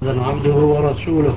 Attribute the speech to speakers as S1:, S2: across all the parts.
S1: عبده ورسوله.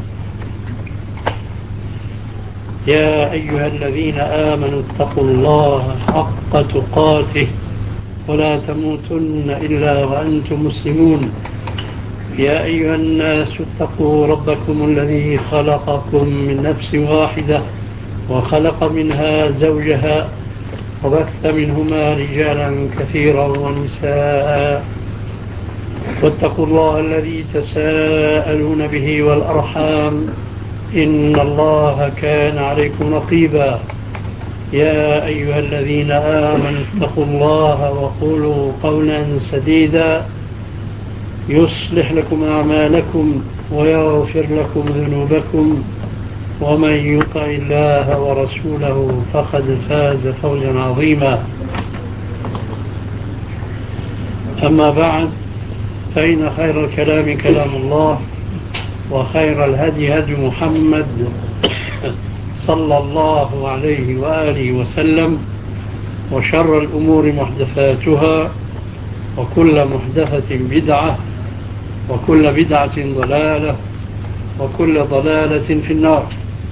S1: يا أيها الذين آمنوا اتقوا الله حق تقاته ولا تموتن إلا وأنتم مسلمون. يا أيها الناس اتقوا ربكم الذي خلقكم من نفس واحدة وخلق منها زوجها وبث منهما رجالا كثيرا ونساء، واتقوا الله الذي تساءلون به والأرحام إن الله كان عليكم رقيبا. يا أيها الذين آمنوا اتقوا الله وقولوا قولا سديدا يصلح لكم أعمالكم ويغفر لكم ذنوبكم، ومن يطع الله ورسوله فقد فاز فوزا عظيما. أما بعد، فإن خير الكلام كلام الله، وخير الهدي هدي محمد صلى الله عليه وآله وسلم، وشر الأمور محدثاتها، وكل محدثة بدعة، وكل بدعة ضلالة، وكل ضلالة في النار.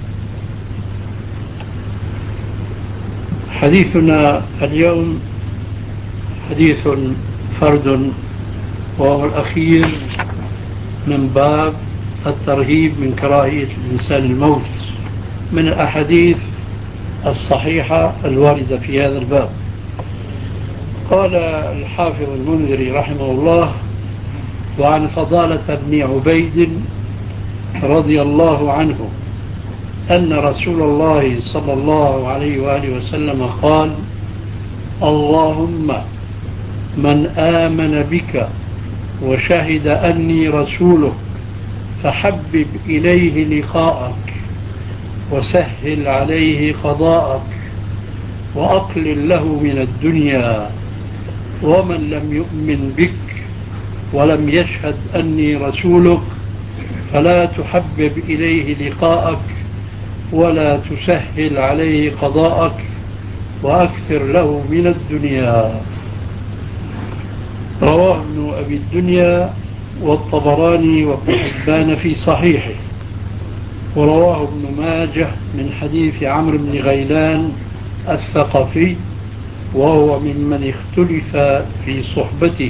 S1: حديثنا اليوم حديث فرد، وهو الأخير من باب الترهيب من كراهية الإنسان الموت، من الأحاديث الصحيحة الواردة في هذا الباب. قال الحافظ المنذري رحمه الله: وعن فضالة بن عبيد رضي الله عنه أن رسول الله صلى الله عليه وآله وسلم قال: اللهم من آمن بك وشهد أني رسولك فحبب إليه لقاءك وسهل عليه قضاءك وأقلل له من الدنيا. ومن لم يؤمن بك ولم يشهد أني رسولك فلا تحبب إليه لقاءك ولا تسهل عليه قضاءك وأكثر له من الدنيا. رواه ابن أبي الدنيا والطبراني وابن حبان في صحيحه، ورواه ابن ماجه من حديث عمرو بن غيلان الثقفي، وهو ممن اختلف في صحبته.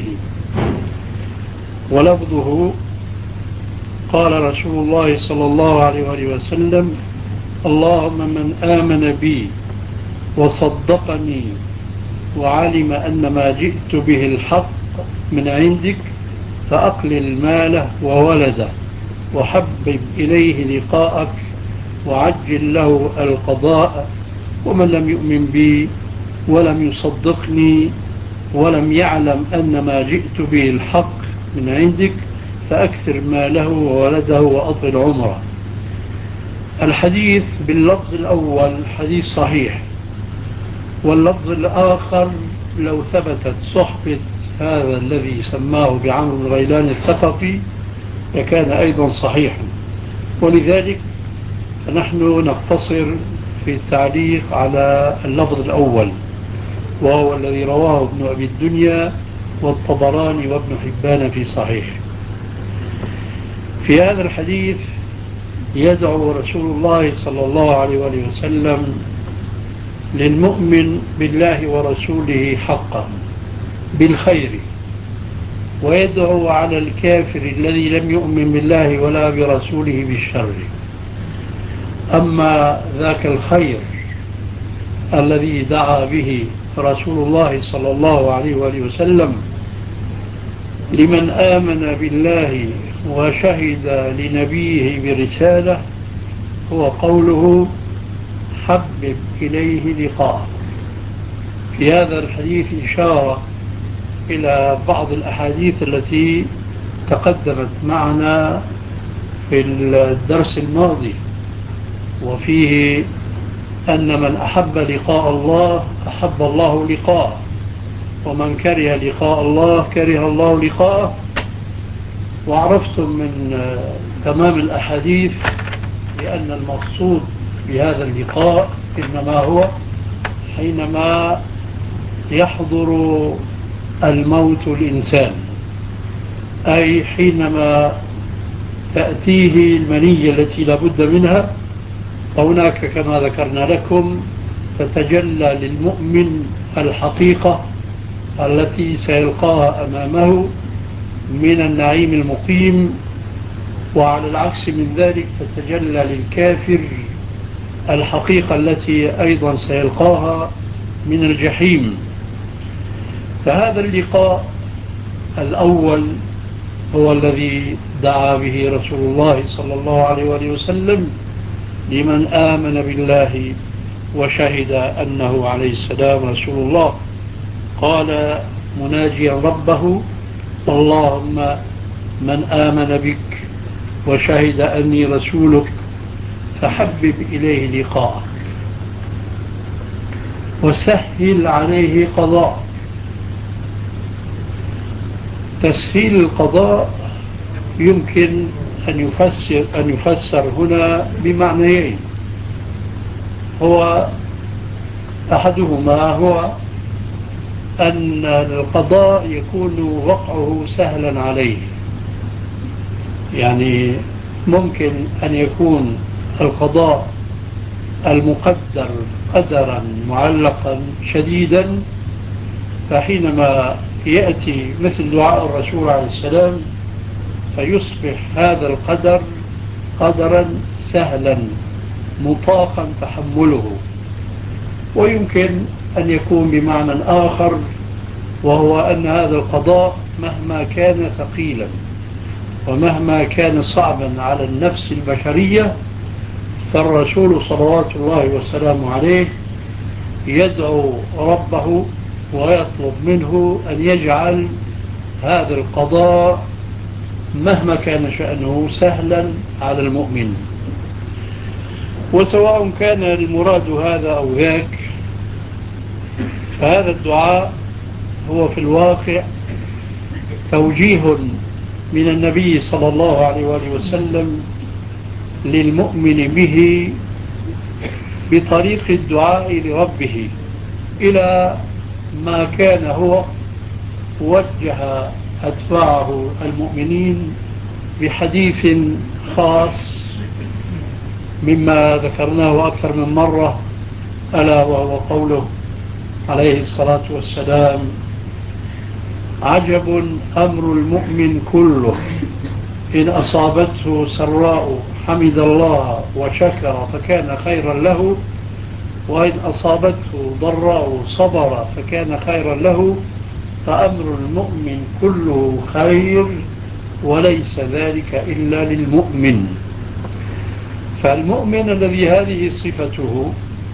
S1: ولفظه: قال رسول الله صلى الله عليه وسلم: اللهم من آمن بي وصدقني وعلم أن ما جئت به الحق من عندك فأقلل ماله وولده وحبب إليه لقاءك وعجل له القضاء. ومن لم يؤمن بي ولم يصدقني ولم يعلم أن ما جئت به الحق من عندك فأكثر ماله وولده وأطل عمره. الحديث باللفظ الأول حديث صحيح، واللفظ الآخر لو ثبتت صحبة هذا الذي سماه بعمرو بن غيلان الثقفي لكان أيضا صحيحا. ولذلك نحن نقتصر في التعليق على اللفظ الأول، وهو الذي رواه ابن أبي الدنيا والطبراني وابن حبان في صحيح. في هذا الحديث يدعو رسول الله صلى الله عليه وسلم للمؤمن بالله ورسوله حقا بالخير، ويدعو على الكافر الذي لم يؤمن بالله ولا برسوله بالشر. أما ذاك الخير الذي دعا به رسول الله صلى الله عليه وسلم لمن آمن بالله وشهد لنبيه برسالة هو قوله: حبب إليه لقاءه. في هذا الحديث إشارة إلى بعض الأحاديث التي تقدمت معنا في الدرس الماضي، وفيه أن من أحب لقاء الله أحب الله لقاءه، ومن كره لقاء الله كره الله لقاءه. وعرفتم من تمام الأحاديث بأن المقصود بهذا اللقاء إنما هو حينما يحضر الموت الإنسان، أي حينما تأتيه المنية التي لا بد منها، وهناك كما ذكرنا لكم تتجلى للمؤمن الحقيقة التي سيلقاها أمامه من النعيم المقيم، وعلى العكس من ذلك تتجلى للكافر الحقيقة التي أيضا سيلقاها من الجحيم. فهذا اللقاء الأول هو الذي دعا به رسول الله صلى الله عليه وآله وسلم لمن آمن بالله وشهد أنه عليه السلام رسول الله. قال مناجيا ربه: اللهم من آمن بك وشهد أني رسولك فحبب إليه لقاءك وسهل عليه قضاء. تسهيل القضاء يمكن أن يفسر هنا بمعنيين. هو أحدهما هو أن القضاء يكون وقعه سهلا عليه، يعني ممكن أن يكون القضاء المقدر قدرا معلقا شديدا، فحينما يأتي مثل دعاء الرسول عليه السلام فيصبح هذا القدر قدرا سهلا مطاقا تحمله. ويمكن أن يكون بمعنى آخر، وهو أن هذا القضاء مهما كان ثقيلا ومهما كان صعبا على النفس البشرية، فالرسول صلوات الله وسلامه عليه يدعو ربه ويطلب منه أن يجعل هذا القضاء مهما كان شأنه سهلا على المؤمن. وسواء كان المراد هذا أو ذاك، فهذا الدعاء هو في الواقع توجيه من النبي صلى الله عليه وآله وسلم للمؤمن به بطريق الدعاء لربه إلى ما كان هو وجه أتباعه المؤمنين بحديث خاص مما ذكرناه أكثر من مرة، ألا وهو قوله عليه الصلاة والسلام: عجب أمر المؤمن كله، إن أصابته سراء حمد الله وشكر فكان خيرا له، وإن أصابته ضراء صبر فكان خيرا له، فأمر المؤمن كله خير وليس ذلك إلا للمؤمن. فالمؤمن الذي هذه صفته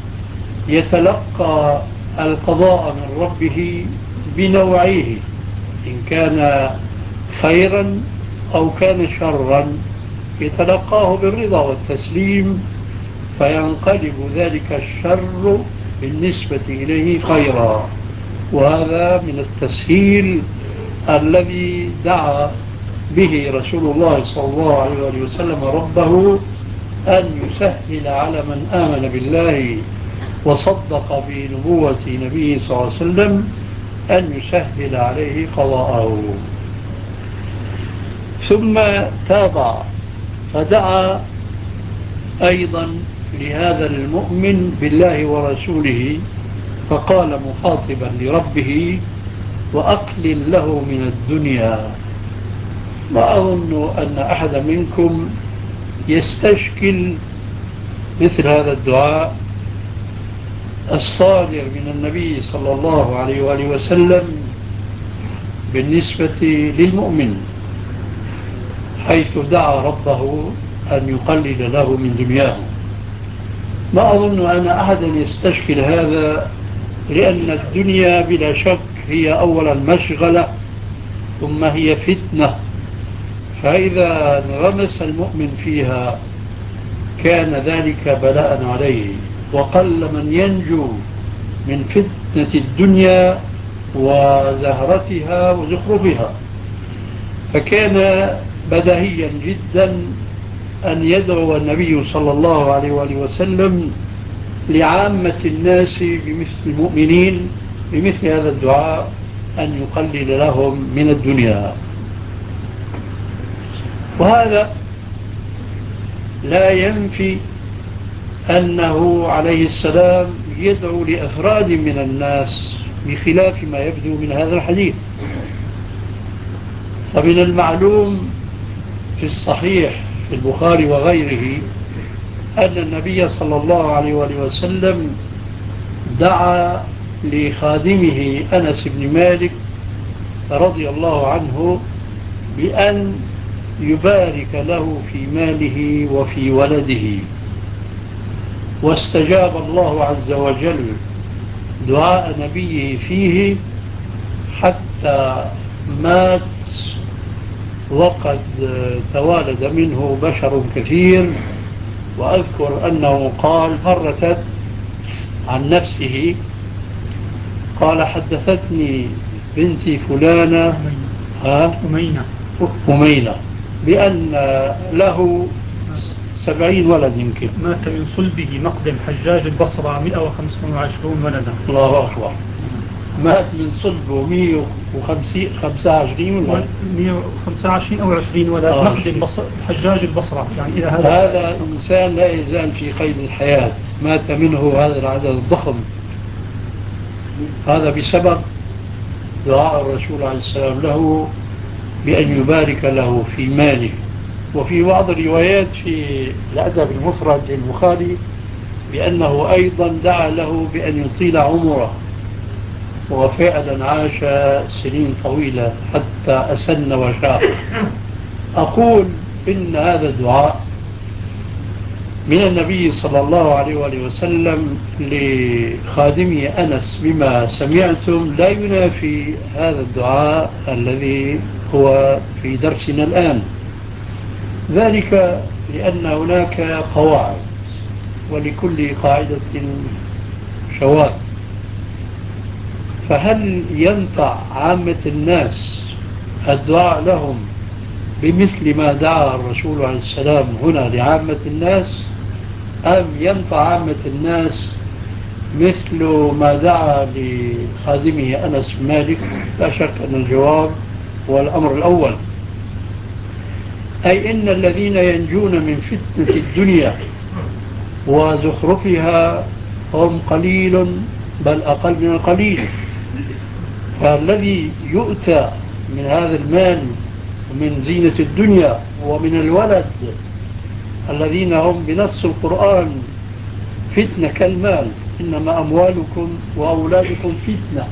S1: يتلقى القضاء من ربه بنوعيه، إن كان خيرا أو كان شرا يتلقاه بالرضا والتسليم، فينقلب ذلك الشر بالنسبة إليه خيرا. وهذا من التسهيل الذي دعا به رسول الله صلى الله عليه وسلم ربه أن يسهل على من آمن بالله وصدق بنبوة نبيه صلى الله عليه وسلم، أن يسهل عليه قضاءه. ثم تابع فدعا أيضا لهذا المؤمن بالله ورسوله، فقال مخاطبا لربه: وأقلل له من الدنيا. ما أظن أن أحد منكم يستشكل مثل هذا الدعاء الصادر من النبي صلى الله عليه وآله وسلم بالنسبة للمؤمن، حيث دعا ربه أن يقلل له من دنياه. ما أظن أن أحدا يستشكل هذا، لأن الدنيا بلا شك هي أولا مشغلة، ثم هي فتنة، فإذا انغمس المؤمن فيها كان ذلك بلاء عليه، وقل من ينجو من فتنة الدنيا وزهرتها وزخرفها. فكان بديهيا جدا أن يدعو النبي صلى الله عليه وآله وسلم لعامة الناس بمثل المؤمنين بمثل هذا الدعاء أن يقلل لهم من الدنيا. وهذا لا ينفي أنه عليه السلام يدعو لأفراد من الناس بخلاف ما يبدو من هذا الحديث. فمن المعلوم في الصحيح في البخاري وغيره أن النبي صلى الله عليه وآله وسلم دعا لخادمه أنس بن مالك رضي الله عنه بأن يبارك له في ماله وفي ولده، واستجاب الله عز وجل دعاء نبيه فيه حتى مات وقد توالد منه بشر كثير. وأذكر أنه قال مرة عن نفسه قال حدثتني بنتي فلانة أمينة بأن له 70 ولد يمكن.
S2: مات من صلبه مقدم حجاج البصرة 125 ولدا.
S1: الله أكبر. مات من صلبه 125 ولد
S2: 125 أو 20 ولد مقدم حجاج البصرة. يعني إلى
S1: هذا إنسان لا يزال في قيد الحياة، مات منه هذا العدد الضخم. هذا بسبب دعاء الرسول عليه السلام له بأن يبارك له في ماله. وفي بعض الروايات في الأدب المفرد للبخاري بأنه أيضا دعا له بأن يطيل عمره، وفعلا عاش سنين طويلة حتى أسن وشاء. أقول إن هذا الدعاء من النبي صلى الله عليه وآله وسلم لخادمه أنس بما سمعتم لا ينافي هذا الدعاء الذي هو في درسنا الآن. ذلك لأن هناك قواعد ولكل قاعدة شواذ. فهل ينفع عامة الناس الدعاء لهم بمثل ما دعا الرسول عليه السلام هنا لعامة الناس، أم ينفع عامة الناس مثل ما دعا لخادمه أنس بن مالك؟ لا شك أن الجواب هو الأمر الأول، أي إن الذين ينجون من فتنة الدنيا وزخرفها هم قليل بل أقل من القليل. فالذي يؤتى من هذا المال ومن زينة الدنيا ومن الولد الذين هم بنص القرآن فتنة كالمال، إنما أموالكم وأولادكم فتنة.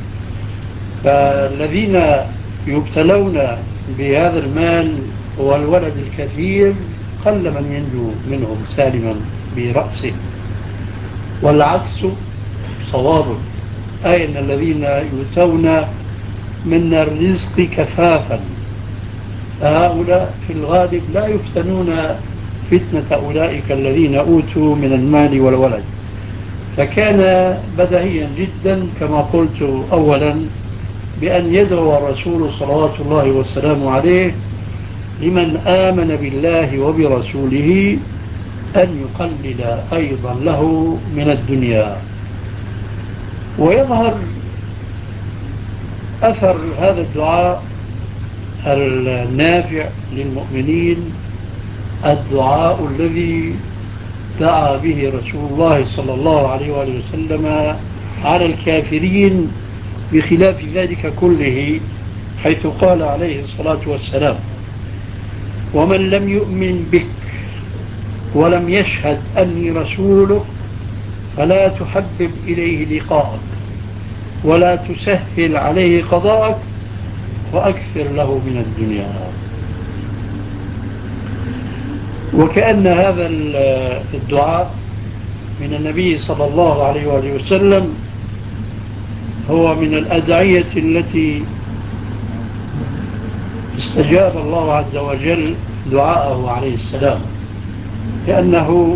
S1: فالذين يبتلون بهذا المال والولد الكثير قل من ينجو منهم سالما برأسه. والعكس صواب، أي أن الذين يؤتون من الرزق كفافا هؤلاء في الغالب لا يفتنون فتنة أولئك الذين أوتوا من المال والولد. فكان بديهيا جدا كما قلت أولا بأن يدعو الرسول صلوات الله والسلام عليه لمن آمن بالله وبرسوله أن يقلل أيضا له من الدنيا. ويظهر أثر هذا الدعاء النافع للمؤمنين الدعاء الذي دعا به رسول الله صلى الله عليه وآله وسلم على الكافرين بخلاف ذلك كله، حيث قال عليه الصلاة والسلام: ومن لم يؤمن بك ولم يشهد أني رسولك فلا تحبب إليه لقاءك ولا تسهل عليه قضاءك وأكثر له من الدنيا. وكأن هذا الدعاء من النبي صلى الله عليه وآله وسلم هو من الأدعية التي استجاب الله عز وجل دعاءه عليه السلام، لأنه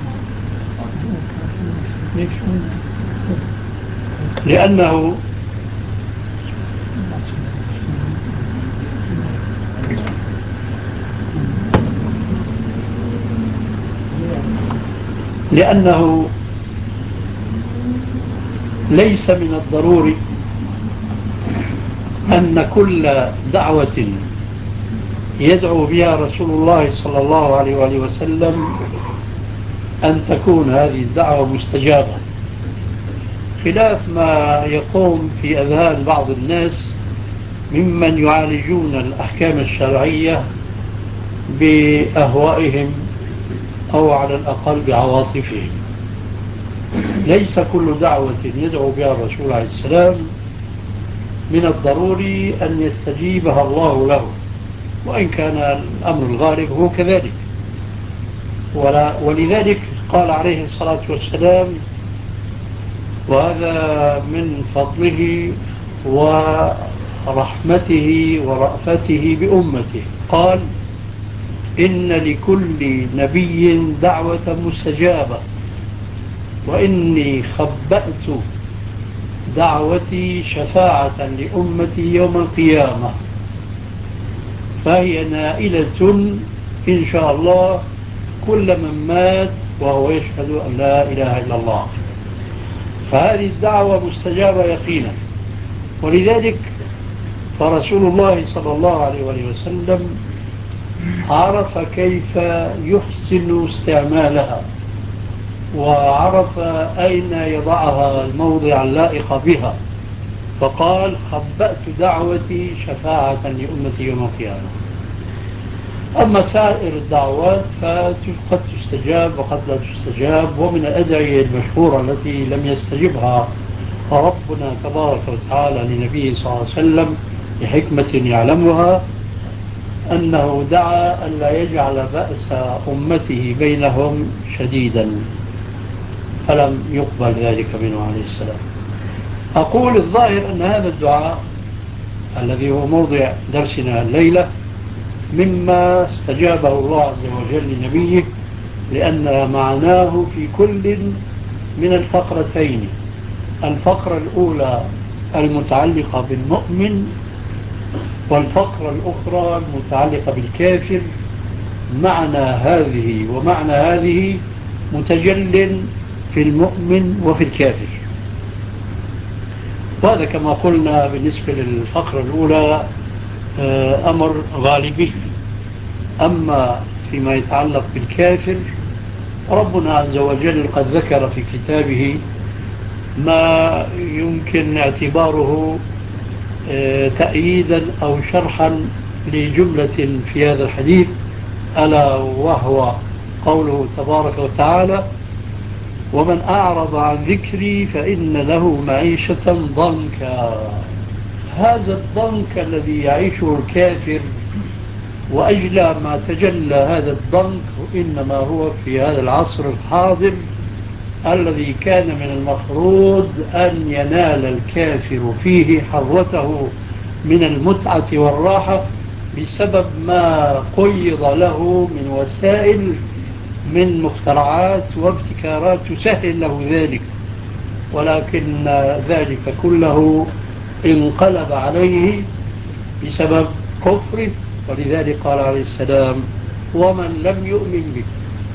S1: ليس من الضروري أن كل دعوة يدعو بها رسول الله صلى الله عليه وآله وسلم أن تكون هذه الدعوة مستجابة، خلاف ما يقوم في أذهان بعض الناس ممن يعالجون الأحكام الشرعية بأهوائهم أو على الأقل بعواطفهم. ليس كل دعوة يدعو بها الرسول عليه السلام من الضروري أن يستجيبها الله له، وإن كان الأمر الغالب هو كذلك. ولذلك قال عليه الصلاة والسلام، وهذا من فضله ورحمته ورأفته بأمته، قال: إن لكل نبي دعوة مستجابة، وإني خبأت دعوتي شفاعة لأمتي يوم القيامة، فهي نائلة إن شاء الله كل من مات وهو يشهد أن لا إله إلا الله. فهذه الدعوة مستجابة يقينا. ولذلك فرسول الله صلى الله عليه وسلم عرف كيف يحسن استعمالها، وعرف أين يضعها الموضع اللائق بها، فقال: خبأت دعوتي شفاعة لأمتي يوم القيامة. أما سائر الدعوات فقد تستجاب وقد لا تستجاب. ومن الأدعية المشهورة التي لم يستجبها ربنا تبارك وتعالى لنبيه صلى الله عليه وسلم لحكمة يعلمها، أنه دعا أن لا يجعل بأس أمته بينهم شديدا، فلم يقبل ذلك منه عليه السلام. أقول الظاهر أن هذا الدعاء الذي هو موضع درسنا الليلة مما استجابه الله عز وجل لنبيه، لأن معناه في كل من الفقرتين: الفقرة الأولى المتعلقة بالمؤمن، والفقرة الأخرى المتعلقة بالكافر. معنى هذه ومعنى هذه متجل في المؤمن وفي الكافر. وهذا كما قلنا بالنسبة للفقرة الأولى أمر غالبي. أما فيما يتعلق بالكافر، ربنا عز وجل قد ذكر في كتابه ما يمكن اعتباره تأييدا أو شرحا لجملة في هذا الحديث، ألا وهو قوله تبارك وتعالى: ومن أعرض عن ذكري فإن له معيشة ضنكا. هذا الضنك الذي يعيشه الكافر، وأجلى ما تجلى هذا الضنك إنما هو في هذا العصر الحاضر الذي كان من المفروض أن ينال الكافر فيه حظوته من المتعة والراحة بسبب ما قيض له من وسائل من مخترعات وابتكارات تسهل له ذلك، ولكن ذلك كله انقلب عليه بسبب كفره. ولذلك قال عليه السلام: ومن لم يؤمن به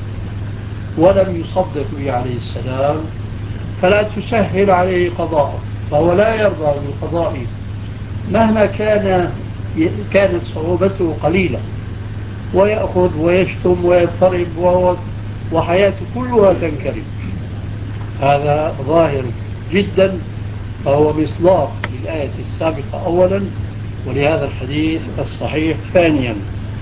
S1: ولم يصدق به عليه السلام فلا تسهل عليه قضاءه، فهو لا يرضى بالقضاء مهما كانت صعوبته قليلة، ويأخذ ويشتم ويضطرب وحياته كلها تنكرب. هذا ظاهر جدا، فهو مصداق للآية السابقة أولا، ولهذا الحديث الصحيح ثانيا: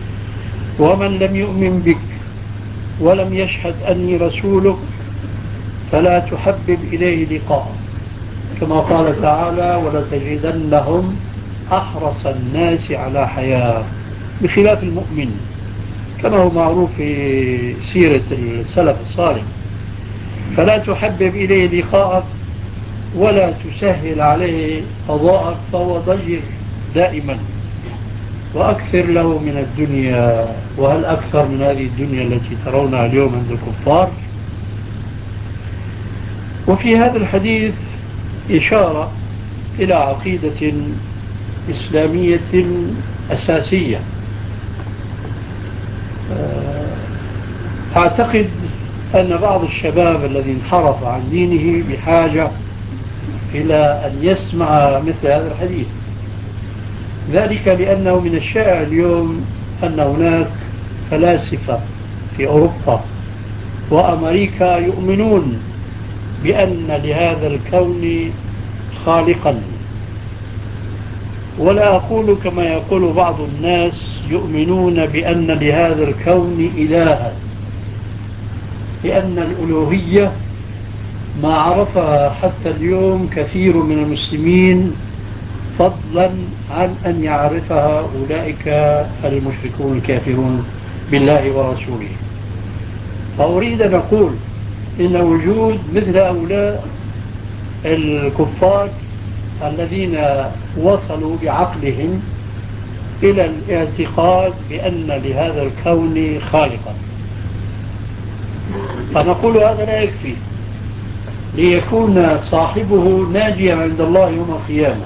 S1: ومن لم يؤمن بك ولم يشهد أني رسولك فلا تحبب إليه لقاء، كما قال تعالى: ولتجدنهم أحرص الناس على حياة، بخلاف المؤمن كما هو معروف في سيرة السلف الصالح. فلا تحبب إليه لقاءك ولا تسهل عليه قضاءك، فهو ضجر دائما وأكثر له من الدنيا. وهل أكثر من هذه الدنيا التي ترونها اليوم عند الكفار؟ وفي هذا الحديث إشارة إلى عقيدة إسلامية أساسية. أعتقد أن بعض الشباب الذي انحرف عن دينه بحاجة إلى أن يسمع مثل هذا الحديث، ذلك لأنه من الشائع اليوم أن هناك فلاسفة في أوروبا وأمريكا يؤمنون بأن لهذا الكون خالقا، ولا أقول كما يقول بعض الناس يؤمنون بأن لهذا الكون إلها، لأن الألوهية ما عرفها حتى اليوم كثير من المسلمين، فضلا عن أن يعرفها أولئك المشركون الكافرون بالله ورسوله. فأريد أن أقول إن وجود مثل هؤلاء الكفار الذين وصلوا بعقلهم إلى الاعتقاد بأن لهذا الكون خالقا، فنقول هذا لا يكفي ليكون صاحبه ناجيا عند الله يوم القيامة،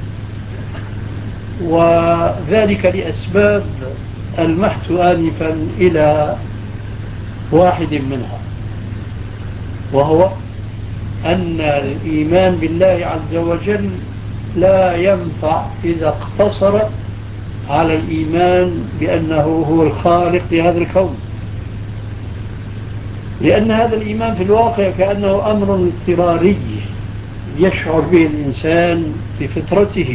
S1: وذلك لأسباب ألمحت آنفا إلى واحد منها، وهو أن الإيمان بالله عز وجل لا ينفع إذا اقتصر على الإيمان بأنه هو الخالق لهذا الكون، لأن هذا الإيمان في الواقع كأنه أمر اضطراري يشعر به الإنسان بفطرته،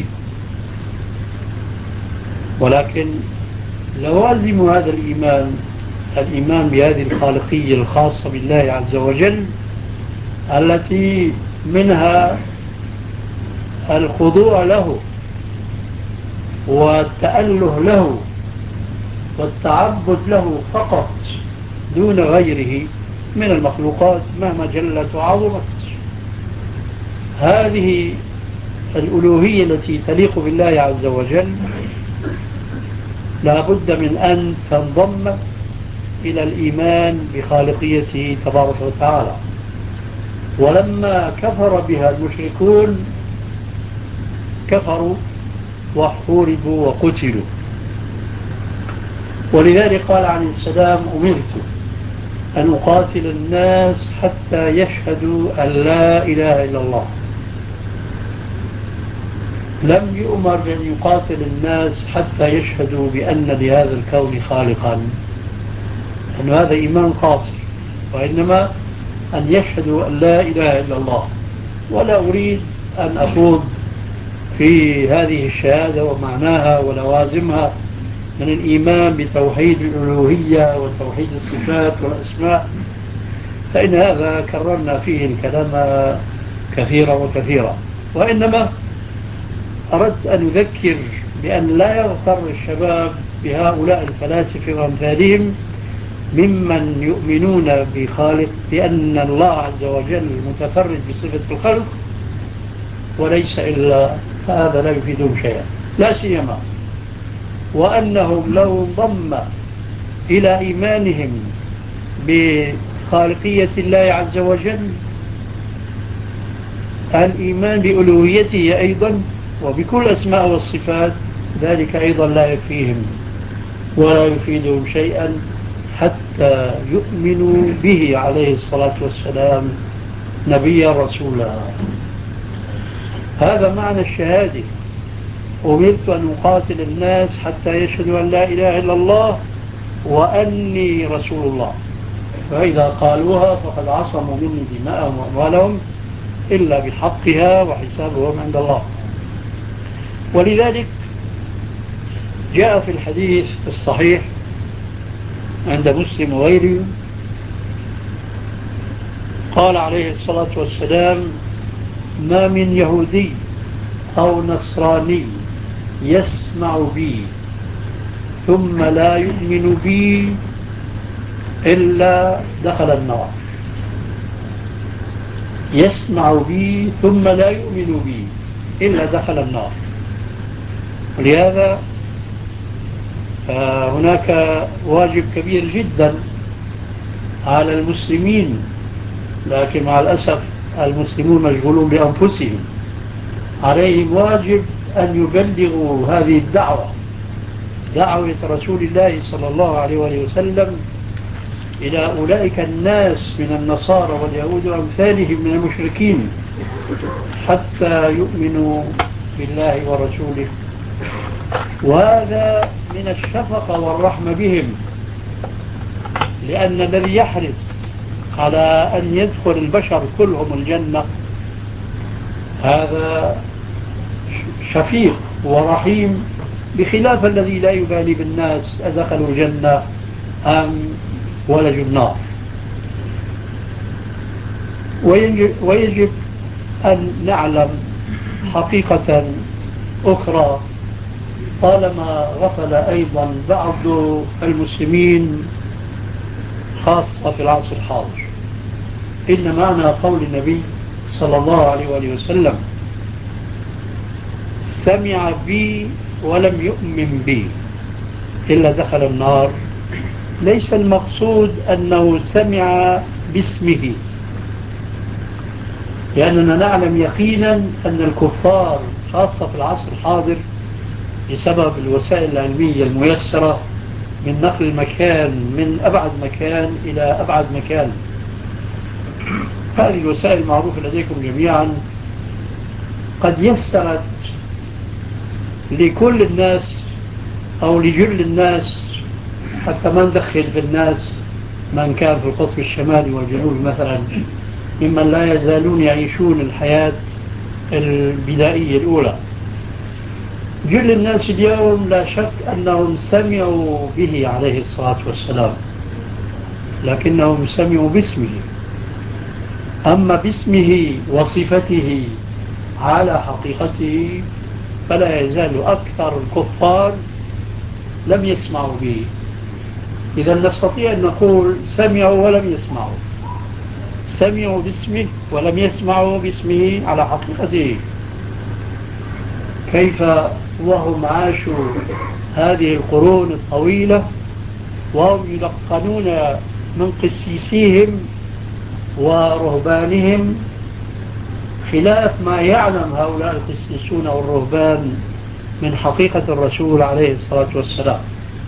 S1: ولكن لوازم هذا الإيمان بهذه الخالقية الخاصة بالله عز وجل التي منها الخضوع له والتأله له والتعبد له فقط دون غيره من المخلوقات مهما جلت وعظمت. هذه الألوهية التي تليق بالله عز وجل لا بد من أن تنضم إلى الإيمان بخالقيته تبارك وتعالى. ولما كفر بها المشركون كفروا وحوربوا وقتلوا، ولذلك قال عليه السلام: أمرت أن أقاتل الناس حتى يشهدوا أن لا إله إلا الله. لم يؤمر أن يقاتل الناس حتى يشهدوا بأن لهذا الكون خالقا، أن هذا إيمان قاصر، وإنما أن يشهدوا أن لا إله إلا الله. ولا أريد أن أخوض في هذه الشهادة ومعناها ولوازمها من الإيمان بتوحيد الألوهية وتوحيد الصفات والأسماء، فإن هذا كررنا فيه الكلام كثيرا وكثيرا. وإنما أردت أن أذكر بأن لا يغتر الشباب بهؤلاء الفلاسفة وأمثالهم ممن يؤمنون بخالق بأن الله عز وجل متفرد بصفة الخلق وليس إلا هذا، لا يفيدهم شيئا، لا سيما وأنهم لو انضم إلى إيمانهم بخالقية الله عز وجل الإيمان بألوهيته أيضا وبكل أسماء والصفات، ذلك أيضا لا يكفيهم ولا يفيدهم شيئا حتى يؤمنوا به عليه الصلاة والسلام نبيا رسولا. هذا معنى الشهادة: أمرت أن أقاتل الناس حتى يشهدوا أن لا إله إلا الله وأني رسول الله، فإذا قالوها فقد عصموا مني دماءهم وأموالهم إلا بحقها وحسابهم عند الله. ولذلك جاء في الحديث الصحيح عند مسلم وغيره قال عليه الصلاة والسلام: ما من يهودي أو نصراني يسمع بي ثم لا يؤمن بي إلا دخل النار. يسمع بي ثم لا يؤمن بي إلا دخل النار. ولهذا هناك واجب كبير جدا على المسلمين، لكن مع الأسف المسلمون مشغولون بأنفسهم. عليهم واجب أن يبلغوا هذه الدعوة، دعوة رسول الله صلى الله عليه وسلم إلى أولئك الناس من النصارى واليهود وأمثالهم من المشركين حتى يؤمنوا بالله ورسوله وهذا من الشفقة والرحمة بهم، لأن الذي يحرص على أن يدخل البشر كلهم الجنة هذا شفيق ورحيم، بخلاف الذي لا يبالي بالناس أدخلوا الجنة أم ولجوا النار. ويجب أن نعلم حقيقة أخرى طالما غفل أيضا بعض المسلمين خاصة في العصر الحاضر، إن معنى قول النبي صلى الله عليه وآله وسلم سمع بي ولم يؤمن بي إلا دخل النار، ليس المقصود أنه سمع باسمه، لأننا نعلم يقينا أن الكفار خاصة في العصر الحاضر بسبب الوسائل العلمية الميسرة من نقل المكان من أبعد مكان إلى أبعد مكان، هذه الوسائل المعروفة لديكم جميعا قد يسرت لكل الناس أو لجل الناس، حتى ما ندخل في الناس من كان في القطب الشمالي والجنوبي مثلا ممن لا يزالون يعيشون الحياة البدائية الأولى. جل الناس اليوم لا شك أنهم سمعوا به عليه الصلاة والسلام، لكنهم سمعوا باسمه، أما باسمه وصفته على حقيقته فلا يزال أكثر الكفار لم يسمعوا به. إذا نستطيع أن نقول سمعوا ولم يسمعوا، سمعوا باسمه ولم يسمعوا باسمه على حقيقته. كيف وهم عاشوا هذه القرون الطويلة وهم يلقنون من قسيسيهم ورهبانهم خلاف ما يعلم هؤلاء القسيسون والرهبان من حقيقة الرسول عليه الصلاة والسلام.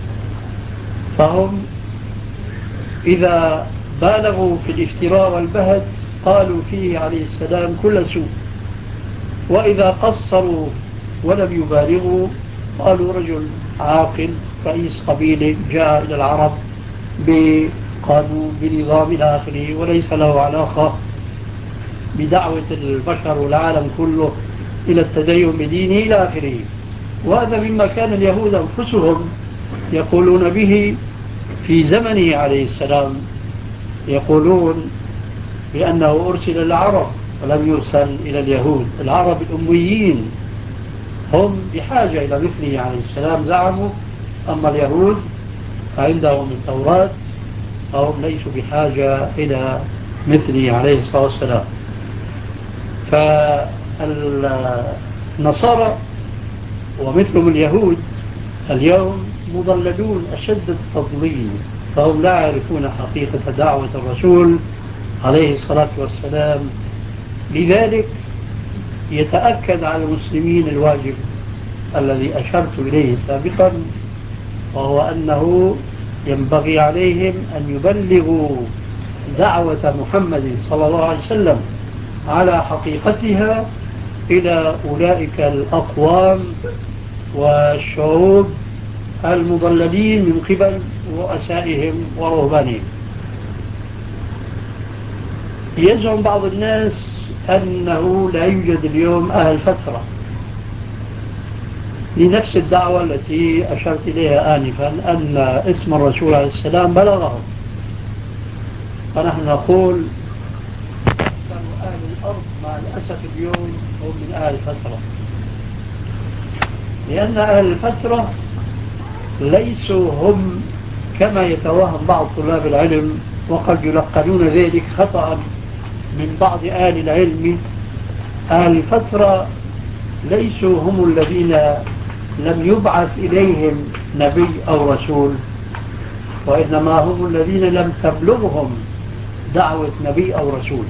S1: فهم إذا بالغوا في الافتراء والبهت قالوا فيه عليه السلام كل سوء، وإذا قصروا ولم يبالغوا قالوا رجل عاقل رئيس قبيلة جاء إلى العرب بقانون بنظام إلى آخره وليس له علاقة بدعوة البشر والعالم كله إلى التدين بدينه إلى آخره. وهذا مما كان اليهود أنفسهم يقولون به في زمنه عليه السلام، يقولون بأنه أرسل إلى العرب ولم يرسل إلى اليهود. العرب الأميين هم بحاجة إلى مثله عليه السلام زعموا، أما اليهود فعندهم التوراة فهم ليسوا بحاجة إلى مثله عليه الصلاة والسلام. فالنصارى ومثلهم اليهود اليوم مضللون أشد التضليل، فهم لا يعرفون حقيقة دعوة الرسول عليه الصلاة والسلام. لذلك يتأكد على المسلمين الواجب الذي أشرت إليه سابقا، وهو أنه ينبغي عليهم أن يبلغوا دعوة محمد صلى الله عليه وسلم على حقيقتها إلى أولئك الأقوام والشعوب المضللين من قبل رؤسائهم ورهبانهم. يزعم بعض الناس أنه لا يوجد اليوم أهل فترة لنفس الدعوة التي أشرت إليها آنفا، أن اسم الرسول عليه السلام بلغهم. فنحن نقول أكثر أهل الأرض مع الأسف اليوم هم من أهل الفترة، لأن أهل الفترة ليسوا هم كما يتوهم بعض طلاب العلم، وقد يلقنون ذلك خطأ من بعض أهل العلم. أهل الفترة ليسوا هم الذين لم يبعث إليهم نبي أو رسول، وإنما هم الذين لم تبلغهم دعوة نبي أو رسول.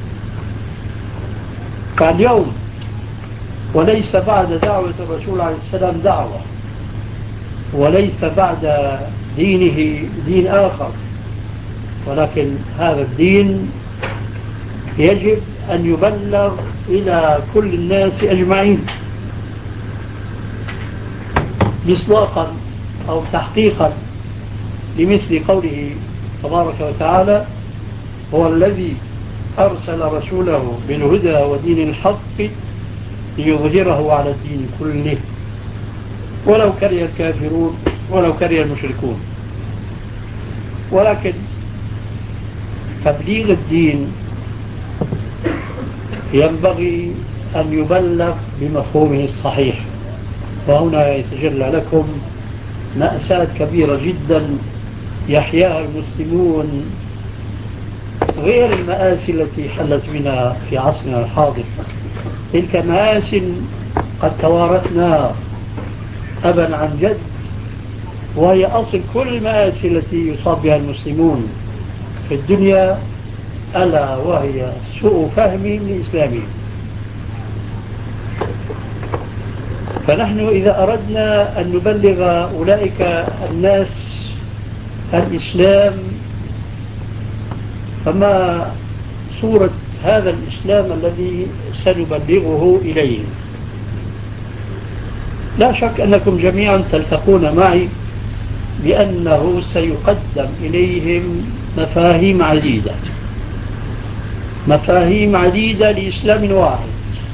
S1: فاليوم وليس بعد دعوة الرسول عليه السلام دعوة، وليس بعد دينه دين آخر، ولكن هذا الدين يجب أن يبلغ إلى كل الناس أجمعين. مصداقا أو تحقيقا لمثل قوله تبارك وتعالى: هو الذي أرسل رسوله بالهدى ودين الحق ليظهره على الدين كله ولو كره الكافرون ولو كره المشركون. ولكن تبليغ الدين ينبغي أن يبلغ بمفهومه الصحيح. وهنا يتجلى لكم مأساة كبيرة جدا يحياها المسلمون غير المآسي التي حلت بنا في عصرنا الحاضر. تلك مآس قد توارثنا أبا عن جد، وهي أصل كل المآسي التي يصاب بها المسلمون في الدنيا، ألا وهي سوء فهمهم لإسلامهم. فنحن إذا أردنا أن نبلغ أولئك الناس الإسلام، فما صورة هذا الإسلام الذي سنبلغه إليهم؟ لا شك أنكم جميعا تلتقون معي بأنه سيقدم إليهم مفاهيم عديدة لإسلام واحد،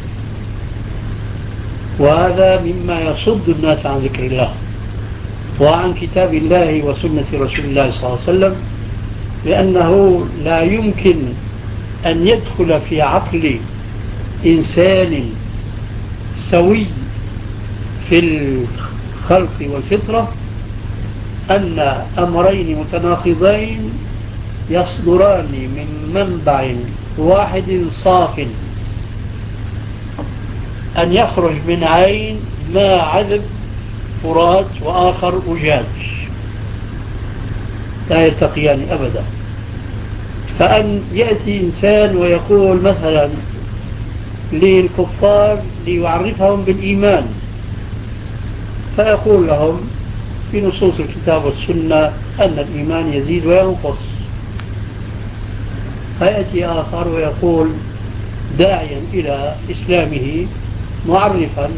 S1: وهذا مما يصد الناس عن ذكر الله وعن كتاب الله وسنة رسول الله صلى الله عليه وسلم، لأنه لا يمكن أن يدخل في عقل إنسان سوي في الخلق والفطرة أن أمرين متناقضين يصدران من منبع واحد صاف، أن يخرج من عين ماء عذب فرات وآخر أجاج، لا يلتقيان أبدا. فأن يأتي إنسان ويقول مثلا للكفار ليعرفهم بالإيمان، فيقول لهم في نصوص الكتاب والسنة أن الإيمان يزيد وينقص، فيأتي آخر ويقول داعيا إلى إسلامه معرفا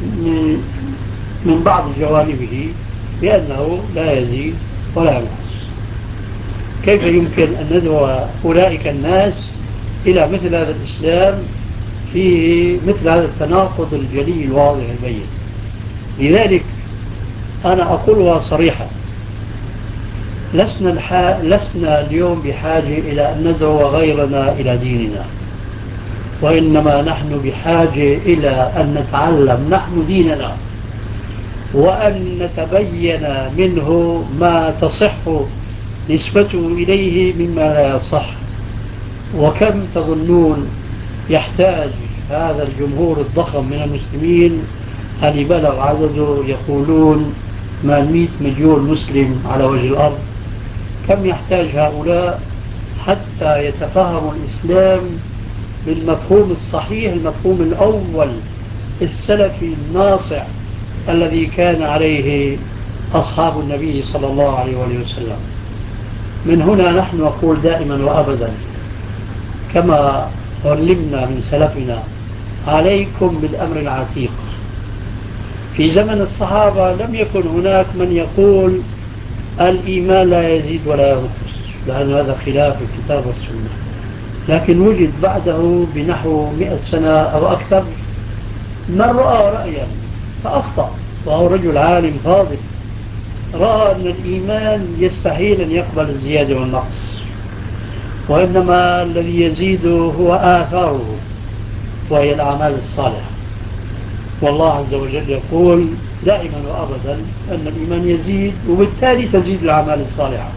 S1: من بعض جوانبه بأنه لا يزيد ولا ينقص. كيف يمكن أن ندعو أولئك الناس إلى مثل هذا الإسلام فيه مثل هذا التناقض الجلي الواضح البين؟ لذلك أنا أقولها صريحة، لسنا اليوم بحاجة إلى أن ندعو غيرنا إلى ديننا، وإنما نحن بحاجة إلى أن نتعلم نحن ديننا وأن نتبين منه ما تصح نسبته إليه مما لا يصح. وكم تظنون يحتاج هذا الجمهور الضخم من المسلمين اللي بلغ عدده يقولون 100 مليون مسلم على وجه الأرض، كم يحتاج هؤلاء حتى يتفهموا الإسلام بالمفهوم الصحيح، المفهوم الأول السلفي الناصع الذي كان عليه أصحاب النبي صلى الله عليه وسلم. من هنا نحن نقول دائما وأبدا كما علمنا من سلفنا: عليكم بالأمر العتيق. في زمن الصحابة لم يكن هناك من يقول الإيمان لا يزيد ولا ينقص، لأن هذا خلاف الكتاب والسنة. لكن وجد بعده بنحو 100 سنة أو أكثر من رأى رأيا فأخطأ، وهو رجل عالم فاضل، رأى أن الإيمان يستحيل أن يقبل الزيادة والنقص، وإنما الذي يزيد هو آثاره وهي الأعمال الصالحة. والله عز وجل يقول دائما وأبدا أن الإيمان يزيد، وبالتالي تزيد الأعمال الصالحة.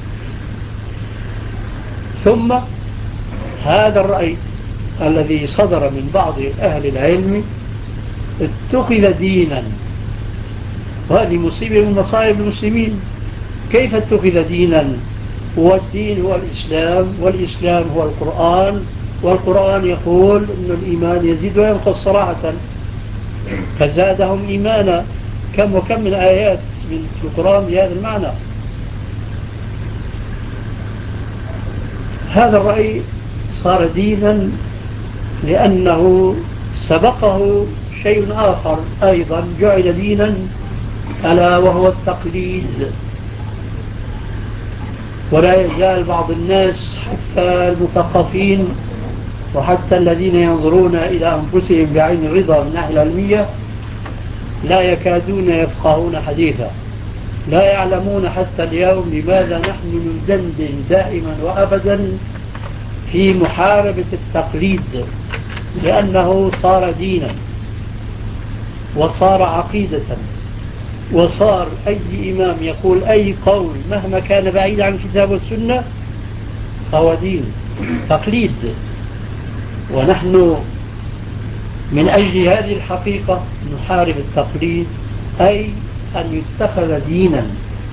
S1: ثم هذا الرأي الذي صدر من بعض أهل العلم اتخذ دينا، وهذه مصيبة من مصائب المسلمين. كيف اتخذ دينا؟ والدين هو الإسلام، والإسلام هو القرآن، والقرآن يقول أن الإيمان يزيد وينقص صراحة، فزادهم إيمانا. كم وكم من آيات من القرآن بهذا المعنى. هذا الرأي صار دينا لأنه سبقه شيء آخر أيضا جعل دينا، ألا وهو التقليد. ولا يزال بعض الناس حتى المثقفين وحتى الذين ينظرون إلى أنفسهم بعين الرضا من الناحية العلمية لا يكادون يفقهون حديثا، لا يعلمون حتى اليوم لماذا نحن ندندن دائما وأبدا في محاربة التقليد، لأنه صار دينا وصار عقيدة، وصار أي إمام يقول أي قول مهما كان بعيد عن الكتاب والسنة فهو دين تقليد. ونحن من أجل هذه الحقيقة نحارب التقليد، أي أن يتخذ دينا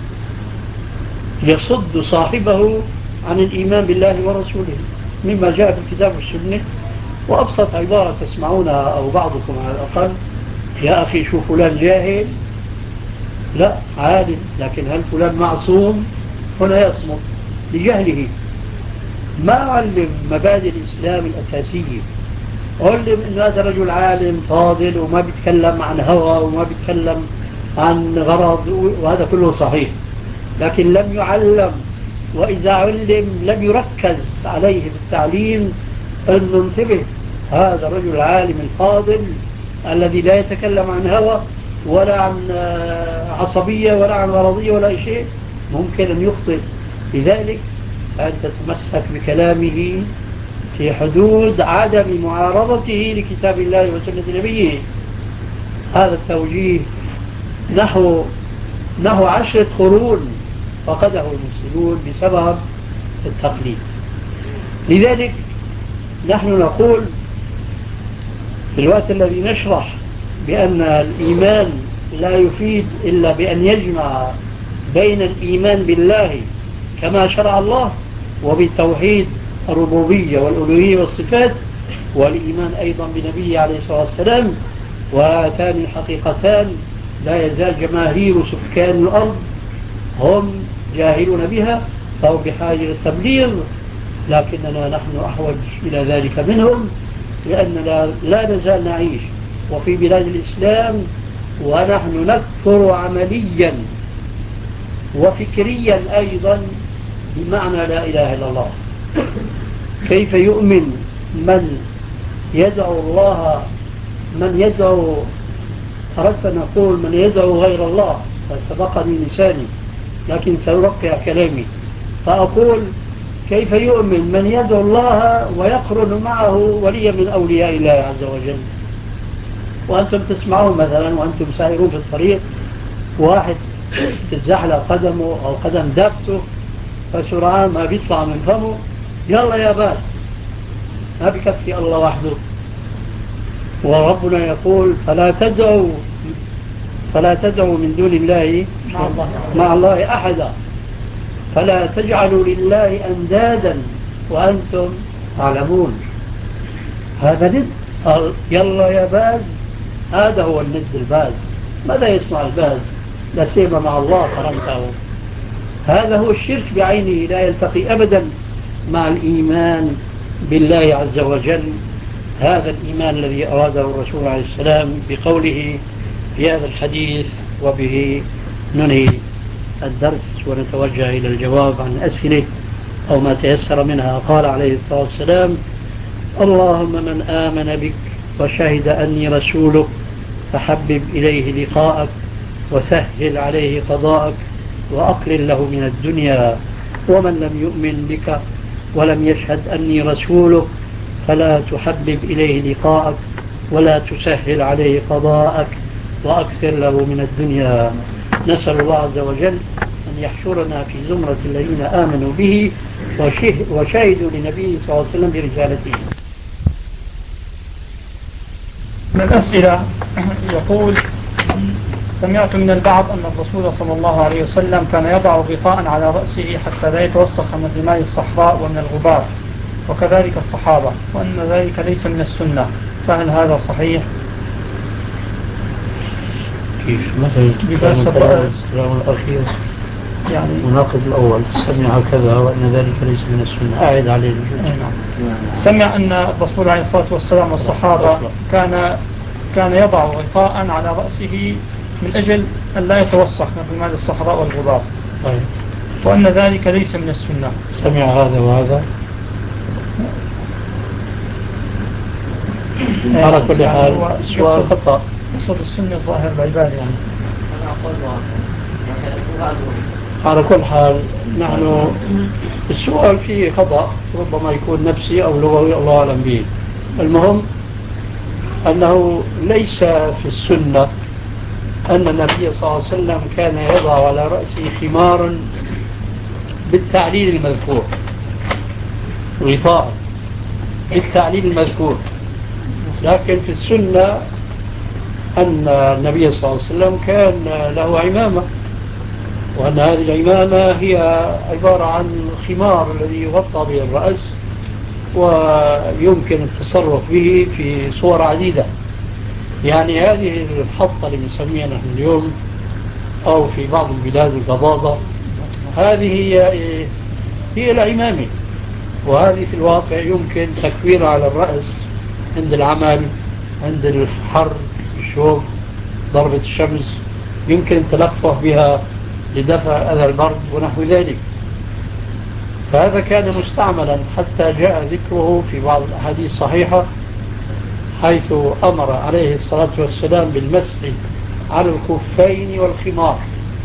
S1: يصد صاحبه عن الإيمان بالله ورسوله مما جاء في الكتاب والسنة. وأبسط عبارة تسمعونها أو بعضكم على الأقل: يا أخي شو فلان جاهل؟ لا، عالم، لكن هل فلان معصوم؟ هنا يصمت لجهله، ما علم مبادئ الإسلام الأساسية. علم أن هذا رجل عالم فاضل وما بيتكلم عن هوى وما بيتكلم عن غرض، وهذا كله صحيح، لكن لم يعلم، وإذا علم لم يركز عليه بالتعليم أن ننتبه هذا الرجل العالم الفاضل الذي لا يتكلم عن هوى ولا عن عصبية ولا عن غرضية ولا شيء، ممكن أن يخطئ. لذلك أن تتمسك بكلامه في حدود عدم معارضته لكتاب الله وسنة نبيه. هذا التوجيه نحو 10 قرون فقده المسلمون بسبب التقليد. لذلك نحن نقول في الوقت الذي نشرح بأن الإيمان لا يفيد إلا بأن يجمع بين الإيمان بالله كما شرع الله وبالتوحيد الربوبية والألوهية والصفات، والإيمان أيضا بنبيه عليه الصلاة والسلام، وهاتان الحقيقتان لا يزال جماهير سكان الأرض هم جاهلون بها أو بحاجة للتبليغ، لكننا نحن أحوج إلى ذلك منهم، لأننا لا نزال نعيش وفي بلاد الإسلام ونحن نكفر عمليا وفكريا أيضا بمعنى لا إله إلا الله. كيف يؤمن من يدعو الله، من يدعو، أردت أن أقول من يدعو غير الله فسبقني لساني لكن سأرقع كلامي، فأقول كيف يؤمن من يدعو الله ويقرن معه وليا من أولياء الله عز وجل؟ وأنتم تسمعون مثلا وأنتم سائرون في الطريق واحد تتزحلق قدمه أو قدم دابته فسرعان ما بيطلع من فمه يلا يا باس، ما بكفي الله وحده. وربنا يقول فلا تدعوا من دون الله مع الله أحدا، فلا تجعلوا لله أندادا وأنتم تعلمون. هذا ند، يلا يا باز، هذا هو الند الباز. ماذا يصنع الباز؟ لا سيما مع الله قرنته. هذا هو الشرك بعينه، لا يلتقي أبدا مع الإيمان بالله عز وجل. هذا الإيمان الذي أراده الرسول عليه السلام بقوله في هذا الحديث، وبه ننهي الدرس ونتوجه إلى الجواب عن الأسئلة أو ما تيسر منها. قال عليه الصلاة والسلام: اللهم من آمن بك وشهد أني رسولك فحبب إليه لقاءك وسهل عليه قضاءك وأقلل له من الدنيا، ومن لم يؤمن بك ولم يشهد أني رسولك فلا تحبب إليه لقاءك ولا تسهل عليه قضاءك وأكثر له من الدنيا. نسأل الله عز وجل أن يحشرنا في زمرة الذين آمنوا به وشهدوا لنبيه صلى الله عليه وسلم برسالته.
S2: من الأسئلة يقول: سمعت من البعض أن الرسول صلى الله عليه وسلم كان يضع غطاء على رأسه حتى لا يتوسخ من رمال الصحراء ومن الغبار، وكذلك الصحابة، وأن ذلك ليس من السنة، فهل هذا صحيح؟
S1: كيف مثلا الكلام الأخير يعني مناقض الأول، سمع كذا وأن ذلك ليس من السنة، أعد عليه.
S2: سمع أن الرسول عليه الصلاة والسلام والصحابة كان يضع غطاء على رأسه من أجل أن لا يتوسخ من رمال الصحراء والغبار.
S1: طيب.
S2: وأن ذلك ليس من السنة.
S1: سمع هذا وهذا. على كل حال السؤال خطأ.
S2: مقصود السنة ظاهر العباد يعني.
S1: على كل حال نحن السؤال فيه خطأ ربما يكون نفسي أو لغوي الله أعلم به. المهم أنه ليس في السنة أن النبي صلى الله عليه وسلم كان يضع على رأسه خمارا بالتعليل المذكور، غطاء بالتعليل المذكور، لكن في السنة أن النبي صلى الله عليه وسلم كان له عمامة، وأن هذه العمامة هي عبارة عن خمار الذي يغطى به الرأس ويمكن التصرف به في صور عديدة. يعني هذه الحطة اللي نسميها نحن اليوم أو في بعض البلاد القضاضة، هذه هي العمامة، وهذه في الواقع يمكن تكويرها على الرأس عند العمل، عند الحر، الشوب، ضربة الشمس، يمكن تلفه بها لدفع أذى البرد ونحو ذلك. فهذا كان مستعملا حتى جاء ذكره في بعض الأحاديث الصحيحة حيث أمر عليه الصلاة والسلام بالمسح على الخفين والخمار.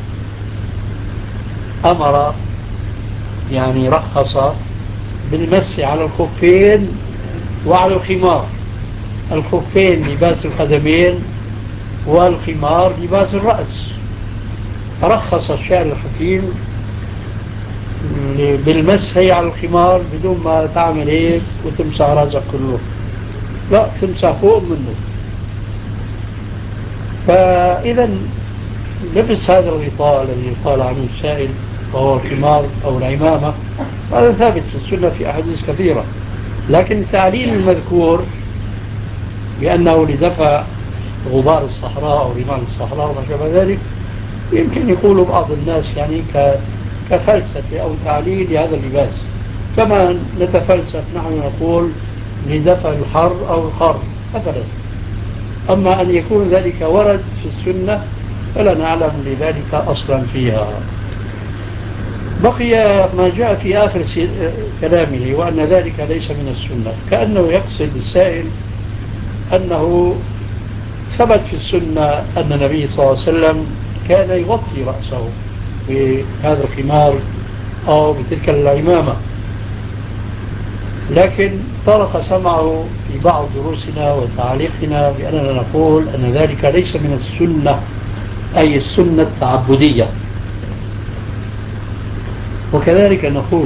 S1: أمر يعني رخص بالمسح على الخفين وعلى الخمار. الخفين لباس القدمين والخمار لباس الرأس. رخص الشارع الحكيم بالمسح على الخمار بدون ما تعمل هيك وتمسح راسك كله، لا، تمسح فوق منه. فإذا لبس هذا الغطاء الذي قال عنه السائل وهو الخمار أو العمامة هذا ثابت في السنة في أحاديث كثيرة، لكن التعليل المذكور بأنه لدفع غبار الصحراء أو رمال الصحراء وما شابه ذلك يمكن يقول بعض الناس يعني كفلسفة أو تعليل لهذا اللباس، كما نتفلسف نحن نقول لدفع الحر أو الحر مثلا. أما أن يكون ذلك ورد في السنة فلا نعلم لذلك أصلا فيها. بقي ما جاء في آخر كلامه وأن ذلك ليس من السنة، كأنه يقصد السائل أنه ثبت في السنة أن النبي صلى الله عليه وسلم كان يغطي رأسه بهذا الخمار أو بتلك العمامة، لكن طرق سمعه في بعض دروسنا وتعليقنا بأننا نقول أن ذلك ليس من السنة، أي السنة التعبدية. وكذلك نقول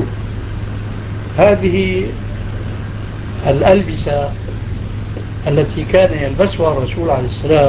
S1: هذه الألبسة التي كان يلبسها الرسول عليه السلام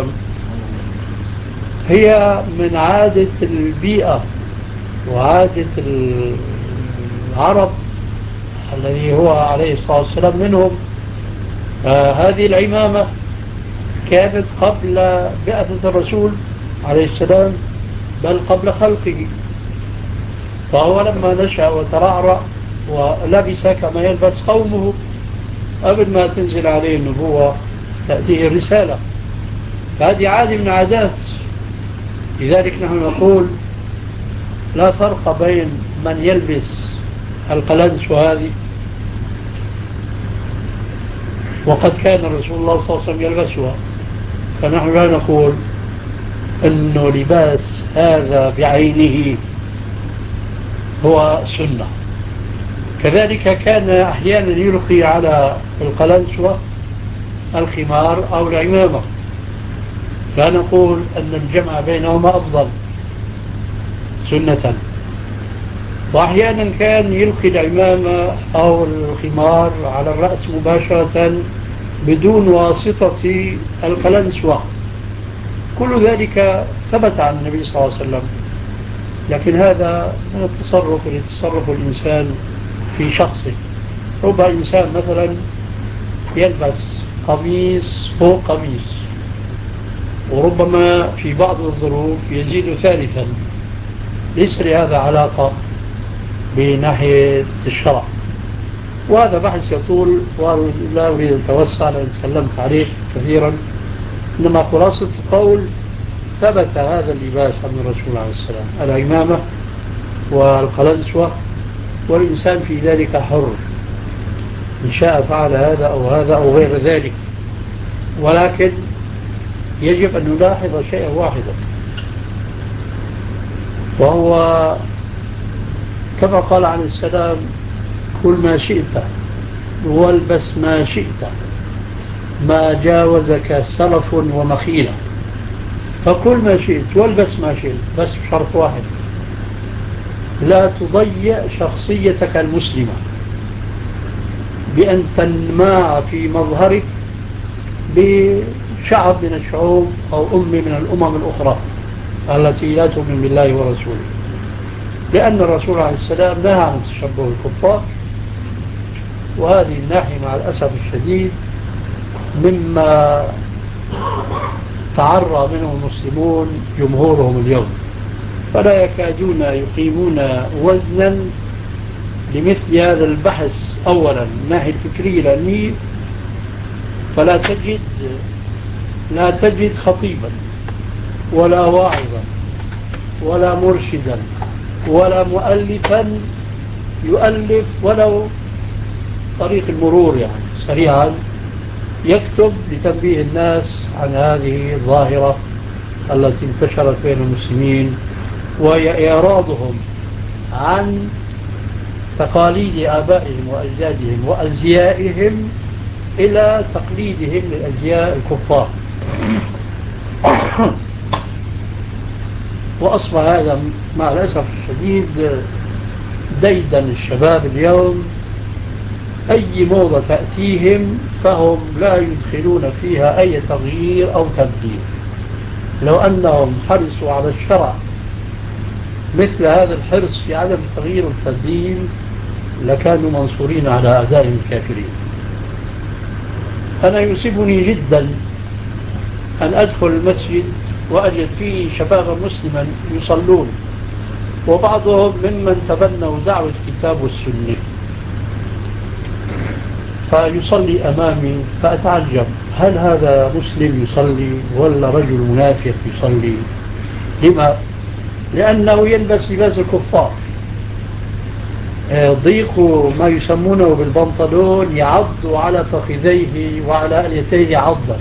S1: هي من عادة البيئة وعادة العرب الذي هو عليه الصلاة والسلام منهم. هذه العمامة كانت قبل بعثة الرسول عليه السلام بل قبل خلقه، فهو لما نشأ وترعرع ولبس كما يلبس قومه قبل ما تنزل عليه النبوة تأتيه الرسالة، فهذه عادة من عادات. لذلك نحن نقول لا فرق بين من يلبس القلنس وهذه وقد كان الرسول الله صلى الله عليه وسلم يلبسها، فنحن لا نقول أنه لباس هذا بعينه هو سنة. كذلك كان أحيانا يلقي على القلنسوة الخمار أو العمامة، فنقول أن الجمع بينهما أفضل سنة. وأحيانا كان يلقي العمامة أو الخمار على الرأس مباشرة بدون واسطة القلنسوة. كل ذلك ثبت عن النبي صلى الله عليه وسلم، لكن هذا من التصرف اللي يتصرف الإنسان في شخصه. رب إنسان مثلا يلبس قميص فوق قميص، وربما في بعض الظروف يزيد ثالثا، ليس لهذا علاقة بناحية الشرع، وهذا بحث يطول ولا أريد أن أتوسع لأن تكلمت عليه كثيرا. إنما خلاصة القول ثبت هذا اللباس عن الرسول عليه السلام، العمامة والقلنسوة، والإنسان في ذلك حر، إن شاء فعل هذا أو هذا أو غير ذلك. ولكن يجب أن نلاحظ شيئا واحدا، وهو كما قال عليه السلام: كل ما شئت والبس ما شئت ما جاوزك سلف ومخيلة. فكل ما شئت والبس ما شئت، بس بشرط واحد: لا تضيع شخصيتك المسلمة بأن تنماع في مظهرك بشعب من الشعوب أو من الأمم الأخرى التي لا تؤمن بالله ورسوله، لأن الرسول عليه السلام نهى عن تشبه الكفار، وهذه الناحية مع الأسف الشديد مما تعرى منه المسلمون جمهورهم اليوم، فلا يكادون يقيمون وزنا لمثل هذا البحث. أولا من الناحية الفكرية العلمية، فلا تجد خطيبا ولا واعظا ولا مرشدا ولا مؤلفا يؤلف ولو طريق المرور يعني سريعا يكتب لتنبيه الناس عن هذه الظاهرة التي انتشرت بين المسلمين، وهي إعراضهم عن تقاليد آبائهم وأجدادهم وأزيائهم إلى تقليدهم لأزياء الكفار. وأصبح هذا مع الأسف الشديد ديدا الشباب اليوم، أي موضة تأتيهم فهم لا يدخلون فيها أي تغيير أو تبديل. لو أنهم حرصوا على الشرع مثل هذا الحرص في عدم التغيير والتبديل لكانوا منصورين على أعدائهم الكافرين. أنا يصيبني جدا أن أدخل المسجد وأجد فيه شبابا مسلما يصلون، وبعضهم ممن تبنوا دعوة الكتاب والسنة، فيصلي أمامي فأتعجب: هل هذا مسلم يصلي ولا رجل منافق يصلي؟ لما؟ لأنه يلبس لباس الكفار، ضيق ما يسمونه بالبنطلون يعض على فخذيه وعلى أليتيه عضا،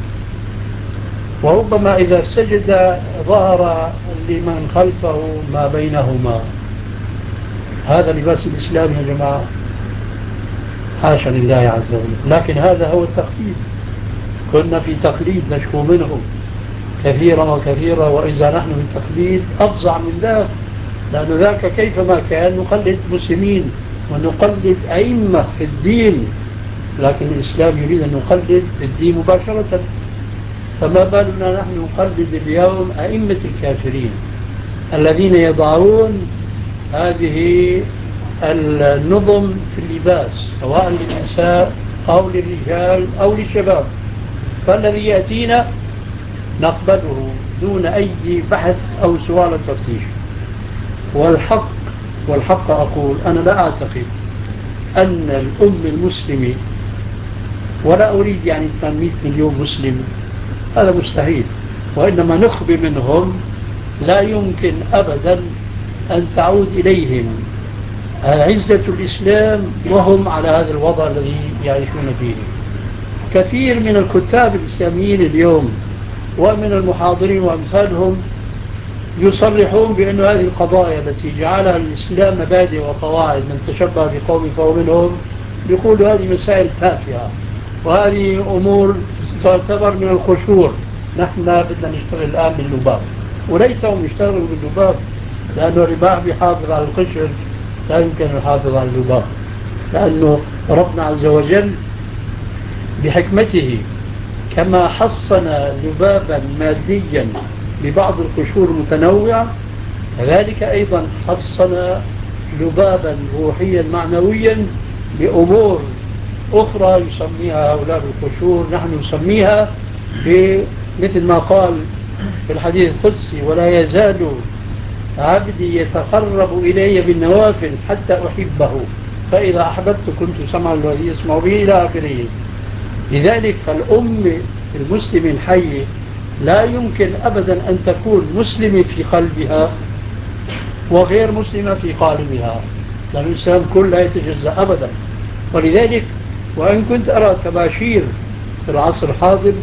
S1: وربما إذا سجد ظهر لمن خلفه ما بينهما. هذا لباس الإسلام يا جماعة؟ حاشا لله عز وجل. لكن هذا هو التقليد، كنا في تقليد نشكو منه كثيرا وكثيرا، وإذا نحن في تقليد أفظع من ذاك، لأن ذاك كيفما كان نقلد مسلمين ونقلد أئمة في الدين، لكن الإسلام يريد أن نقلد في الدين مباشرة. فما بالنا نحن نقلد اليوم أئمة الكافرين الذين يضعون هذه النظم في اللباس سواء للنساء أو للرجال أو للشباب، فالذي يأتينا نقبله دون أي بحث أو سؤال تفتيش. والحق أقول أنا لا أعتقد أن الأم المسلمة، ولا أريد يعني 800 مليون مسلم، هذا مستحيل، وإنما نخبي منهم لا يمكن أبدا أن تعود إليهم عزة الإسلام وهم على هذا الوضع الذي يعيشون فيه. كثير من الكتاب الإسلاميين اليوم ومن المحاضرين وأمثالهم يصرحون بأن هذه القضايا التي جعلها الإسلام مبادئ وقواعد، من تشبه بقوم فهو منهم، يقولوا هذه مسائل تافهة وهذه أمور تعتبر من القشور، نحن بدنا نشتغل الآن باللباب. وليتهم يشتغلوا باللباب، لأن الرباح بيحافظ على القشر، لا يمكن أن يحافظ على اللباب، لأنه ربنا عز وجل بحكمته كما حصن لبابا ماديا ببعض القشور المتنوعة، كذلك أيضا حصن لبابا روحيا معنويا بأمور أخرى يسميها هؤلاء القشور، نحن نسميها مثل ما قال في الحديث القدسي: ولا يزال عبدي يتقرب إلي بالنوافل حتى أحبه، فإذا أحببت كنت سمع الذي يسمع به إلى آخره. لذلك فالأم المسلم الحي لا يمكن أبدا أن تكون مسلمة في قلبها وغير مسلمة في قالبها، لأن الإسلام كله لا يتجزأ أبدا. ولذلك وإن كنت أرى تباشير في العصر الحاضر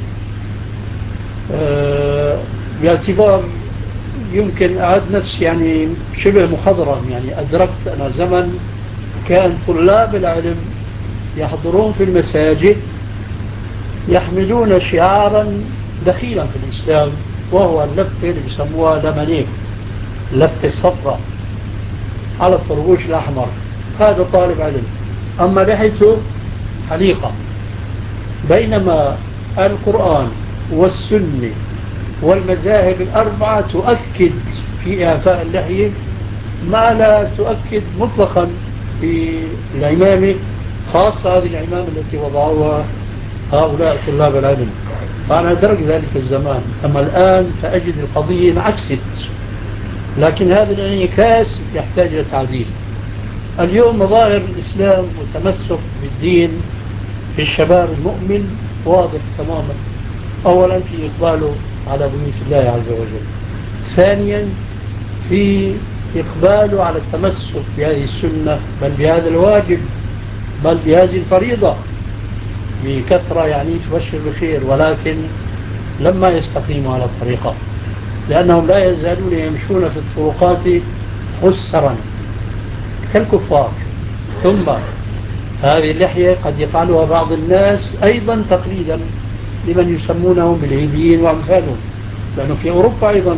S1: باعتبار يمكن أعد نفسي يعني شبه مخضرم، يعني أدركت أنا زمن كان طلاب العلم يحضرون في المساجد يحملون شعارا دخيلا في الإسلام، وهو اللفة اللي بيسموها لمنيك، اللفة الصفراء على الطربوش الأحمر. هذا طالب علم، أما لحيته حليقة. بينما القرآن والسنة والمذاهب الأربعة تؤكد في إعفاء اللحية ما لا تؤكد مطلقا في العمامة، خاصة هذه العمامة التي وضعوها هؤلاء طلاب العلم. فأنا أدرك ذلك الزمان، أما الآن فأجد القضية انعكست، لكن هذا الانعكاس يحتاج إلى تعديل. اليوم مظاهر الإسلام والتمسك بالدين في الشباب المؤمن واضح تماما. أولا في إقباله على بيوت الله عز وجل، ثانيا في إقباله على التمسك بهذه السنة، بل بهذا الواجب، بل بهذه الفريضة بكثرة، يعني تبشر بخير، ولكن لما يستقيموا على الطريقة، لأنهم لا يزالون يمشون في الطرقات حسرا كالكفار. ثم هذه اللحية قد يفعلها بعض الناس أيضا تقليدا لمن يسمونهم بالهيبيين وأمثالهم، لأنه في أوروبا أيضا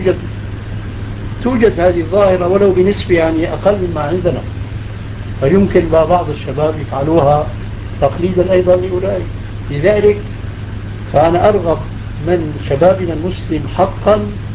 S1: توجد هذه الظاهرة ولو بنسبة يعني أقل مما عندنا، فيمكن بعض الشباب يفعلوها تقليدا أيضا لأولئك. لذلك فأنا أرغب من شبابنا المسلم حقا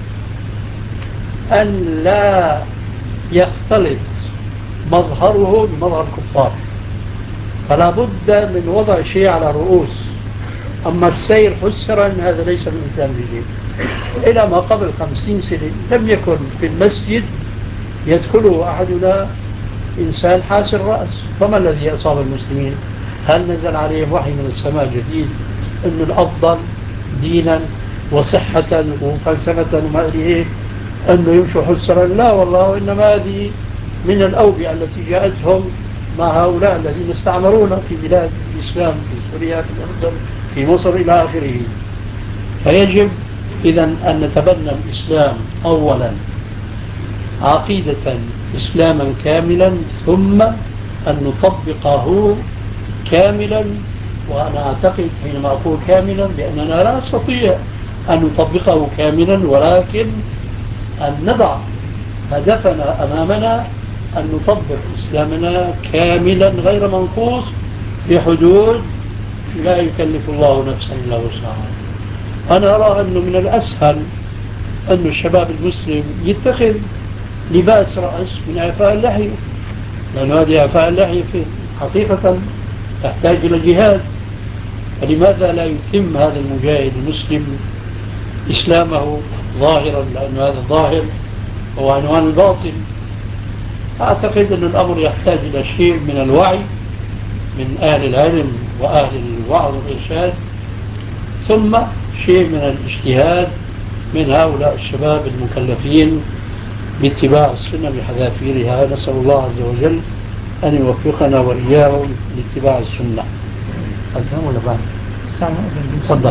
S1: أن لا يختلط مظهره بمظهر الكفار، فلا بد من وضع شيء على الرؤوس. أما السير حسرا هذا ليس من الإسلام بشيء. إلى ما قبل 50 سنة لم يكن في المسجد يدخله أحدنا إنسان حاس الرأس. فما الذي أصاب المسلمين؟ هل نزل عليهم وحي من السماء جديد أن الأفضل دينا وصحة وفلسفة وما أدري إيه أنه يمشوا حسرا؟ لا والله، إنما هذه من الأوبئة التي جاءتهم مع هؤلاء الذين استعمرونا في بلاد الإسلام، في سوريا، في الأردن، في مصر إلى آخره. فيجب إذن أن نتبنى الإسلام أولا عقيدة إسلاما كاملا، ثم أن نطبقه كاملا. وأنا أعتقد حينما أقول كاملا بأننا لا نستطيع أن نطبقه كاملا، ولكن أن نضع هدفنا أمامنا أن نطبق إسلامنا كاملا غير منقوص في حدود لا يكلف الله نفسا إلا وسعها. أنا أرى أنه من الأسهل أن الشباب المسلم يتخذ لباس رأس من إعفاء اللحية، لأن هذه إعفاء اللحية حقيقة تحتاج إلى جهاد. فلماذا لا يتم هذا المجاهد المسلم إسلامه ظاهرا، لأن هذا الظاهر هو عنوان الباطل. أعتقد أن الأمر يحتاج إلى شيء من الوعي من أهل العلم وأهل الوعظ والإرشاد، ثم شيء من الاجتهاد من هؤلاء الشباب المكلفين باتباع السنة بحذافيرها. نسأل الله عز وجل أن يوفقنا وإياهم لاتباع السنة. أفهم ولا بعد؟ تفضل.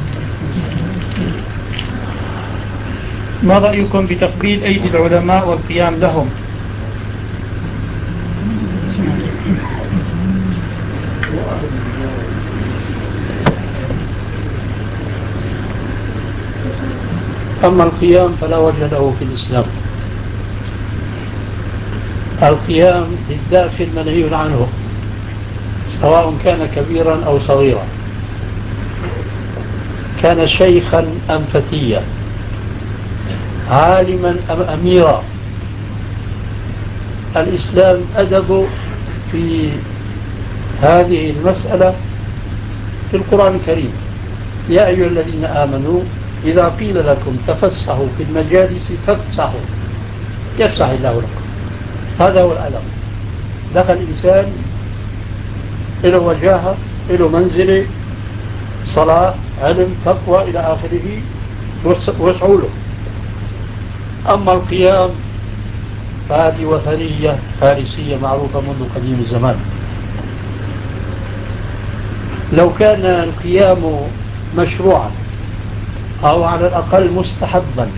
S2: ما رأيكم بتقبيل أيدي العلماء والقيام لهم؟
S1: أما القيام فلا وجه له في الإسلام. القيام للداخل منهي عنه، سواء كان كبيرا أو صغيرا، كان شيخا أم فتيا، عالما أم أميرا. الإسلام أدب في هذه المسألة في القرآن الكريم: يا أيها الذين آمنوا إذا قيل لكم تفسحوا في المجالس فافسحوا يفسح الله لكم. هذا هو الأدب. دخل الإنسان له وجاهة، له منزله، صلاة، علم، تقوى إلى آخره، وسعوا له. أما القيام فهذه وثنية فارسية معروفة منذ قديم الزمان. لو كان القيام مشروعا أو على الأقل مستحبا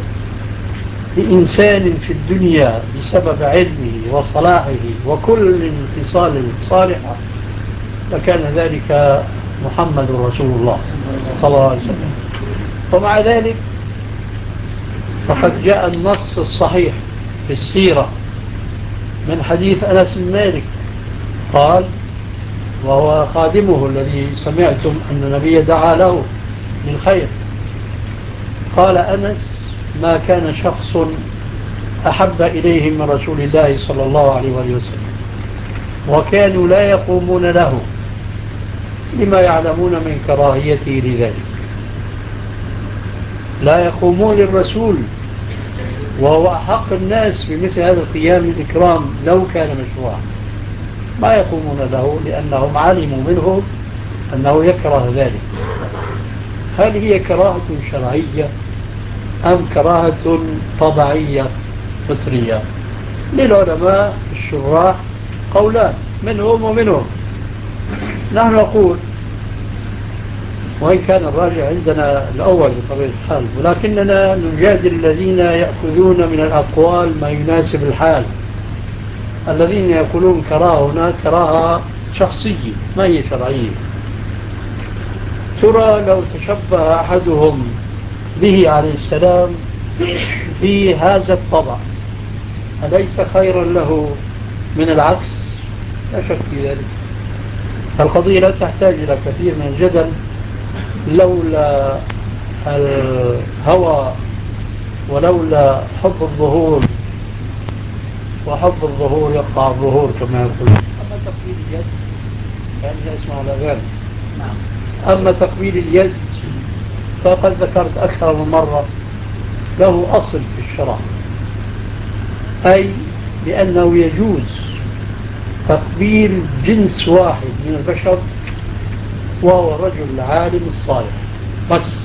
S1: لإنسان في الدنيا بسبب علمه وصلاحه وكل الخصال الصالحة لكان ذلك محمد رسول الله صلى الله عليه وسلم. ومع ذلك فقد جاء النص الصحيح في السيرة من حديث أنس بن مالك قال، وهو خادمه الذي سمعتم أن النبي دعا له بالخير، قال أنس: ما كان شخص أحب إليهم من رسول الله صلى الله عليه وسلم، وكانوا لا يقومون له لما يعلمون من كراهيته لذلك. لا يقومون للرسول وهو أحق الناس بمثل هذا القيام الإكرام لو كان مشروعا، ما يقومون له لأنهم علموا منه أنه يكره ذلك. هل هي كراهة شرعية أم كراهة طبيعية فطرية؟ للعلماء الشراح قولان منهم ومنهم. نحن نقول، وإن كان الراجع عندنا الأول بطبيعة الحال، ولكننا نجادل الذين يأخذون من الأقوال ما يناسب الحال. الذين يقولون كراهة هنا كراهة شخصية ما هي شرعية. ترى لو تشبه أحدهم به عليه السلام في هذا الطبع أليس خيرا له من العكس؟ لا شك في ذلك. القضية لا تحتاج إلى كثير من الجدل. لولا الهوى ولولا حب الظهور، وحب الظهور يقطع الظهور كما يقول. أما تقبيل اليد كان يسمع الأغاني. أما تقبيل اليد فقد ذكرت أكثر من مرة له أصل في الشرع، أي بأنه يجوز تقبيل جنس واحد من البشر وهو الرجل العالم الصالح بس.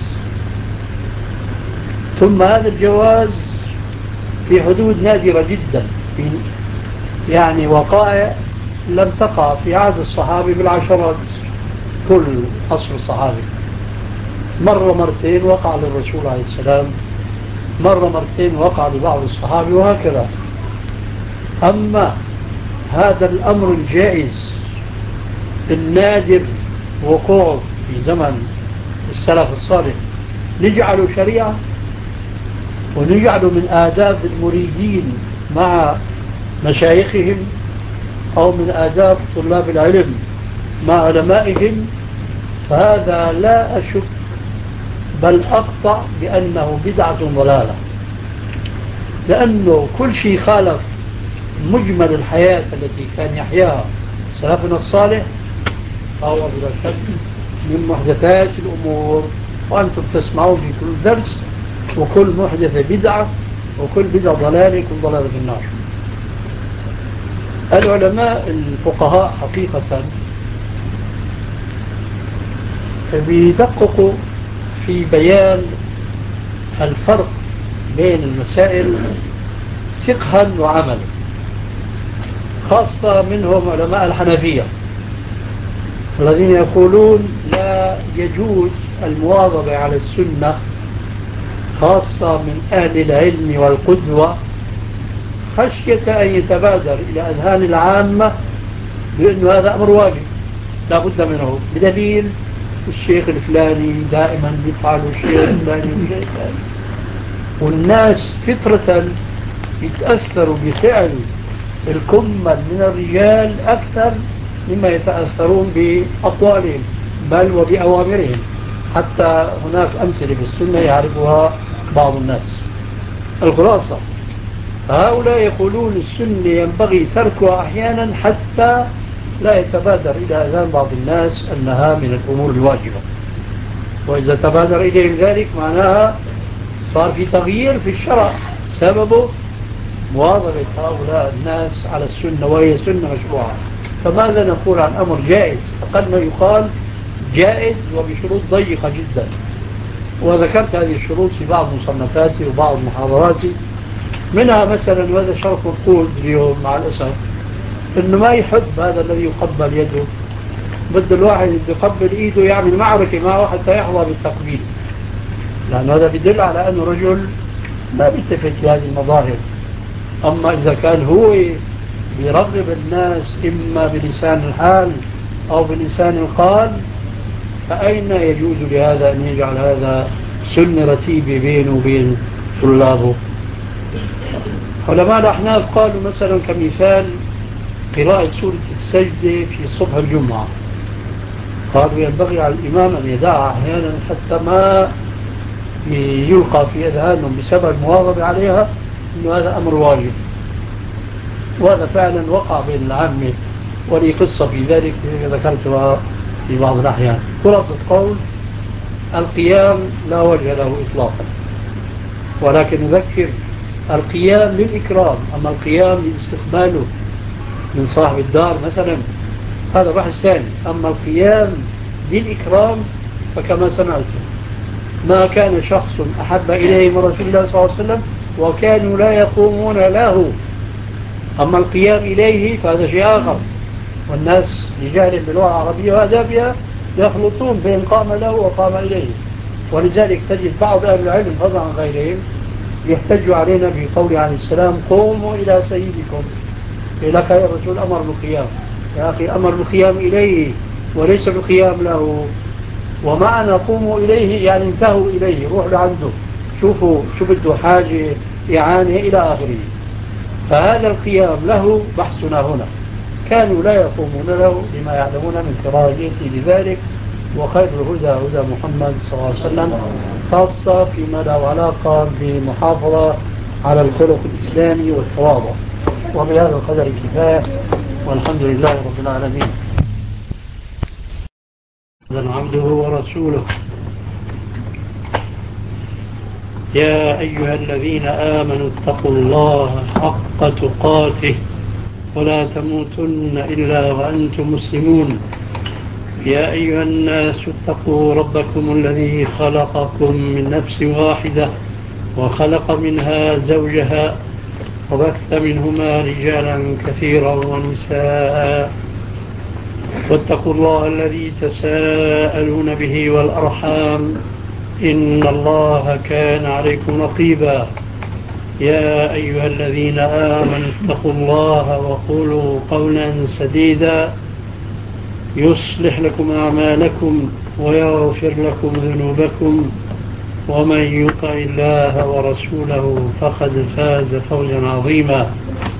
S1: ثم هذا الجواز في حدود نادرة جدا، في يعني وقائع لم تقع في عهد الصحابي بالعشرات، كل عصر الصحابي مرة مرتين وقع للرسول عليه السلام، مرة مرتين وقع لبعض الصحابي، وهكذا. أما هذا الأمر الجائز النادر وقوعه في زمن السلف الصالح نجعله شريعة ونجعله من آداب المريدين مع مشايخهم أو من آداب طلاب العلم مع علمائهم، فهذا لا أشك بل أقطع بأنه بدعة ضلالة، لأنه كل شيء خالف مجمل الحياة التي كان يحياها سلفنا الصالح فهو بلا شك من محدثات الأمور. وأنتم تسمعون في كل درس وكل محدثة بدعة وكل بدعة ضلالة، كل ضلالة في النار. العلماء الفقهاء حقيقة بيدققوا في بيان الفرق بين المسائل فقها وعملا، خاصة منهم علماء الحنفية الذين يقولون لا يجوز المواظبة على السنة، خاصة من أهل العلم والقدوة، خشية أن يتبادر إلى أذهان العامة بأن هذا أمر واجب لا بد منه، بدليل الشيخ الفلاني دائما يفعل الشيخ الفلاني والشيخ الفلاني، والناس فطرة يتأثروا بفعل الكمل من الرجال أكثر مما يتأثرون بأقوالهم بل وبأوامرهم، حتى هناك أمثلة بالسنة يعرفها بعض الناس. الخلاصة هؤلاء يقولون السنة ينبغي تركها أحيانا حتى لا يتبادر إلى أذهان بعض الناس أنها من الأمور الواجبة، وإذا تبادر إليهم ذلك معناها صار في تغيير في الشرع سببه مواظبة هؤلاء الناس على السنة وهي سنة مشروعة. فماذا نقول عن أمر جائز؟ أقل ما يقال جائز وبشروط ضيقة جدا، وذكرت هذه الشروط في بعض مصنفاتي وبعض محاضراتي، منها مثلا، وهذا شرف القول اليوم مع الأسف، إنه ما يحب هذا الذي يقبل يده، بده الواحد يقبل إيده يعمل معركة معه حتى يحظى بالتقبيل، لأن هذا يدل على أنه رجل ما بيلتفت لهذه المظاهر. أما إذا كان هو يرغب الناس إما بلسان الحال أو بلسان القال، فأين يجوز لهذا أن يجعل هذا سن رتيبة بينه وبين طلابه؟ علماء الأحناف قالوا مثلا كمثال قراءة سورة السجدة في صبح الجمعة، قالوا ينبغي على الإمام أن يدعها أحيانا حتى ما يلقى في أذهانهم بسبب المواظبة عليها أنه هذا أمر واجب. وهذا فعلا وقع بين العامة، ولي قصة في ذلك ذكرتها في بعض الأحيان. خلاصة قول القيام لا وجه له إطلاقا، ولكن نذكر القيام للإكرام، أما القيام لاستقباله من صاحب الدار مثلا هذا بحث ثاني. أما القيام للإكرام فكما سمعتم ما كان شخص أحب إليه من رسول الله صلى الله عليه وسلم وكانوا لا يقومون له. أما القيام إليه فهذا شيء آخر، والناس لجهل باللغة العربية وآدابها يخلطون بين قام له وقام إليه. ولذلك تجد بعض أهل العلم فضلا عن غيرهم يحتج علينا بقول عليه السلام قوموا إلى سيدكم، لك يا رسول أمر بالقيام. يا أخي أمر بالقيام إليه وليس بالقيام له. ومعنى قوموا إليه يعني انتهوا إليه، روح لعنده شوفوا شو بده حاجة إعانة إلى آخره. فهذا القيام له بحثنا هنا، كانوا لا يقومون له لما يعلمون من كراهيته لذلك. وخير الهدى هدى محمد صلى الله عليه وسلم، خاصة فيما له علاقة بالمحافظة على الخلق الإسلامي والتواضع. وبهذا القدر كفاية، والحمد لله رب العالمين. عبده ورسوله. يا أيها الذين آمنوا اتقوا الله حق تقاته ولا تموتن إلا وأنتم مسلمون. يا أيها الناس اتقوا ربكم الذي خلقكم من نفس واحدة وخلق منها زوجها وبث منهما رجالا كثيرا ونساء، واتقوا الله الذي تساءلون به والأرحام إن الله كان عليكم رقيبا. يا أيها الذين آمنوا اتقوا الله وقولوا قولا سديدا يصلح لكم أعمالكم ويغفر لكم ذنوبكم، ومن يطع الله ورسوله فقد فاز فوزا عظيما.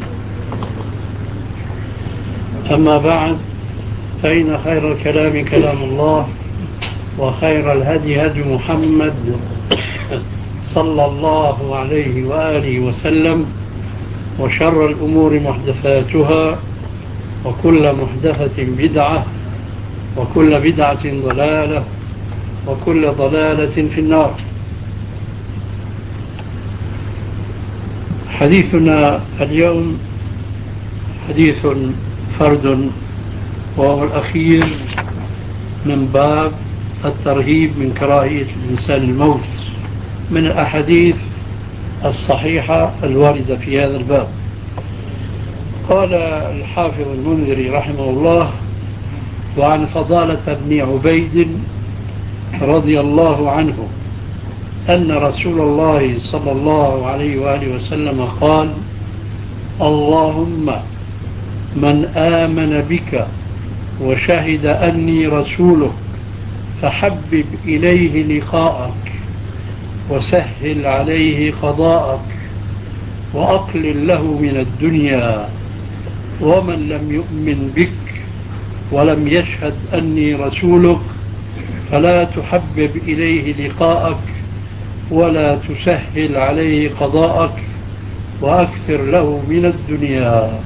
S1: أما بعد، فإن خير الكلام كلام الله، وخير الهدي هدي محمد صلى الله عليه وآله وسلم، وشر الأمور محدثاتها، وكل محدثة بدعة، وكل بدعة ضلالة، وكل ضلالة في النار. حديثنا اليوم حديث فرد، وهو الأخير من باب الترهيب من كراهية الإنسان الموت، من الأحاديث الصحيحة الواردة في هذا الباب. قال الحافظ المنذري رحمه الله: وعن فضالة بن عبيد رضي الله عنه أن رسول الله صلى الله عليه وآله وسلم قال: اللهم من آمن بك وشهد أني رسولك فحبب إليه لقاءك وسهل عليه قضاءك وأقلل له من الدنيا. ومن لم يؤمن بك ولم يشهد أني رسولك فلا تحبب إليه لقاءك ولا تسهل عليه قضاءك وأكثر له من الدنيا.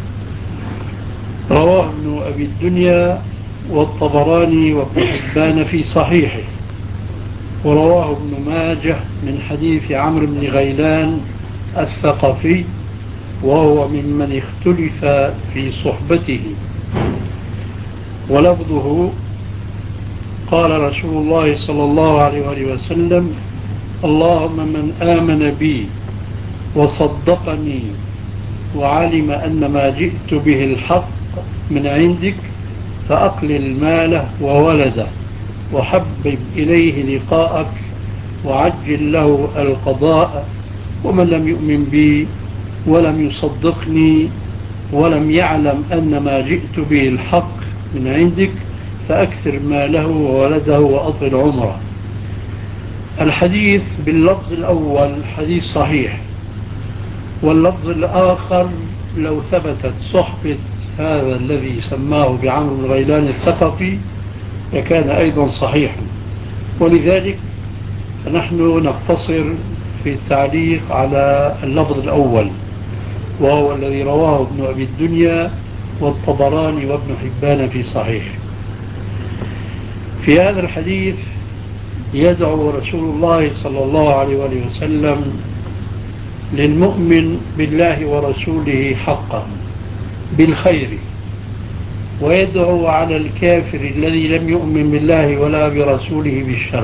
S1: رواه ابن أبي الدنيا والطبراني وابن حبان في صحيحه، ورواه ابن ماجه من حديث عمرو بن غيلان الثقفي، وهو ممن اختلف في صحبته. ولفظه: قال رسول الله صلى الله عليه وآله وسلم: اللهم من آمن بي وصدقني وعلم أن ما جئت به الحق من عندك فأقلل ماله وولده وحبب إليه لقاءك وعجل له القضاء، ومن لم يؤمن بي ولم يصدقني ولم يعلم أن ما جئت به الحق من عندك فأكثر ماله وولده وأطل عمره. الحديث باللفظ الأول حديث صحيح، واللفظ الآخر لو ثبتت صحبة هذا الذي سماه بعمرو بن غيلان الثقفي لكان أيضا صحيحا، ولذلك فنحن نقتصر في التعليق على اللفظ الأول، وهو الذي رواه ابن أبي الدنيا والطبراني وابن حبان في صحيح. في هذا الحديث يدعو رسول الله صلى الله عليه وسلم للمؤمن بالله ورسوله حقا بالخير، ويدعو على الكافر الذي لم يؤمن بالله ولا برسوله بالشر.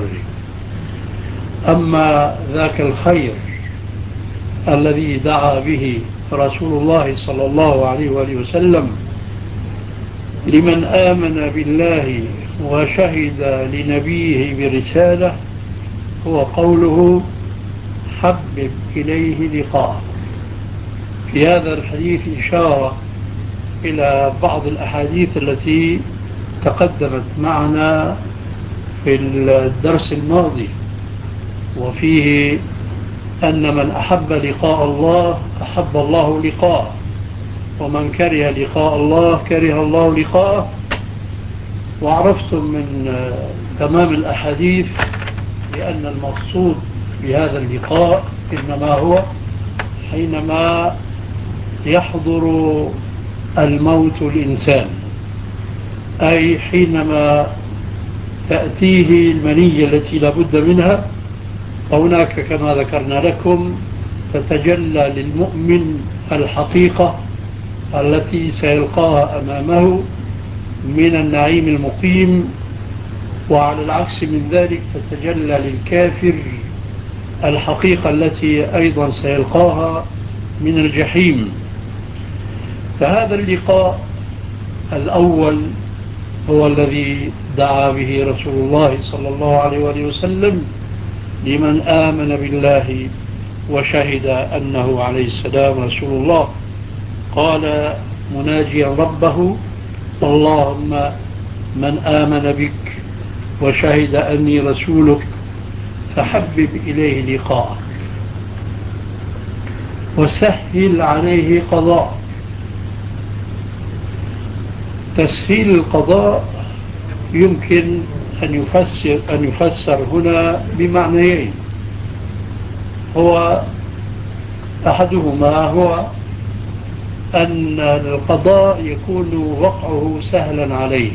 S1: أما ذاك الخير الذي دعا به رسول الله صلى الله عليه وآله وسلم لمن آمن بالله وشهد لنبيه برسالة هو قوله: حبب إليه لقاءه. في هذا الحديث إشارة إلى بعض الأحاديث التي تقدمت معنا في الدرس الماضي، وفيه أن من أحب لقاء الله أحب الله لقاءه، ومن كره لقاء الله كره الله لقاءه. وعرفتم من تمام الأحاديث بأن المقصود بهذا اللقاء إنما هو حينما يحضر الموت الإنسان، أي حينما تأتيه المنية التي لابد منها، وهناك كما ذكرنا لكم تتجلى للمؤمن الحقيقة التي سيلقاها أمامه من النعيم المقيم، وعلى العكس من ذلك تتجلى للكافر الحقيقة التي أيضا سيلقاها من الجحيم. فهذا اللقاء الأول هو الذي دعا به رسول الله صلى الله عليه وآله وسلم لمن آمن بالله وشهد أنه عليه السلام رسول الله. قال مناجيا ربه: اللهم من آمن بك وشهد أني رسولك فحبب إليه لقاءك وسهل عليه قضاء. تسهيل القضاء يمكن أن يفسر هنا بمعنيين، هو أحدهما هو أن القضاء يكون وقعه سهلا عليه،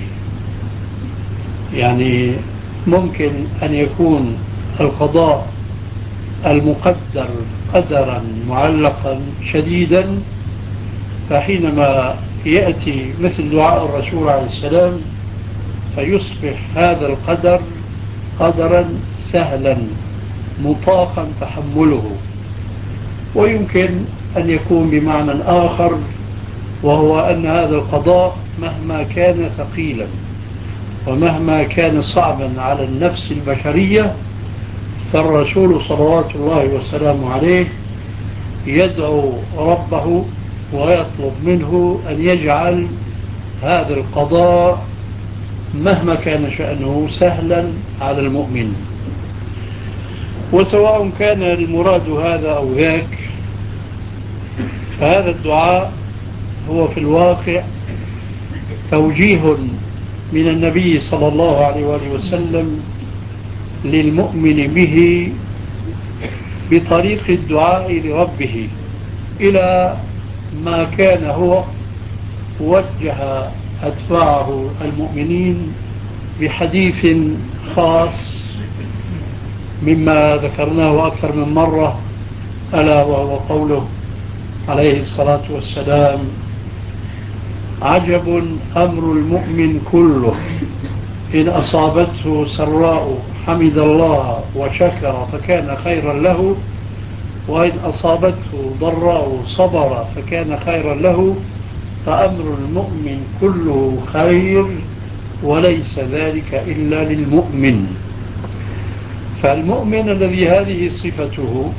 S1: يعني ممكن أن يكون القضاء المقدر قدرا معلقا شديدا، فحينما يأتي مثل دعاء الرسول عليه السلام فيصبح هذا القدر قدرا سهلا مطاقا تحمله. ويمكن أن يكون بمعنى آخر، وهو أن هذا القضاء مهما كان ثقيلا ومهما كان صعبا على النفس البشرية، فالرسول صلوات الله وسلامه عليه يدعو ربه ويطلب منه أن يجعل هذا القضاء مهما كان شأنه سهلا على المؤمن. وسواء كان المراد هذا أو ذاك، فهذا الدعاء هو في الواقع توجيه من النبي صلى الله عليه وآله وسلم للمؤمن به بطريق الدعاء لربه إلى ما كان هو وجه أتباعه المؤمنين بحديث خاص مما ذكرناه أكثر من مرة، ألا وهو قوله عليه الصلاة والسلام: عجب أمر المؤمن كله إن أصابته سراء حمد الله وشكر فكان خيرا له، وإن أصابته ضراء صبر فكان خيرا له. فأمر المؤمن كله خير، وليس ذلك إلا للمؤمن. فالمؤمن الذي هذه صفته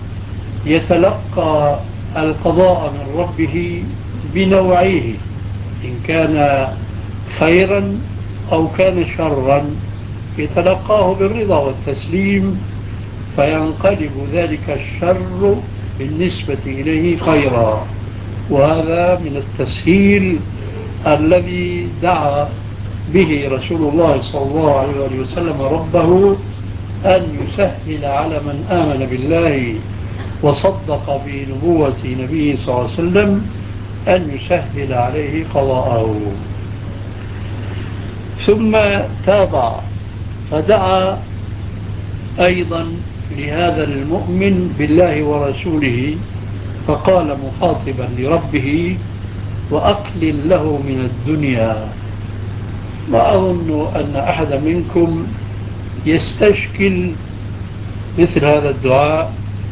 S1: يتلقى القضاء من ربه بنوعيه، إن كان خيرا أو كان شرا يتلقاه بالرضا والتسليم، فينقلب ذلك الشر بالنسبة إليه خيرا. وهذا من التسهيل الذي دعا به رسول الله صلى الله عليه وسلم ربه، أن يسهل على من آمن بالله وصدق بنبوة نبيه صلى الله عليه وسلم، أن يسهل عليه قضاءه. ثم تابع فدعا أيضا لهذا المؤمن بالله ورسوله، فقال مخاطبا لربه: وأقلل له من الدنيا. ما أظن أن أحد منكم يستشكل مثل هذا الدعاء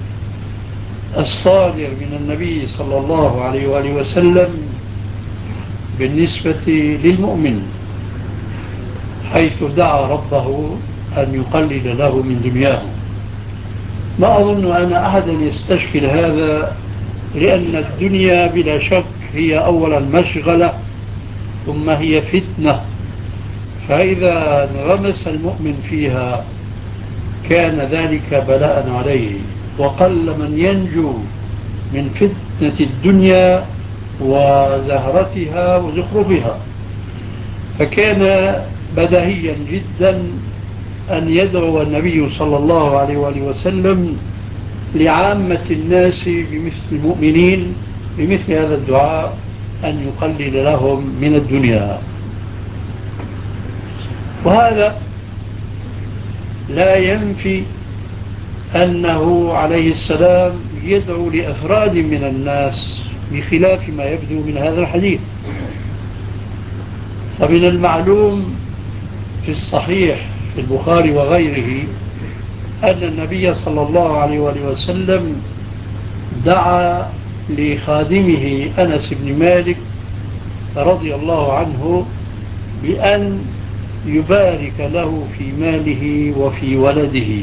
S1: الصادر من النبي صلى الله عليه وآله وسلم بالنسبة للمؤمن، حيث دعا ربه أن يقلل له من دنياه. ما أظن أن أحدا يستشكل هذا، لأن الدنيا بلا شك هي أولا مشغلة، ثم هي فتنة، فإذا انغمس المؤمن فيها كان ذلك بلاء عليه. وقل من ينجو من فتنة الدنيا وزهرتها وزخرفها، فكان بديهيا جدا أن يدعو النبي صلى الله عليه وآله وسلم لعامة الناس بمثل المؤمنين بمثل هذا الدعاء، أن يقلل لهم من الدنيا. وهذا لا ينفي أنه عليه السلام يدعو لأفراد من الناس بخلاف ما يبدو من هذا الحديث. فمن المعلوم في الصحيح في البخاري وغيره أن النبي صلى الله عليه وآله وسلم دعا لخادمه أنس بن مالك رضي الله عنه بأن يبارك له في ماله وفي ولده،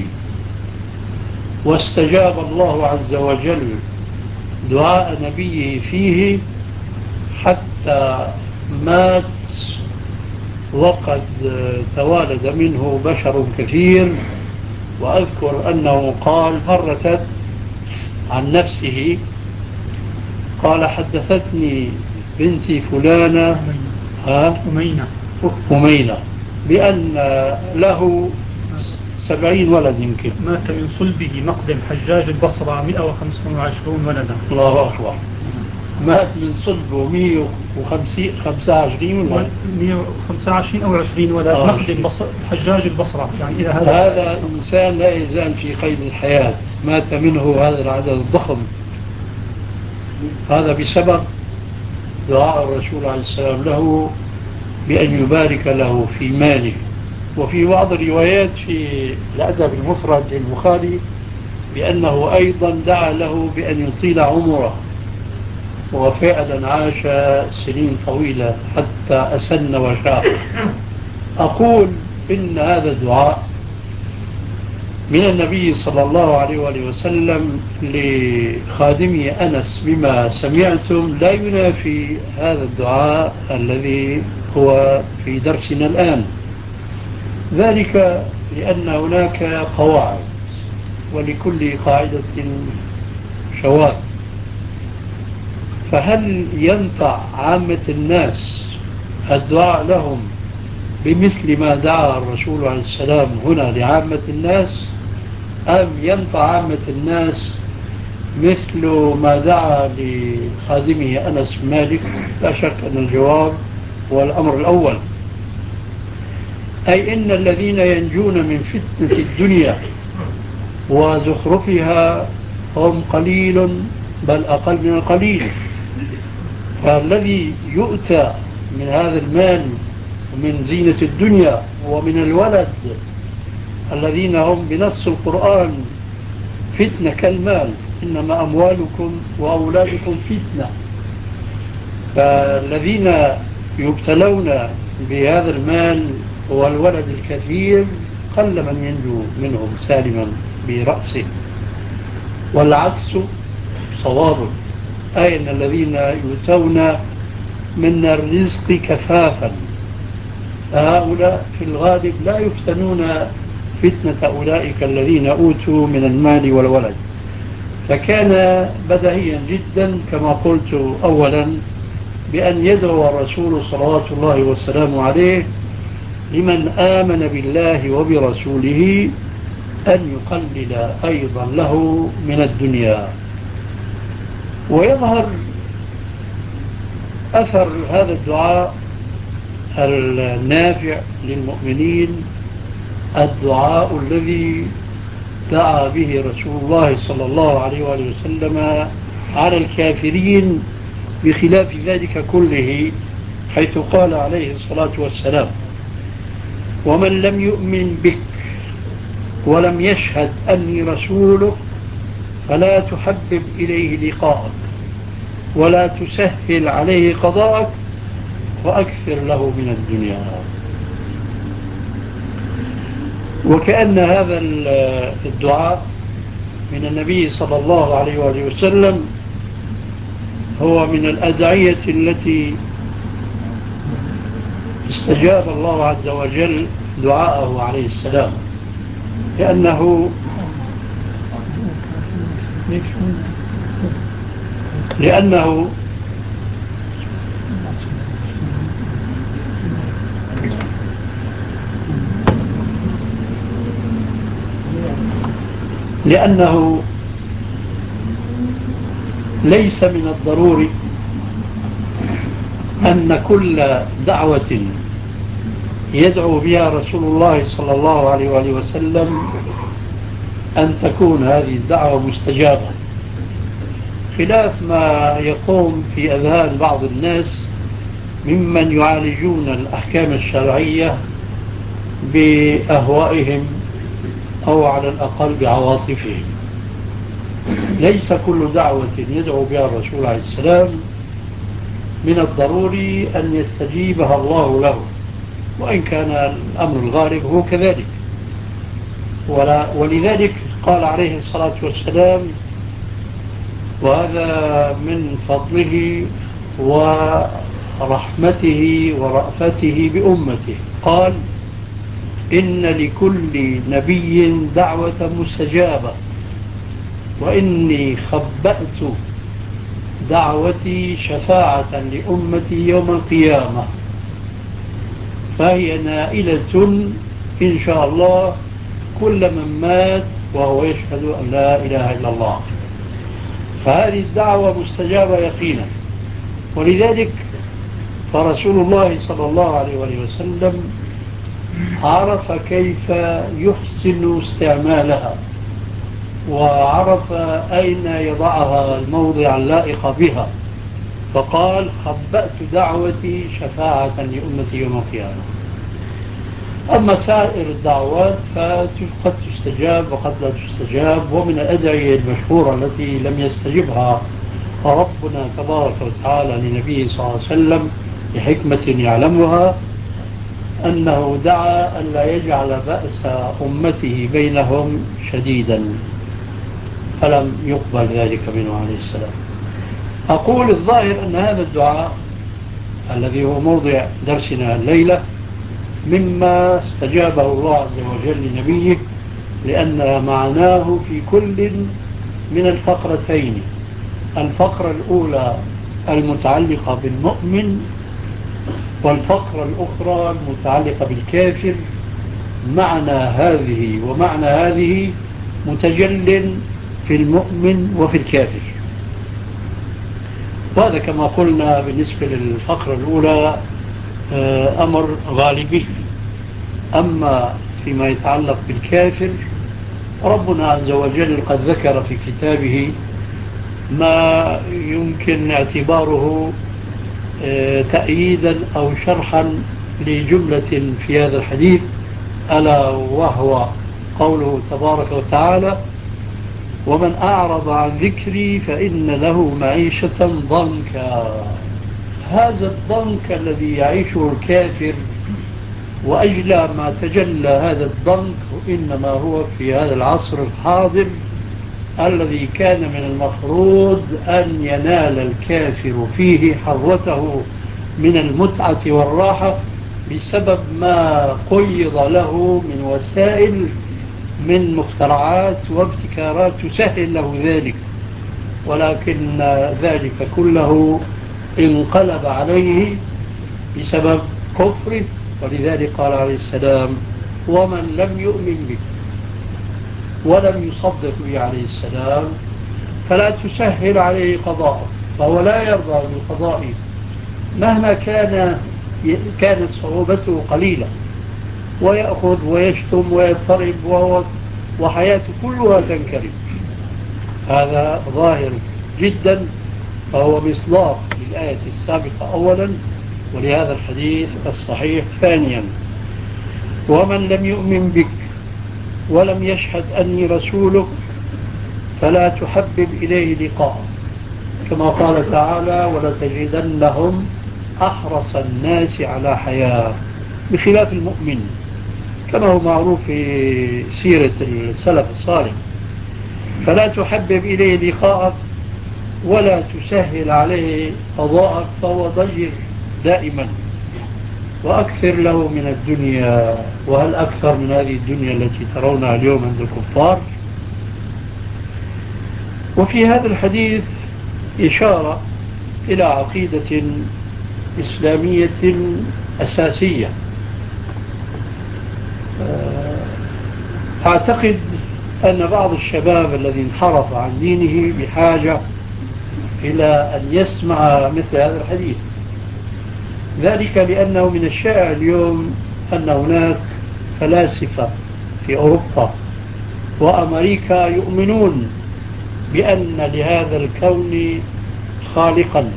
S1: واستجاب الله عز وجل دعاء نبيه فيه حتى مات، وقد توالد منه بشر كثير. وأذكر أنه قال مرة عن نفسه، قال: حدثتني بنتي فلانة أمينة بأن له 70 ولد يمكن.
S2: مات من صلبه مقدم حجاج البصرة 125 ولدا.
S1: الله أكبر. مات من صلبه 125 ولد،
S2: 125 أو 20 ولد. مقدم حجاج البصرة، يعني إلى
S1: هذا إنسان لا يزال في قيد الحياة، مات منه هذا العدد الضخم. هذا بسبب دعاء الرسول عليه السلام له بأن يبارك له في ماله. وفي بعض الروايات في الأدب المفرد للبخاري بأنه أيضا دعا له بأن يطيل عمره، وفعلا عاش سنين طويلة حتى أسن وشاء. أقول إن هذا الدعاء من النبي صلى الله عليه وآله وسلم لخادمه أنس بما سمعتم لا ينافي هذا الدعاء الذي هو في درسنا الآن. ذلك لأن هناك قواعد، ولكل قاعدة شواذ. فهل ينفع عامة الناس الدعاء لهم بمثل ما دعا الرسول عليه السلام هنا لعامة الناس، أم ينفع عامة الناس مثل ما دعا لخادمه أنس بن مالك؟ لا شك أن الجواب هو الأمر الأول، أي إن الذين ينجون من فتنة الدنيا وزخرفها هم قليل، بل أقل من القليل. فالذي يؤتى من هذا المال من زينة الدنيا ومن الولد الذين هم بنص القرآن فتنة كالمال، إنما أموالكم وأولادكم فتنة. فالذين يبتلون بهذا المال والولد الكثير قل من ينجو منهم سالما برأسه، والعكس صواب، أي أن الذين يؤتون من الرزق كفافا هؤلاء في الغالب لا يفتنون فتنة أولئك الذين أوتوا من المال والولد. فكان بديهيا جدا كما قلت أولا بأن يدعو الرسول صلوات الله والسلام عليه لمن آمن بالله وبرسوله أن يقلل أيضا له من الدنيا. ويظهر أثر هذا الدعاء النافع للمؤمنين، الدعاء الذي دعا به رسول الله صلى الله عليه وآله وسلم على الكافرين بخلاف ذلك كله، حيث قال عليه الصلاة والسلام: ومن لم يؤمن بك ولم يشهد أني رسولك فلا تحبب إليه لقاءك ولا تسهل عليه قضاءك وأكثر له من الدنيا. وكأن هذا الدعاء من النبي صلى الله عليه وآله وسلم هو من الأدعية التي استجاب الله عز وجل دعاءه عليه السلام، لأنه ليس من الضروري أن كل دعوة يدعو بها رسول الله صلى الله عليه وآله وسلم أن تكون هذه الدعوة مستجابة، خلاف ما يقوم في أذهان بعض الناس ممن يعالجون الأحكام الشرعية بأهوائهم أو على الأقل بعواطفهم. ليس كل دعوة يدعو بها الرسول عليه السلام من الضروري أن يستجيبها الله له، وإن كان الأمر الغالب هو كذلك. ولذلك قال عليه الصلاة والسلام، وهذا من فضله ورحمته ورأفته بأمته، قال: إن لكل نبي دعوة مستجابة، وإني خبأت دعوتي شفاعة لأمتي يوم القيامة، فهي نائلة إن شاء الله كل من مات وهو يشهد أن لا إله إلا الله. فهذه الدعوة مستجابة يقينا. ولذلك فرسول الله صلى الله عليه وسلم عرف كيف يحسن استعمالها، وعرف أين يضعها الموضع اللائق بها، فقال: خبأت دعوتي شفاعة لأمتي يوم القيامة. أما سائر الدعوات فقد تستجاب وقد لا تستجاب. ومن الأدعية المشهورة التي لم يستجبها ربنا تبارك وتعالى لنبيه صلى الله عليه وسلم بحكمة يعلمها، أنه دعا أن لا يجعل بأس أمته بينهم شديدا، فلم يقبل ذلك منه عليه السلام. أقول الظاهر أن هذا الدعاء الذي هو موضع درسنا الليلة مما استجابه الله عز وجل لنبيه، لأن معناه في كل من الفقرتين: الفقرة الأولى المتعلقة بالمؤمن، والفقرة الأخرى المتعلقة بالكافر. معنى هذه ومعنى هذه متجل في المؤمن وفي الكافر. وهذا كما قلنا بالنسبة للفقرة الأولى أمر غالبي. أما فيما يتعلق بالكافر ربنا عز وجل قد ذكر في كتابه ما يمكن اعتباره تأييدا أو شرحا لجملة في هذا الحديث، ألا وهو قوله تبارك وتعالى: ومن أعرض عن ذكري فإن له معيشة ضنكا. هذا الضنك الذي يعيشه الكافر، وأجلى ما تجلى هذا الضنك إنما هو في هذا العصر الحاضر الذي كان من المفروض أن ينال الكافر فيه حظوته من المتعة والراحة بسبب ما قيض له من وسائل من مخترعات وابتكارات تسهل له ذلك، ولكن ذلك كله انقلب عليه بسبب كفره. ولذلك قال عليه السلام: ومن لم يؤمن بك ولم يصدق بي عليه السلام فلا تسهل عليه قضاءه، فهو لا يرضى بالقضاء مهما كانت صعوبته قليلة، ويأخذ ويشتم ويضطرب وحياته كلها تنكرب. هذا ظاهر جدا، فهو مصداق للآية السابقة أولا، ولهذا الحديث الصحيح ثانيا: ومن لم يؤمن بك ولم يشهد أني رسولك فلا تحبب إليه لقاء، كما قال تعالى: ولتجدنهم أحرص الناس على حياة، بخلاف المؤمن، كما هو معروف في سيرة السلف الصالح. فلا تحبب إليه لقاءك ولا تسهل عليه قضاءك، فهو ضيق دائما وأكثر له من الدنيا. وهل أكثر من هذه الدنيا التي ترونها اليوم عند الكفار؟ وفي هذا الحديث إشارة إلى عقيدة إسلامية أساسية. أعتقد أن بعض الشباب الذي انحرف عن دينه بحاجة إلى أن يسمع مثل هذا الحديث، ذلك لأنه من الشائع اليوم أن هناك فلاسفة في أوروبا وأمريكا يؤمنون بأن لهذا الكون خالقا،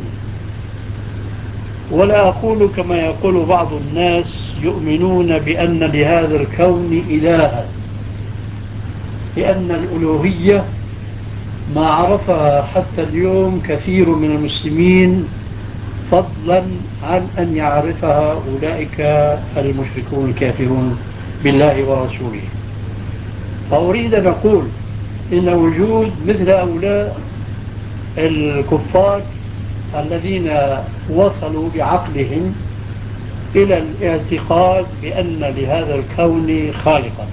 S1: ولا أقول كما يقول بعض الناس يؤمنون بأن لهذا الكون إلها، لأن الألوهية ما عرفها حتى اليوم كثير من المسلمين، فضلا عن أن يعرفها أولئك المشركون الكافرون بالله ورسوله. فأريد أن أقول إن وجود مثل هؤلاء الكفار الذين وصلوا بعقلهم إلى الاعتقاد بأن لهذا الكون خالقا،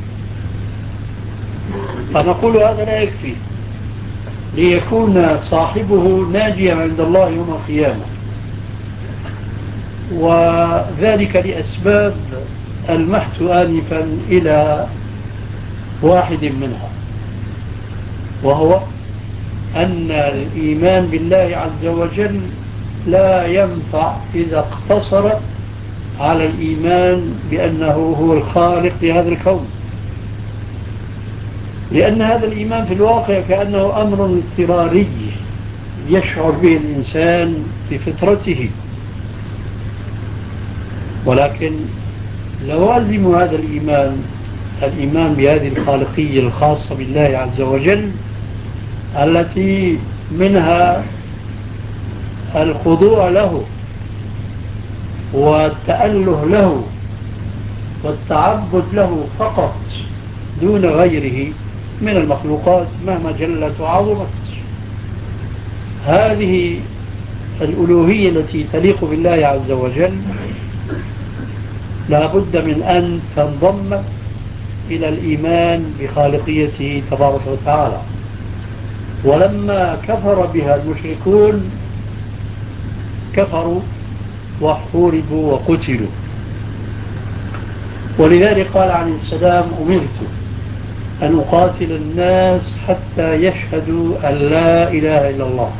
S1: فنقول هذا لا يكفي ليكون صاحبه ناجيا عند الله يوم القيامة، وذلك لأسباب المحت آنفا إلى واحد منها، وهو أن الإيمان بالله عز وجل لا ينفع إذا اقتصر على الإيمان بأنه هو الخالق لهذا الكون، لأن هذا الإيمان في الواقع كأنه أمر اضطراري يشعر به الإنسان بفطرته، ولكن لوازم هذا الإيمان بهذه الخالقية الخاصة بالله عز وجل التي منها الخضوع له والتأله له والتعبد له فقط دون غيره من المخلوقات مهما جلت وعظمت. هذه الألوهية التي تليق بالله عز وجل لا بد من أن تنضم إلى الإيمان بخالقيته تبارك وتعالى. ولما كفر بها المشركون كفروا وحوربوا وقتلوا، ولذلك قال عليه السلام: أمرت أن أقاتل الناس حتى يشهدوا أن لا إله إلا الله.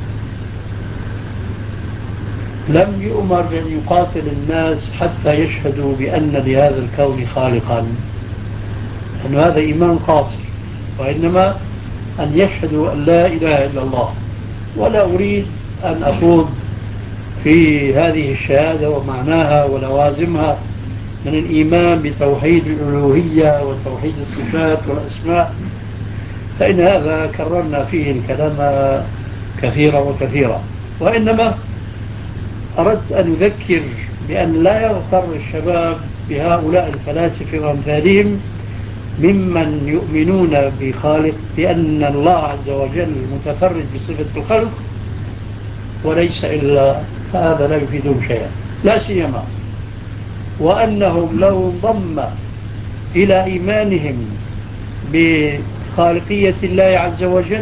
S1: لم يؤمر بأن يقاتل الناس حتى يشهدوا بأن لهذا الكون خالقا، أن هذا إيمان قاصر، وإنما أن يشهدوا أن لا إله إلا الله. ولا أريد أن أخوض في هذه الشهادة ومعناها ولوازمها، من الإيمان بتوحيد الألوهية وتوحيد الصفات والأسماء، فإن هذا كررنا فيه الكلام كثيرا وكثيرا. وإنما أردت أن أذكر بأن لا يغتر الشباب بهؤلاء الفلاسفة وأمثالهم ممن يؤمنون بخالق بأن الله عز وجل متفرد بصفة الخلق وليس إلا، هذا لا يفيدهم شيئا، لا سيما وأنهم لو انضم إلى إيمانهم بخالقية الله عز وجل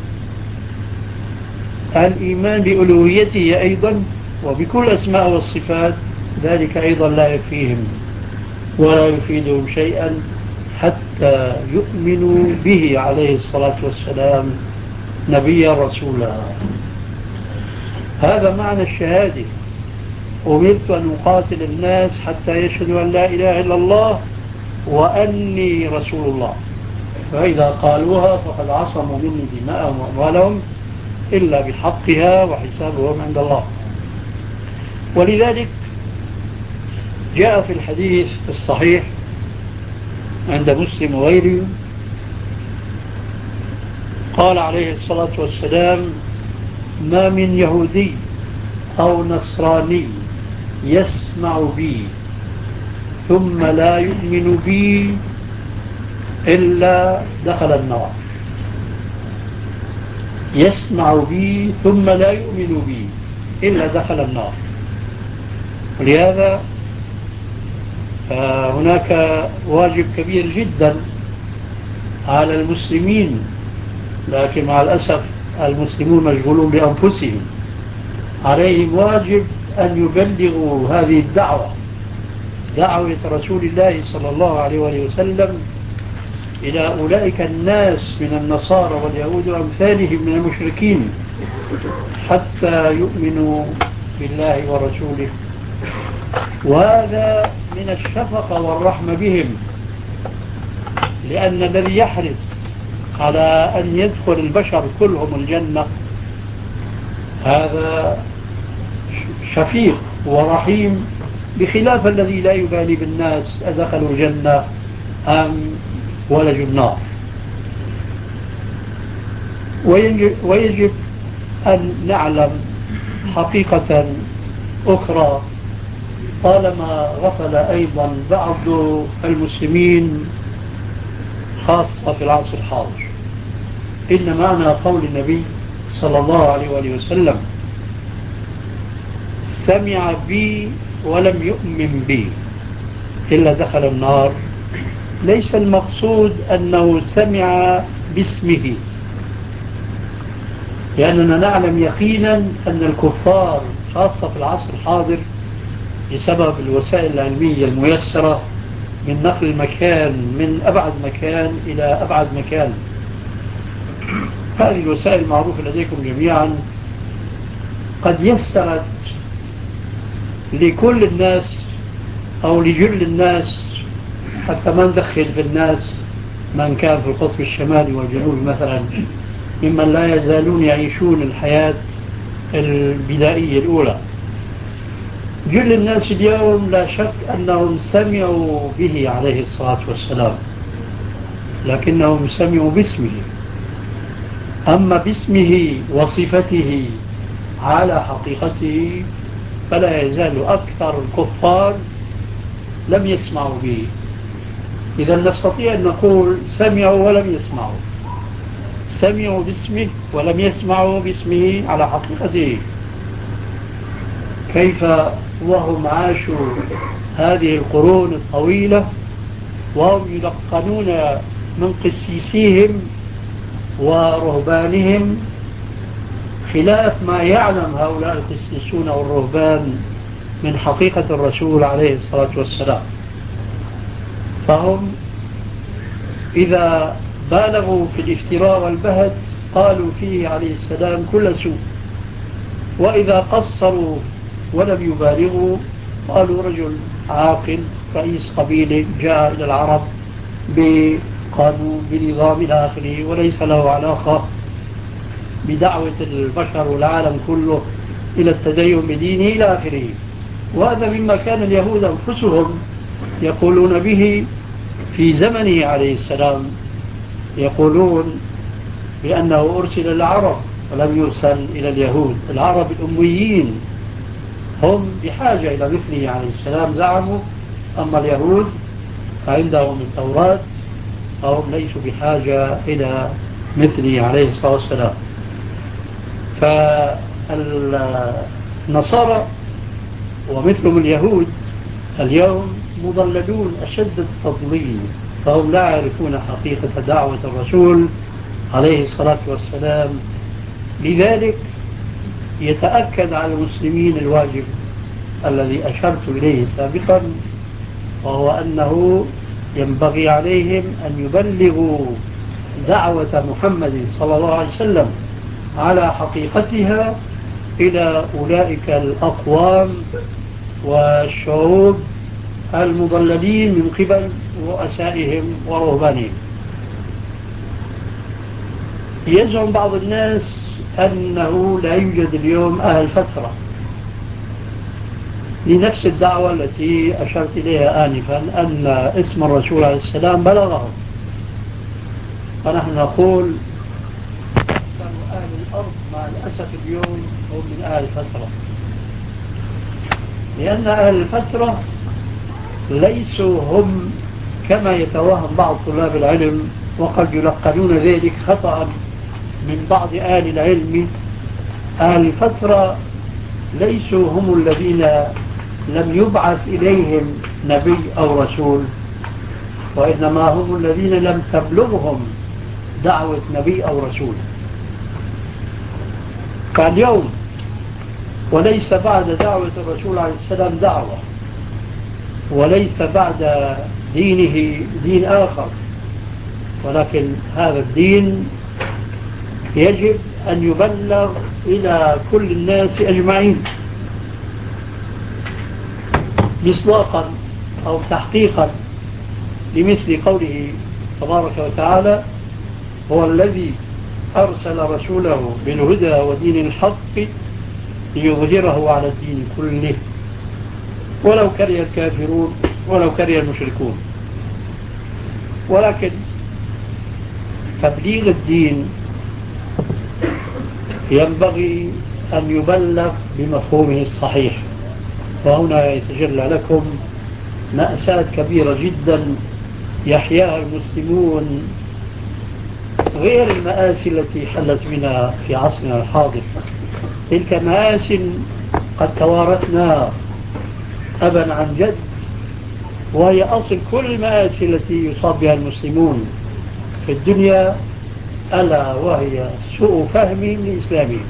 S1: الإيمان بألوهيته أيضا وبكل أسماء والصفات، ذلك أيضا لا يكفيهم ولا يفيدهم شيئا حتى يؤمنوا به عليه الصلاة والسلام نبيا رسولا. هذا معنى الشهادة: أمرت أن أقاتل الناس حتى يشهدوا أن لا إله إلا الله وأني رسول الله، فإذا قالوها فقد عصموا مني دماءهم وأموالهم إلا بحقها وحسابهم عند الله. ولذلك جاء في الحديث الصحيح عند مسلم وغيره قال عليه الصلاة والسلام: ما من يهودي أو نصراني يسمع بي ثم لا يؤمن بي إلا دخل النار. يسمع بي ثم لا يؤمن بي إلا دخل النار. ولهذا هناك واجب كبير جدا على المسلمين، لكن مع الأسف المسلمون مشغولون بأنفسهم. عليهم واجب أن يبلغوا هذه الدعوة، دعوة رسول الله صلى الله عليه وسلم إلى أولئك الناس من النصارى واليهود وأمثالهم من المشركين حتى يؤمنوا بالله ورسوله. وهذا من الشفقة والرحمة بهم، لأن الذي يحرص على أن يدخل البشر كلهم الجنة هذا شفيق ورحيم، بخلاف الذي لا يبالي بالناس أدخلوا الجنة أم ولجوا النار. ويجب أن نعلم حقيقة أخرى طالما غفل أيضا بعض المسلمين خاصة في العصر الحاضر، إن معنى قول النبي صلى الله عليه وسلم: سمع بي ولم يؤمن بي إلا دخل النار، ليس المقصود أنه سمع باسمه، لأننا نعلم يقينا أن الكفار خاصة في العصر الحاضر بسبب الوسائل العلمية الميسرة من نقل المكان من أبعد مكان إلى أبعد مكان، هذه الوسائل المعروفة لديكم جميعا قد يسرت لكل الناس أو لجل الناس، حتى ما ندخل في الناس من كان في القطب الشمالي والجنوبي مثلا ممن لا يزالون يعيشون الحياة البدائية الأولى. جل الناس اليوم لا شك أنهم سمعوا به عليه الصلاة والسلام، لكنهم سمعوا باسمه. أما باسمه وصفته على حقيقته فلا يزال أكثر الكفار لم يسمعوا به. إذا نستطيع أن نقول سمعوا ولم يسمعوا، سمعوا باسمه ولم يسمعوا باسمه على حقيقته. كيف وهم عاشوا هذه القرون الطويلة وهم يلقنون من قسيسيهم ورهبانهم خلاف ما يعلم هؤلاء القسيسون والرهبان من حقيقة الرسول عليه الصلاة والسلام. فهم إذا بالغوا في الافتراء والبهت قالوا فيه عليه السلام كل سوء، وإذا قصروا ولم يبالغوا قالوا رجل عاقل رئيس قبيلة جاء إلى العرب بقانون بنظام إلى آخره وليس له علاقة بدعوة البشر والعالم كله إلى التدين بدينه إلى آخره. وهذا مما كان اليهود أنفسهم يقولون به في زمنه عليه السلام، يقولون بأنه أرسل العرب ولم يرسل إلى اليهود. العرب الأميين هم بحاجة إلى مثله عليه السلام زعموا، أما اليهود فعندهم التوراة فهم ليسوا بحاجة إلى مثله عليه الصلاة والسلام. فالنصارى ومثلهم اليهود اليوم مضللون أشد التضليل، فهم لا يعرفون حقيقة دعوة الرسول عليه الصلاة والسلام. لذلك يتأكد على المسلمين الواجب الذي أشرت إليه سابقا، وهو أنه ينبغي عليهم أن يبلغوا دعوة محمد صلى الله عليه وسلم على حقيقتها إلى أولئك الأقوام والشعوب المضللين من قبل رؤسائهم ورهبانهم. يزعم بعض الناس أنه لا يوجد اليوم أهل فترة لنفس الدعوة التي أشرت إليها آنفا، أن اسم الرسول عليه السلام بلغهم. فنحن نقول أهل الأرض مع الأسف اليوم هم من أهل الفترة، لأن أهل الفترة ليسوا هم كما يتوهم بعض طلاب العلم، وقد يلقنون ذلك خطأ من بعض أهل العلم. أهل الفترة ليسوا هم الذين لم يبعث إليهم نبي أو رسول، وإنما هم الذين لم تبلغهم دعوة نبي أو رسول. فاليوم وليس بعد دعوة الرسول عليه السلام دعوة، وليس بعد دينه دين آخر، ولكن هذا الدين يجب أن يبلغ إلى كل الناس أجمعين مصداقا أو تحقيقا لمثل قوله تبارك وتعالى: هو الذي أرسل رسوله بالهدى ودين الحق ليظهره على الدين كله ولو كره الكافرون ولو كره المشركون. ولكن تبليغ الدين ينبغي أن يبلغ بمفهومه الصحيح. وهنا يتجلى لكم مأساة كبيرة جدا يحياها المسلمون غير المآسي التي حلت بنا في عصرنا الحاضر. تلك مآس قد توارثنا أبا عن جد، وهي أصل كل المآسي التي يصاب بها المسلمون في الدنيا، ألا وهي سوء فهم لإسلامهم.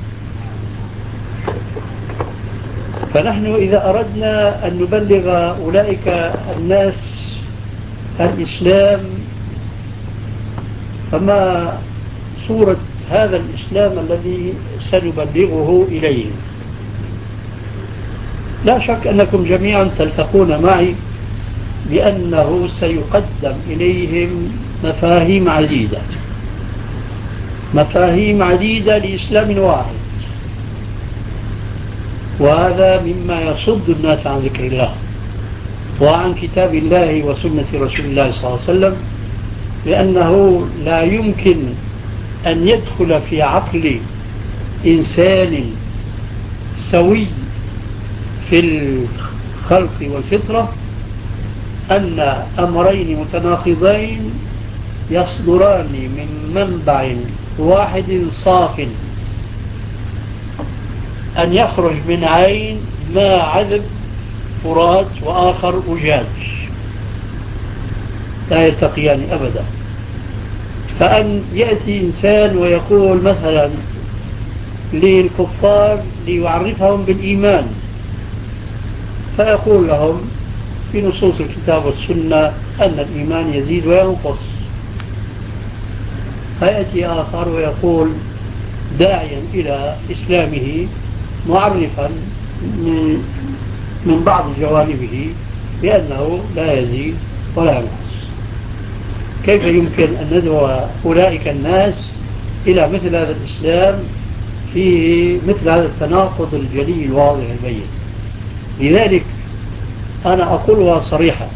S1: فنحن إذا أردنا أن نبلغ أولئك الناس الإسلام، فما صورة هذا الإسلام الذي سنبلغه إليهم؟ لا شك أنكم جميعا تلتقون معي بأنه سيقدم إليهم مفاهيم عديدة لإسلام واحد، وهذا مما يصد الناس عن ذكر الله وعن كتاب الله وسنة رسول الله صلى الله عليه وسلم، لأنه لا يمكن أن يدخل في عقل إنسان سوي في الخلق والفطرة أن أمرين متناقضين يصدران من منبع واحد صاف، أن يخرج من عين ما عذب فرات وآخر أجاج، لا يلتقيان أبدا. فأن يأتي إنسان ويقول مثلا للكفار ليعرفهم بالإيمان، فيقول لهم في نصوص الكتاب والسنة أن الإيمان يزيد وينقص، فيأتي آخر ويقول داعيا إلى إسلامه معرفا من بعض جوانبه بأنه لا يزيد ولا ينقص. كيف يمكن أن ندعو أولئك الناس إلى مثل هذا الإسلام فيه مثل هذا التناقض الجلي الواضح البين؟ لذلك أنا أقولها صريحة،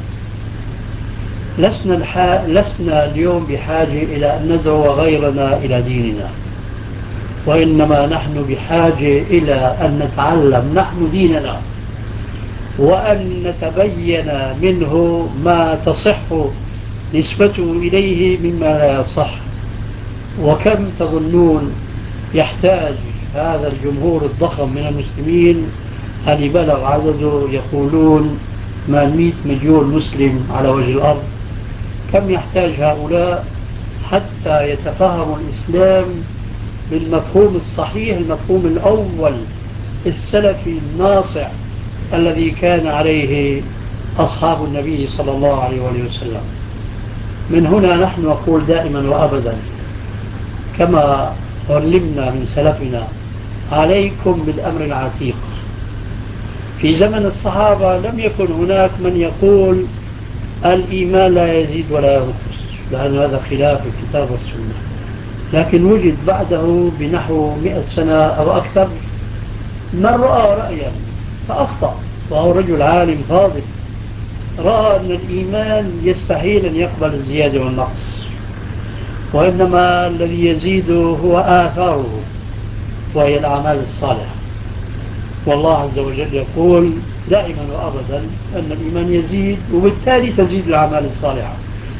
S1: لسنا اليوم بحاجة إلى أن ندعو غيرنا إلى ديننا، وإنما نحن بحاجة إلى أن نتعلم نحن ديننا، وأن نتبين منه ما تصح نسبته إليه مما لا يصح. وكم تظنون يحتاج هذا الجمهور الضخم من المسلمين الذي بلغ عدده يقولون 800 مليون مسلم على وجه الأرض، كم يحتاج هؤلاء حتى يتفهموا الإسلام بالمفهوم الصحيح، المفهوم الأول السلفي الناصع الذي كان عليه أصحاب النبي صلى الله عليه وسلم. من هنا نحن نقول دائما وأبدا كما علمنا من سلفنا: عليكم بالأمر العتيق. في زمن الصحابة لم يكن هناك من يقول الإيمان لا يزيد ولا ينقص، لأن هذا خلاف الكتاب والسنة. لكن وجد بعده بنحو 100 سنة أو أكثر من رأى رأيا فأخطأ، وهو رجل عالم فاضل، رأى أن الإيمان يستحيل أن يقبل الزيادة والنقص، وإنما الذي يزيد هو آثاره وهي الأعمال الصالحة. والله عز وجل يقول دائما وأبدا أن الإيمان يزيد، وبالتالي تزيد الأعمال الصالحة.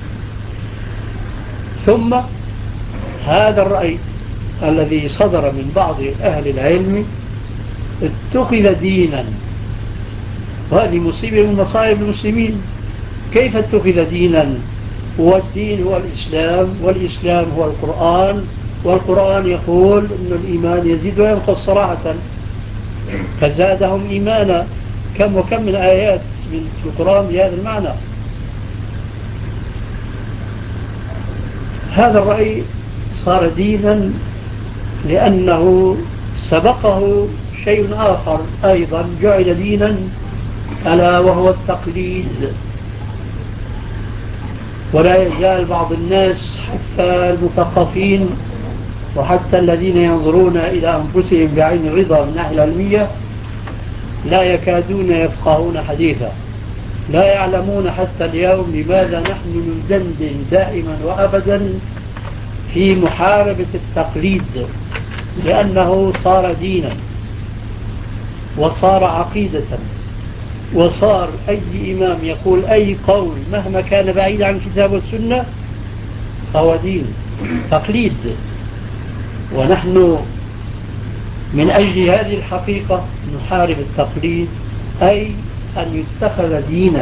S1: ثم هذا الرأي الذي صدر من بعض أهل العلم اتخذ دينا، وهذه مصيبة من مصائب المسلمين. كيف اتخذ دينا؟ والدين هو الإسلام، والإسلام هو القرآن، والقرآن يقول أن الإيمان يزيد وينقص صراحة، فزادهم إيمانا. كم وكم من آيات في القرآن بهذا المعنى. هذا الرأي صار دينا لأنه سبقه شيء آخر أيضا جعل دينا، ألا وهو التقليد. ولا يزال بعض الناس حتى المثقفين وحتى الذين ينظرون إلى أنفسهم بعين الرضا من الناحية العلمية لا يكادون يفقهون حديثا، لا يعلمون حتى اليوم لماذا نحن ندندن دائما وأبدا في محاربة التقليد، لأنه صار دينا وصار عقيدة، وصار أي إمام يقول أي قول مهما كان بعيد عن الكتاب والسنة فهو دين، تقليد. ونحن من أجل هذه الحقيقة نحارب التقليد، أي أن يتخذ دينا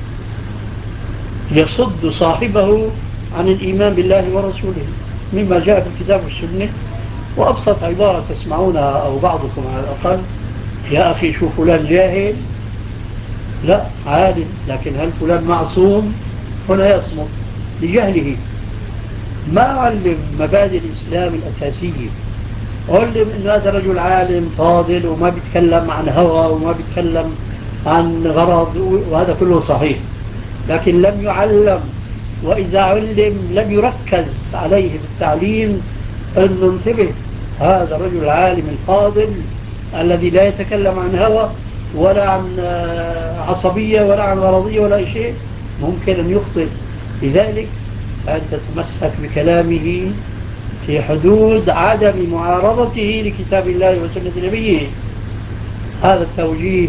S1: يصد صاحبه عن الإيمان بالله ورسوله مما جاء في الكتاب والسنة. وأبسط عبارة تسمعونها أو بعضكم على الأقل: يا أخي شو فلان جاهل؟ لا، عالم، لكن هل فلان معصوم؟ هنا يصمت لجهله، ما علم مبادئ الإسلام الأساسية. علم أن هذا رجل عالم فاضل وما بيتكلم عن هوى وما بيتكلم عن غرض، وهذا كله صحيح، لكن لم يعلم، وإذا علم لم يركز عليه بالتعليم أن ننتبه هذا الرجل العالم الفاضل الذي لا يتكلم عن هوى ولا عن عصبية ولا عن غرضية ولا شيء، ممكن أن يخطئ. لذلك أن تتمسك بكلامه في حدود عدم معارضته لكتاب الله وسنة نبيه. هذا التوجيه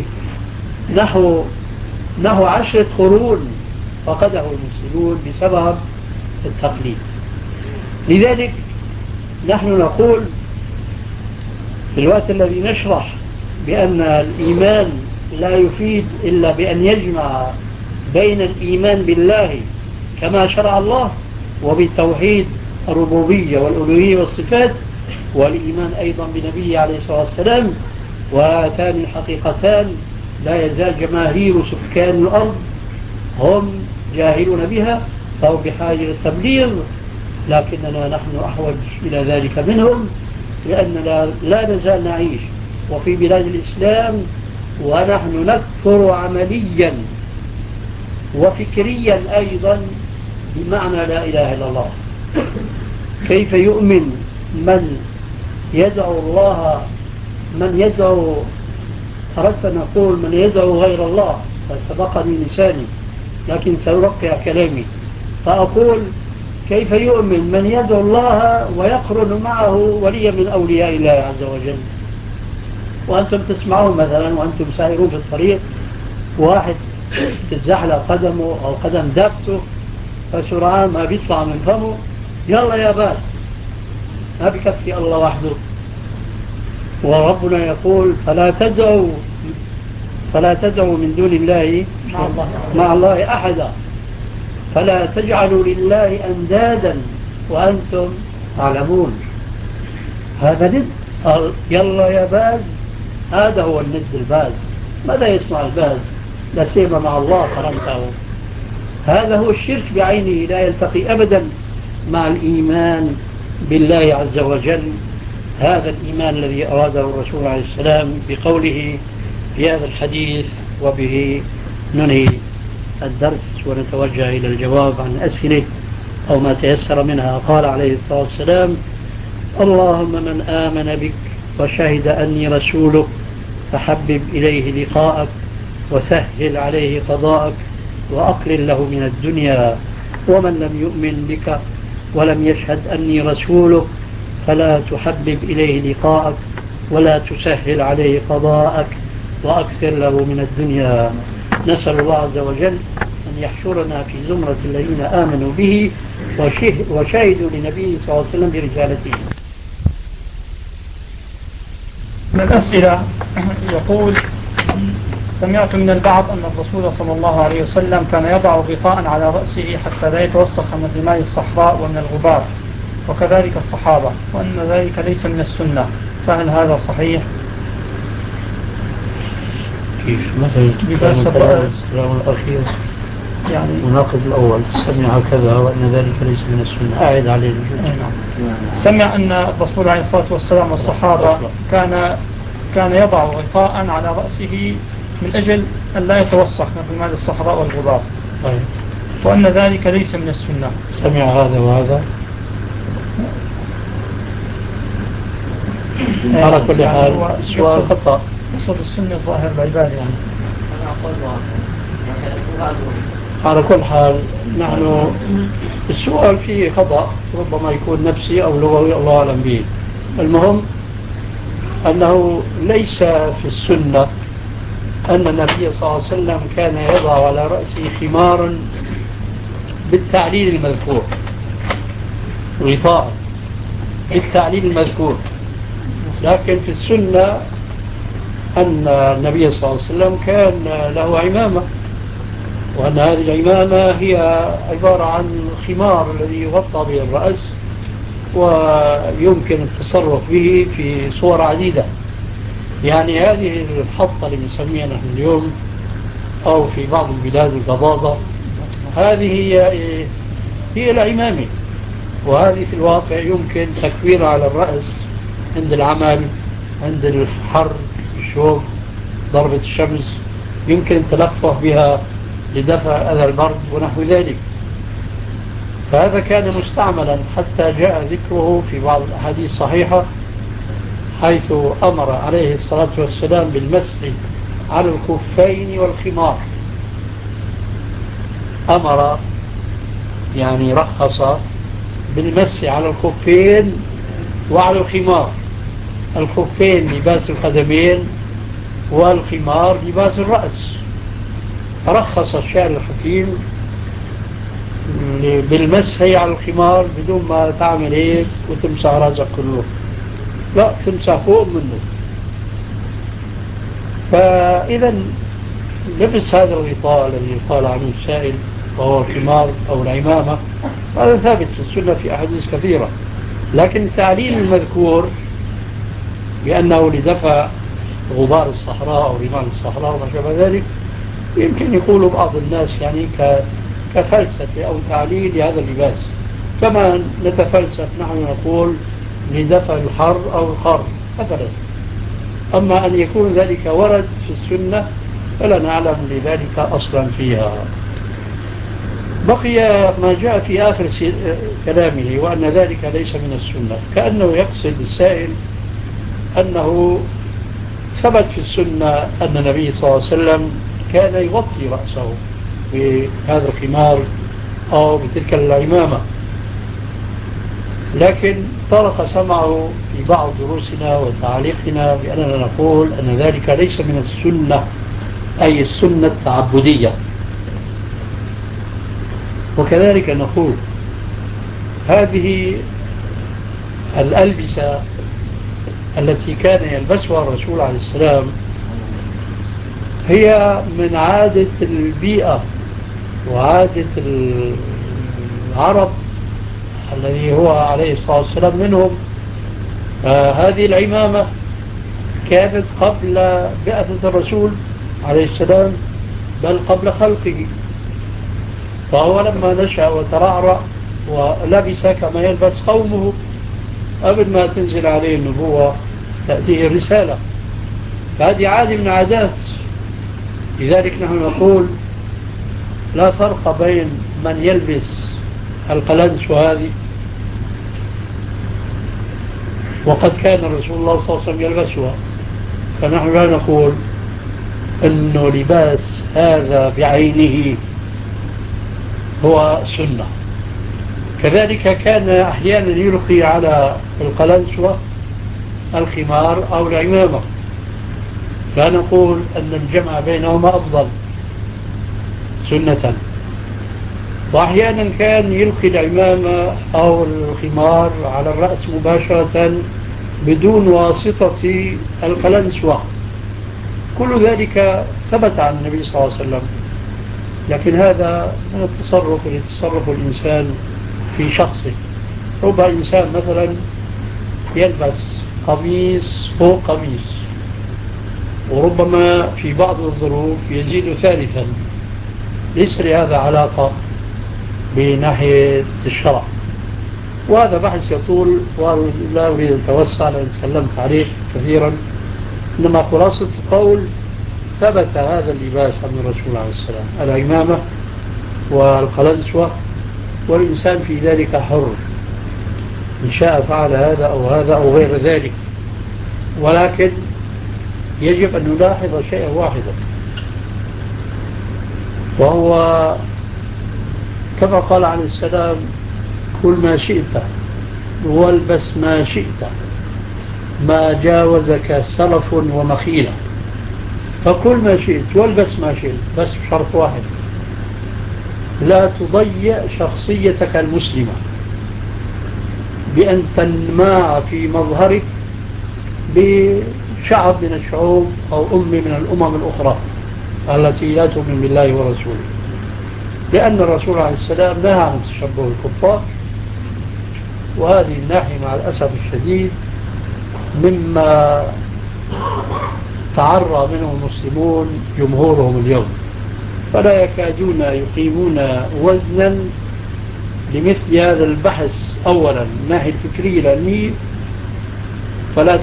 S1: نحو 10 قرون فقده المسلمون بسبب التقليد. لذلك نحن نقول في الوقت الذي نشرح بأن الإيمان لا يفيد إلا بأن يجمع بين الإيمان بالله كما شرع الله وبالتوحيد الربوبية والألوهية والصفات، والإيمان أيضا بنبيه عليه الصلاة والسلام، وهاتان الحقيقتان لا يزال جماهير سكان الأرض هم جاهلون بها، فهم بحاجة للتبليغ، لكننا نحن أحوج إلى ذلك منهم، لأننا لا نزال نعيش وفي بلاد الإسلام ونحن نكفر عمليا وفكريا أيضا بمعنى لا إله إلا الله. كيف يؤمن من يدعو الله، من يدعو، أردت أن أقول من يدعو غير الله فسبقني لساني، لكن سأرقع كلامي فأقول: كيف يؤمن من يدعو الله ويقرن معه وليا من أولياء الله عز وجل؟ وأنتم تسمعون مثلا وأنتم سائرون في الطريق، واحد تتزحلق قدمه أو قدم دابته، فسرعان ما بيطلع من فمه: يلا يا باس. ما بكفي الله وحده. وربنا يقول: فلا تدعوا من دون الله مع الله أحدا، فلا تجعلوا لله أندادا وأنتم تعلمون. هذا ند. يلا يا باز، هذا هو الند الباز. ماذا يصنع الباز؟ لا سيما مع الله قرنته. هذا هو الشرك بعينه، لا يلتقي أبدا مع الإيمان بالله عز وجل. هذا الإيمان الذي أراده الرسول عليه السلام بقوله في هذا الحديث. وبه ننهي الدرس ونتوجه إلى الجواب عن أسئلة أو ما تيسر منها. قال عليه الصلاة والسلام: اللهم من آمن بك وشهد أني رسولك فحبب إليه لقاءك وسهل عليه قضاءك وأقلل له من الدنيا. ومن لم يؤمن بك ولم يشهد أني رسولك فلا تحبب إليه لقاءك ولا تسهل عليه قضاءك وأكثر له من الدنيا. نسأل الله عز وجل أن يحشرنا في زمرة الذين آمنوا به وشهدوا لنبيه صلى الله عليه وسلم برسالته.
S2: من الأسئلة يقول: سمعت من البعض أن الرسول صلى الله عليه وسلم كان يضع غطاء على رأسه حتى لا يتوسخ من رمال الصحراء ومن الغبار، وكذلك الصحابة، وأن ذلك ليس من السنة، فهل هذا صحيح؟
S1: كيف مثلا الكلام الأخير يعني مناقض الأول: سمع كذا وأن ذلك ليس من السنة، أعد عليه الجزء.
S2: سمع أن الرسول عليه الصلاة والسلام والصحابة كان يضع غطاء على رأسه من أجل أن لا يتوسخ من رمال الصحراء والغبار، وأن ذلك ليس من السنة.
S1: سمع هذا وهذا. على كل حال سؤال خطأ.
S2: صوت السنة ظاهر العباد يعني.
S1: على كل حال نحن السؤال فيه خطأ، ربما يكون نفسي أو لغوي، الله أعلم به. المهم أنه ليس في السنة أن النبي صلى الله عليه وسلم كان يضع على رأسه خمارا بالتعليل المذكور، غطاء بالتعليل المذكور. لكن في السنة أن النبي صلى الله عليه وسلم كان له عمامة، وأن هذه العمامة هي عبارة عن خمار الذي يغطى به الرأس، ويمكن التصرف به في صور عديدة. يعني هذه الحطة اللي بنسميها نحن اليوم أو في بعض البلاد القضاضة، هذه هي العمامة، وهذه في الواقع يمكن تكويرها على الرأس عند العمل، عند الحر، الشوب، ضربة الشمس، يمكن التلفه بها لدفع أذى البرد ونحو ذلك. فهذا كان مستعملا حتى جاء ذكره في بعض الأحاديث الصحيحة، حيث أمر عليه الصلاة والسلام بالمسح على الخفين والخمار. أمر يعني رخص بالمسح على الخفين وعلى الخمار. الخفين لباس القدمين والخمار لباس الرأس. رخص الشارع الحكيم بالمسح على الخمار بدون ما تعمل هيك وتمسح راسك كله، لا، تمسح فوق منه. فإذا لبس هذا الغطاء الذي قال عنه السائل وهو الخمار أو العمامة، هذا ثابت في السنة في أحاديث كثيرة. لكن التعليل المذكور بأنه لدفع غبار الصحراء أو رمال الصحراء وما شابه ذلك، يمكن يقول بعض الناس يعني كفلسفة أو تعليل لهذا اللباس، كما نتفلسف نحن نقول لدفع الحر أو القر مثلا. أما أن يكون ذلك ورد في السنة فلا نعلم لذلك أصلا فيها. بقي ما جاء في آخر كلامه وأن ذلك ليس من السنة، كأنه يقصد السائل أنه ثبت في السنة أن النبي صلى الله عليه وسلم كان يغطي رأسه بهذا الخمار أو بتلك العمامة، لكن طرق سمعه في بعض دروسنا وتعليقنا بأننا نقول أن ذلك ليس من السنة، أي السنة التعبدية. وكذلك نقول هذه الألبسة التي كان يلبسها الرسول عليه السلام هي من عادة البيئة وعادة العرب الذي هو عليه الصلاة والسلام منهم. هذه العمامة كانت قبل بعثة الرسول عليه السلام، بل قبل خلقه، فهو لما نشأ وترعرع ولبس كما يلبس قومه قبل ما تنزل عليه النبوة تأتيه الرسالة، فهذه عادة من عادات. لذلك نحن نقول لا فرق بين من يلبس القلنس هذه، وقد كان رسول الله صلى الله عليه وسلم يلبسها، فنحن لا نقول أنه لباس هذا بعينه هو سنة. كذلك كان أحيانا يلقي على القلنسوة الخمار أو العمامة، لا نقول أن الجمع بينهما أفضل سنة. وأحيانا كان يلقي العمامة أو الخمار على الرأس مباشرة بدون واسطة القلنسوة. كل ذلك ثبت عن النبي صلى الله عليه وسلم، لكن هذا من التصرف اللي يتصرف الإنسان في شخصه. رب إنسان مثلا يلبس قميص فوق قميص، وربما في بعض الظروف يزيد ثالثا، ليس لهذا علاقة بناحية الشرع، وهذا بحث يطول ولا أريد أن أتوسع لأن تكلمت عليه كثيرا. إنما خلاصة القول ثبت هذا اللباس عن الرسول عليه السلام، العمامة والقلنسوة، والإنسان في ذلك حر، إن شاء فعل هذا أو هذا أو غير ذلك. ولكن يجب أن نلاحظ شيئا واحدا، وهو كما قال عليه السلام: كل ما شئت والبس ما شئت ما جاوزك سلف ومخيلة. فكل ما شئت والبس ما شئت، بس بشرط واحد: لا تضيع شخصيتك المسلمة بأن تنماع في مظهرك بشعب من الشعوب أو من الأمم الأخرى التي لا تؤمن بالله ورسوله، لأن الرسول عليه السلام نهى عن تشبه الكفار، وهذه الناحية مع الأسف الشديد مما تعرى منه المسلمون جمهورهم اليوم، فلا يكادون يقيمون وزنا لمثل هذا البحث. أولا من ناحية الفكرية العلمية، فلا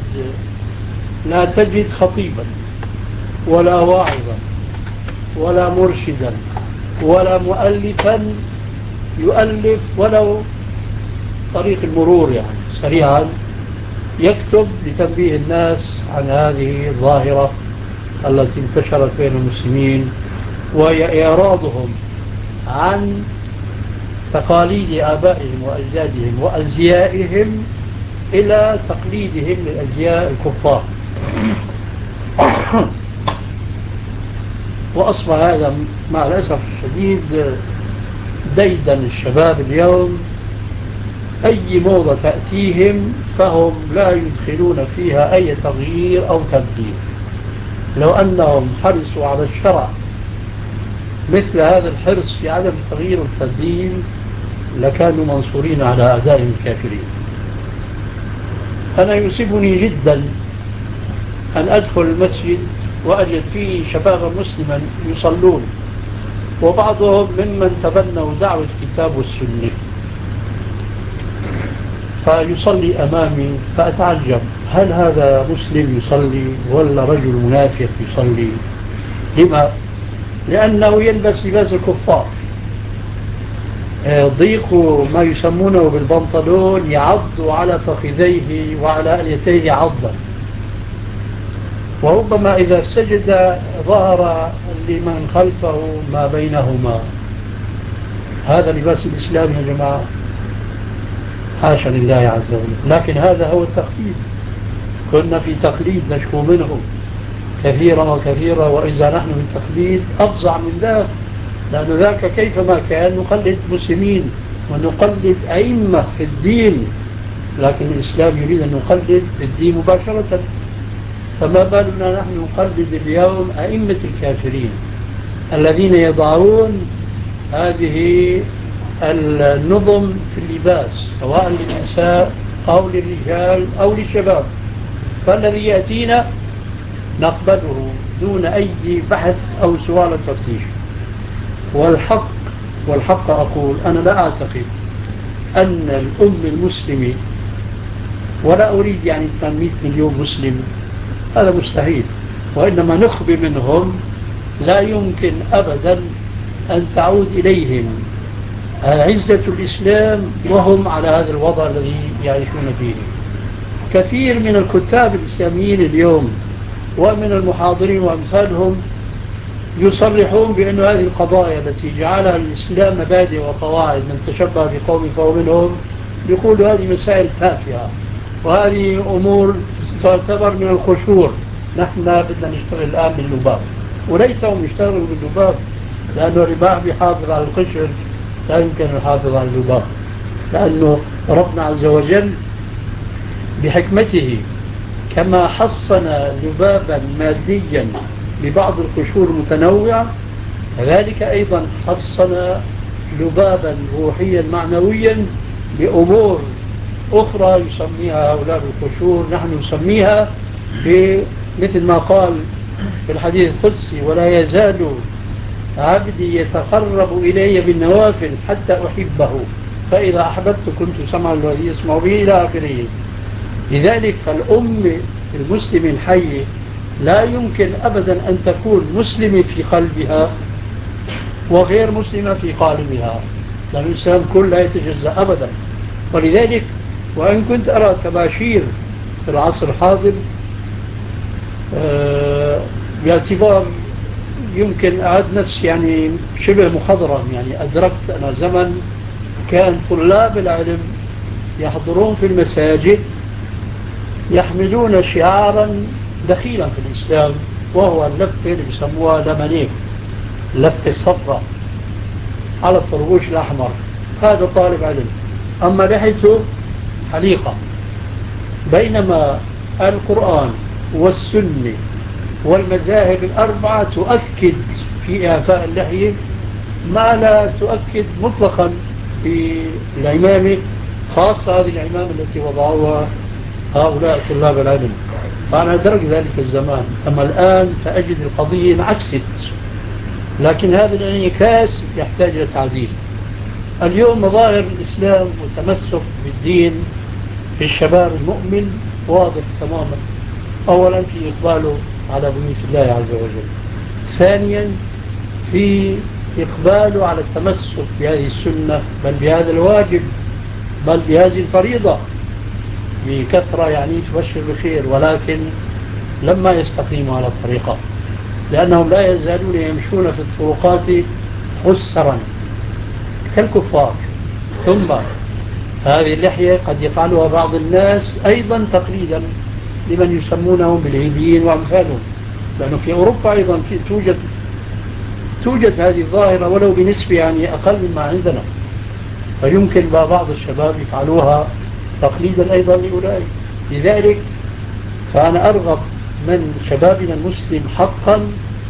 S1: تجد خطيبا ولا واعظا ولا مرشدا ولا مؤلفا يؤلف ولو طريق المرور يعني سريعا يكتب لتنبيه الناس عن هذه الظاهرة التي انتشرت بين المسلمين، وهي إعراضهم عن تقاليد آبائهم وأجدادهم وأزيائهم إلى تقليدهم لأزياء الكفار. وأصبح هذا مع الأسف الشديد ديدن الشباب اليوم. أي موضة تأتيهم فهم لا يدخلون فيها أي تغيير أو تبديل. لو أنهم حرصوا على الشرع مثل هذا الحرص في عدم التغيير والتبديل لكانوا منصورين على أعدائهم الكافرين. أنا يصيبني جدا أن أدخل المسجد وأجد فيه شبابا مسلما يصلون، وبعضهم ممن تبنوا دعوة الكتاب والسنة، فيصلي أمامي فأتعجب: هل هذا مسلم يصلي ولا رجل منافق يصلي؟ لما؟ لأنه يلبس لباس الكفار، ضيق ما يسمونه بالبنطلون يعض على فخذيه وعلى أليتيه عضا، وربما إذا سجد ظهر لمن خلفه ما بينهما. هذا لباس الإسلام يا جماعة، حاشا لله عز وجل. لكن هذا هو التقليد، كنا في تقليد نشكو منه كثيرا وكثيرا، وإذا نحن من تقليد أفظع من ذاك، لأن ذاك كيفما كان نقلد مسلمين ونقلد أئمة في الدين، لكن الإسلام يريد أن نقلد في الدين مباشرة. فما بالنا نحن نقلد اليوم أئمة الكافرين الذين يضعون هذه النظم في اللباس سواء للنساء أو للرجال أو للشباب، فالذي يأتينا نقبله دون أي بحث أو سؤال تفتيش. والحق أقول أنا لا أعتقد أن الأم المسلمة، ولا أريد يعني 800 مليون مسلم، هذا مستحيل، وإنما نخبي منهم لا يمكن أبدا أن تعود إليهم عزة الإسلام وهم على هذا الوضع الذي يعيشون فيه. كثير من الكتاب الإسلاميين اليوم ومن المحاضرين وأمثالهم يصرحون بأن هذه القضايا التي جعلها الإسلام مبادئ وقواعد، من تشبه بقوم فهو منهم، يقولوا هذه مسائل تافهة وهذه أمور تعتبر من الخشور. نحن بدنا نشتغل الآن باللباب، وليتهم يشتغلوا باللباب، لأنه الرباح بيحافظ على القشر، لا يمكن أن يحافظ على اللباب، لأنه ربنا عز وجل بحكمته كما حصن لبابا ماديا ببعض القشور المتنوعة، كذلك أيضا حصن لبابا روحيا معنويا بأمور أخرى يسميها هؤلاء القشور، نحن نسميها مثل ما قال في الحديث القدسي: ولا يزال عبدي يتقرب إلي بالنوافل حتى أحبه فإذا أحببت كنت سمع الذي يسمع به إلى آخره. لذلك فالأم المسلم الحي لا يمكن أبدا أن تكون مسلمة في قلبها وغير مسلمة في قالبها، لأن الإسلام كله لا يتجزأ أبدا. ولذلك وإن كنت أرى تباشير في العصر الحاضر باعتبار يمكن أعد نفسي يعني شبه مخضرم، يعني أدركت أنا زمن كان طلاب العلم يحضرون في المساجد يحملون شعارا دخيلا في الإسلام، وهو اللفة اللي بيسموها لمنيك، اللفة الصفراء على الطربوش الأحمر. هذا طالب علم، أما لحيته حليقة. بينما القرآن والسنة والمذاهب الأربعة تؤكد في إعفاء اللحية ما لا تؤكد مطلقا في العمامة، خاصة هذه العمامة التي وضعوها هؤلاء طلاب العلم. فأنا أدرك ذلك الزمان، أما الآن فأجد القضية انعكست، لكن هذا الانعكاس يحتاج إلى تعديل. اليوم مظاهر الإسلام والتمسك بالدين في الشباب المؤمن واضح تماما، أولا في إقباله على بنية الله عز وجل، ثانيا في إقباله على التمسك بهذه السنة، بل بهذا الواجب، بل بهذه الفريضة بكثرة يعني تبشر بخير، ولكن لما يستقيموا على الطريقة، لأنهم لا يزالون يمشون في الطرقات حسرا كالكفار. ثم هذه اللحية قد يفعلها بعض الناس أيضا تقليدا لمن يسمونهم بالهنديين وأمثالهم، لأنه في أوروبا أيضا توجد هذه الظاهرة ولو بنسبة يعني أقل مما عندنا، فيمكن بعض الشباب يفعلوها تقليدا أيضا لأولئك. لذلك فأنا أرغب من شبابنا المسلم حقا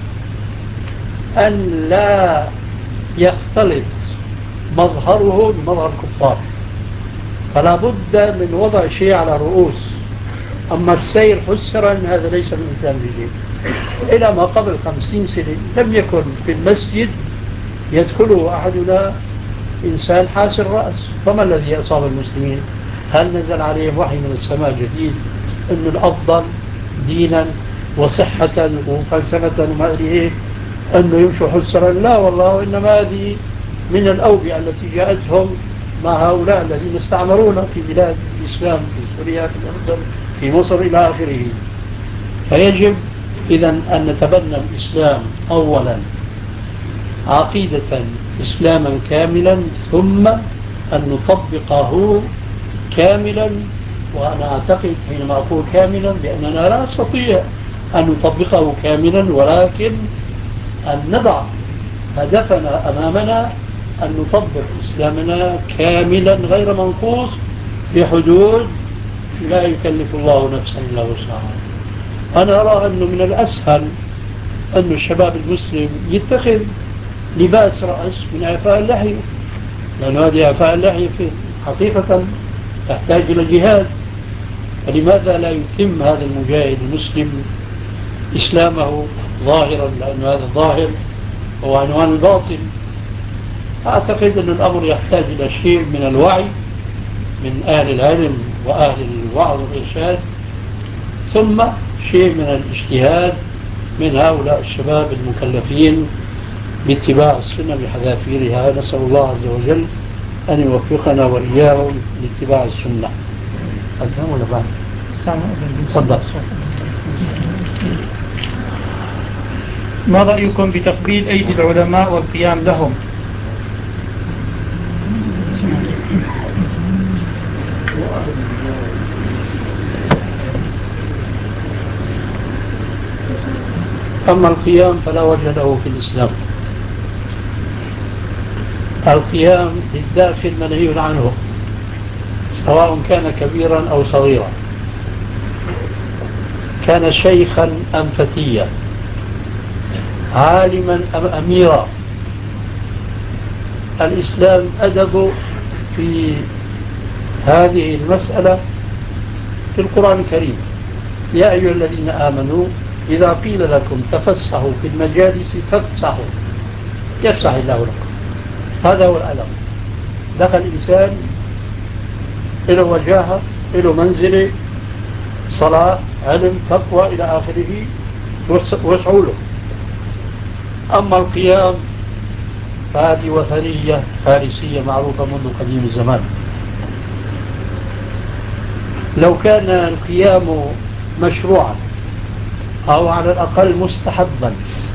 S1: أن لا يختلط مظهره بمظهر الكفار، فلا بد من وضع شيء على الرؤوس. أما السير حسرا هذا ليس من الإسلام بشيء. إلى ما قبل 50 سنة لم يكن في المسجد يدخله أحدنا إنسان حاسر رأس. فما الذي أصاب المسلمين؟ هل نزل عليهم وحي من السماء جديد أن الأفضل دينا وصحة وفلسفة وما أدري إيه أنه يمشوا حسرا؟ لا والله، إنما هذه من الأوبئة التي جاءتهم مع هؤلاء الذين استعمرونا في بلاد الإسلام، في سوريا، في الأردن، في مصر إلى آخره. فيجب إذا أن نتبنى الإسلام أولا عقيدة إسلاما كاملا، ثم أن نطبقه كاملا. وأنا أعتقد حينما أقول كاملا بأننا لا نستطيع أن نطبقه كاملا، ولكن أن نضع هدفنا أمامنا أن نطبق إسلامنا كاملا غير منقوص بحدود لا يكلف الله نفسا إلا وسعها. أنا أرى أنه من الأسهل أن الشباب المسلم يتخذ لباس رأس من إعفاء اللحية، لأن هذه إعفاء اللحية حقيقة تحتاج إلى جهاد. فلماذا لا يتم هذا المجاهد المسلم إسلامه ظاهرا، لأن هذا الظاهر هو عنوان الباطل. أعتقد أن الأمر يحتاج إلى شيء من الوعي من أهل العلم وأهل الوعظ والإرشاد، ثم شيء من الاجتهاد من هؤلاء الشباب المكلفين باتباع السنة بحذافيرها. نسأل الله عز وجل أن يوفقنا وإياهم لاتباع السنة. أفهم ولا بعد؟ تفضل.
S2: ما رأيكم بتقبيل أيدي العلماء والقيام لهم؟
S1: أما القيام فلا وجه له في الإسلام. القيام للداخل منهي عنه، سواء كان كبيرا أو صغيرا، كان شيخا أم فتيا، عالما أم أميرا. الإسلام أدب في هذه المسألة في القرآن الكريم: يا أيها الذين آمنوا إذا قيل لكم تفسحوا في المجالس فافسحوا يفسح الله لكم. هذا هو الأدب. دخل الإنسان له وجاهة، له منزله، صلاة، علم، تقوى إلى آخره، واسعوا له. أما القيام فهذه وثنية فارسية معروفة منذ قديم الزمان. لو كان القيام مشروعا أو على الأقل مستحبا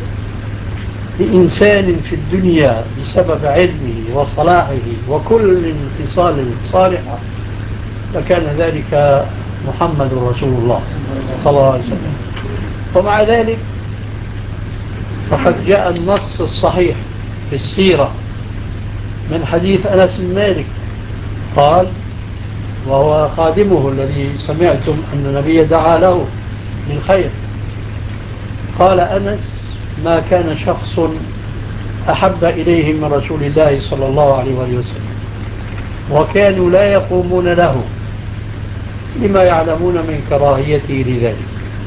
S1: لإنسان في الدنيا بسبب علمه وصلاحه وكل الخصال الصالحة، لكان ذلك محمد رسول الله صلى الله عليه وسلم. ومع ذلك فقد جاء النص الصحيح في السيرة من حديث أنس بن مالك قال، وهو خادمه الذي سمعتم أن النبي دعا له للخير، قال أنس: ما كان شخص أحب إليهم من رسول الله صلى الله عليه وسلم، وكانوا لا يقومون له لما يعلمون من كراهيته لذلك.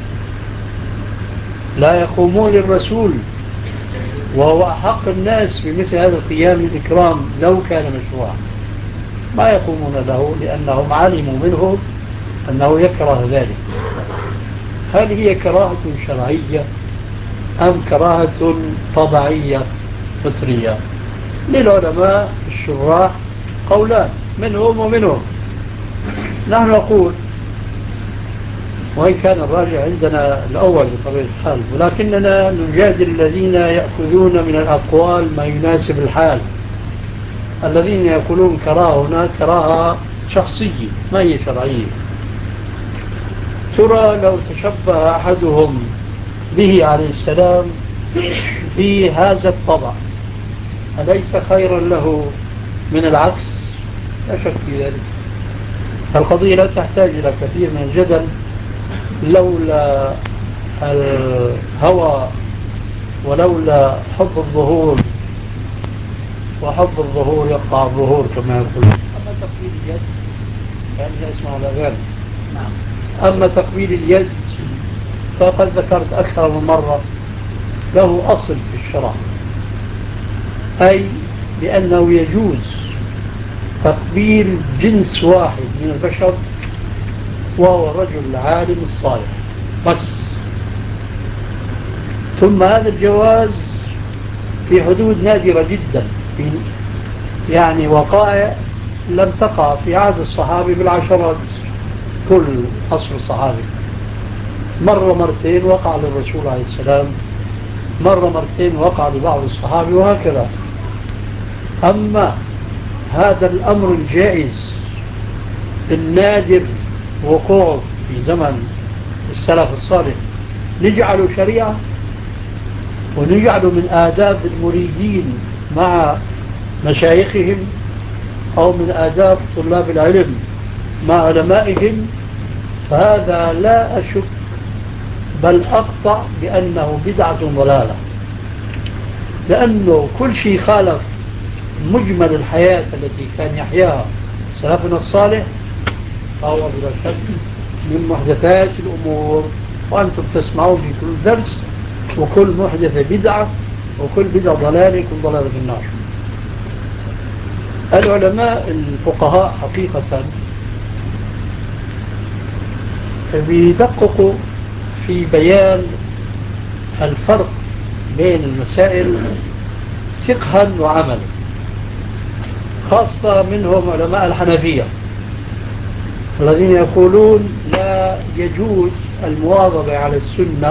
S1: لا يقومون للرسول وهو أحق الناس بمثل هذا القيام الإكرام لو كان مشروعا، ما يقومون له لأنهم علموا منه أنه يكره ذلك. هل هي كراهة شرعية أم كراهة طبيعية فطرية؟ للعلماء الشراح قولان منهم ومنهم. نحن نقول، وإن كان الراجع عندنا الأول بطبيعة الحال، ولكننا نجادل الذين يأخذون من الأقوال ما يناسب الحال. الذين يقولون كراهة هنا كراهة شخصية ما هي شرعية. ترى لو تشبه أحدهم به عليه السلام في هذا الطبع أليس خيرا له من العكس؟ لا شك في ذلك. القضية لا تحتاج إلى كثير من الجدل، لولا الهوى ولولا حب الظهور، وحب الظهور يقطع الظهور كما يقول. أما تقبيل اليد يعني اسمع الأغاني. أما تقبيل اليد فقد ذكرت أكثر من مرة له أصل في الشرع، أي بأنه يجوز تقبيل جنس واحد من البشر وهو الرجل العالم الصالح بس. ثم هذا الجواز في حدود نادرة جدا، يعني وقائع لم تقع في عهد الصحابي بالعشرات كل عصر الصحابي. مرة مرتين وقع للرسول عليه السلام، مرة مرتين وقع لبعض الصحابة، وهكذا. أما هذا الأمر الجائز النادر وقوعه في زمن السلف الصالح نجعله شريعة ونجعله من آداب المريدين مع مشايخهم أو من آداب طلاب العلم مع علمائهم، فهذا لا أشك بل أقطع بأنه بدعة ضلالة، لأنه كل شيء خالف مجمل الحياة التي كان يحياها سلفنا الصالح فهو بلا شك من محدثات الأمور. وأنتم تسمعون في كل درس وكل محدثة بدعة وكل بدعة ضلالة، كل ضلالة في النار. العلماء الفقهاء حقيقة بيدققوا في بيان الفرق بين المسائل فقها وعملا، خاصة منهم علماء الحنفية الذين يقولون لا يجوز المواظبة على السنة،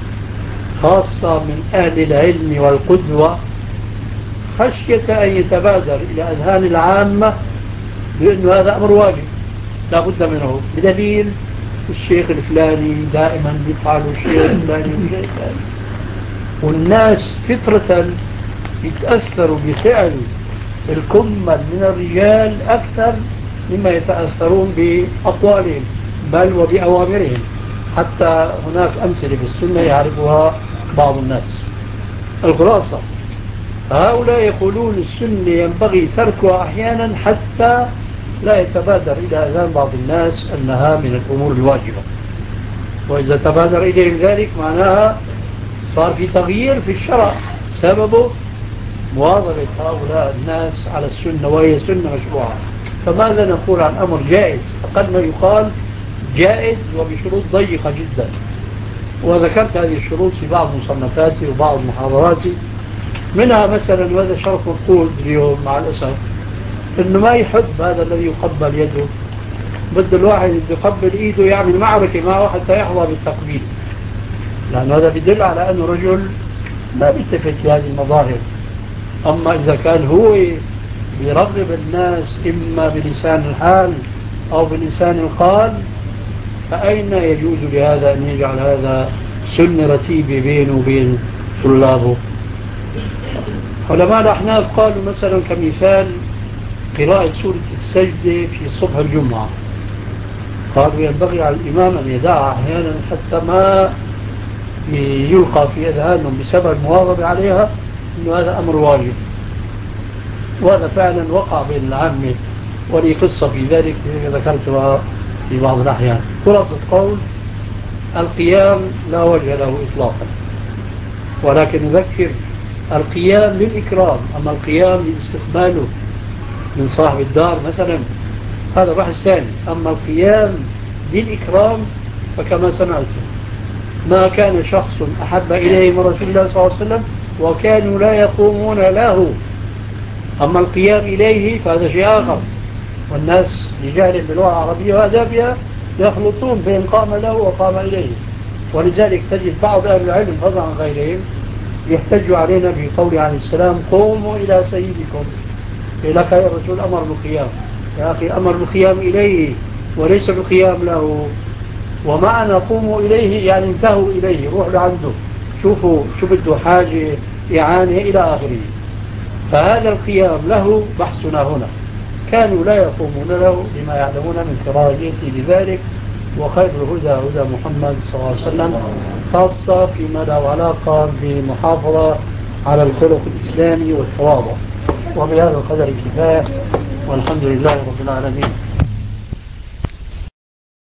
S1: خاصة من أهل العلم والقدوة، خشية أن يتبادر إلى أذهان العامة بأن هذا أمر واجب لا بد منه، بدليل الشيخ الفلاني دائما يفعل الشيخ الفلاني والشيخ الفلاني، والناس فطرة يتأثروا بفعل الكمل من الرجال أكثر مما يتأثرون بأقوالهم بل وبأوامرهم، حتى هناك أمثلة في السنة يعرفها بعض الناس. الخلاصة هؤلاء يقولون السنة ينبغي تركها أحيانا حتى لا يتبادر إلى أذهان بعض الناس أنها من الأمور الواجبة، وإذا تبادر إليهم ذلك معناها صار في تغيير في الشرع سببه مواظبة هؤلاء الناس على السنة وهي سنة مشروعة. فماذا نقول عن أمر جائز؟ أقل ما يقال جائز وبشروط ضيقة جدا، وذكرت هذه الشروط في بعض مصنفاتي وبعض محاضراتي، منها مثلا وهذا شرف القول اليوم مع الأسف إنه ما يحب هذا الذي يقبل يده، بده الواحد يقبل إيده يعمل معركة معه حتى يحظى بالتقبيل، لأن هذا يدل على أنه رجل ما بيلتفت لهذه المظاهر. أما إذا كان هو يرغب الناس إما بلسان الحال أو بلسان القال، فأين يجوز لهذا أن يجعل هذا سنة رتيبة بينه وبين طلابه؟ علماء الأحناف قالوا مثلا كمثال قراءة سورة السجدة في صبح الجمعة، قالوا ينبغي على الإمام أن يدعها أحيانا حتى ما يلقى في أذهانهم بسبب المواظبة عليها أنه هذا أمر واجب، وهذا فعلا وقع بين العامة، ولي قصة في ذلك ذكرتها في بعض الأحيان. خلاصة قول القيام لا وجه له إطلاقا، ولكن نذكر القيام للإكرام، أما القيام لاستقباله من صاحب الدار مثلا هذا بحث ثاني. أما القيام للإكرام فكما سمعتم ما كان شخص أحب إليه من رسول الله صلى الله عليه وسلم وكانوا لا يقومون له، أما القيام إليه فهذا شيء آخر، والناس لجهل باللغة العربية وآدابها يخلطون بين قام له وقام إليه، ولذلك تجد بعض أهل العلم فضلا عن غيرهم يحتج علينا بقول عليه السلام قوموا إلى سيدكم، لك يا الرسول أمر بالقيام، يا أخي أمر بالقيام إليه وليس بالقيام له، ومعنى قوموا إليه يعني انتهوا إليه، روح لعنده شوفوا شو بده حاجة إعانة إلى آخره. فهذا القيام له بحثنا هنا، كانوا لا يقومون له لما يعلمون من كراهيته لذلك، وخير الهدى هدى محمد صلى الله عليه وسلم، خاصة فيما له علاقة بالمحافظة على الخلق الإسلامي والتواضع. وبهذا القدر كفاية، والحمد لله رب العالمين.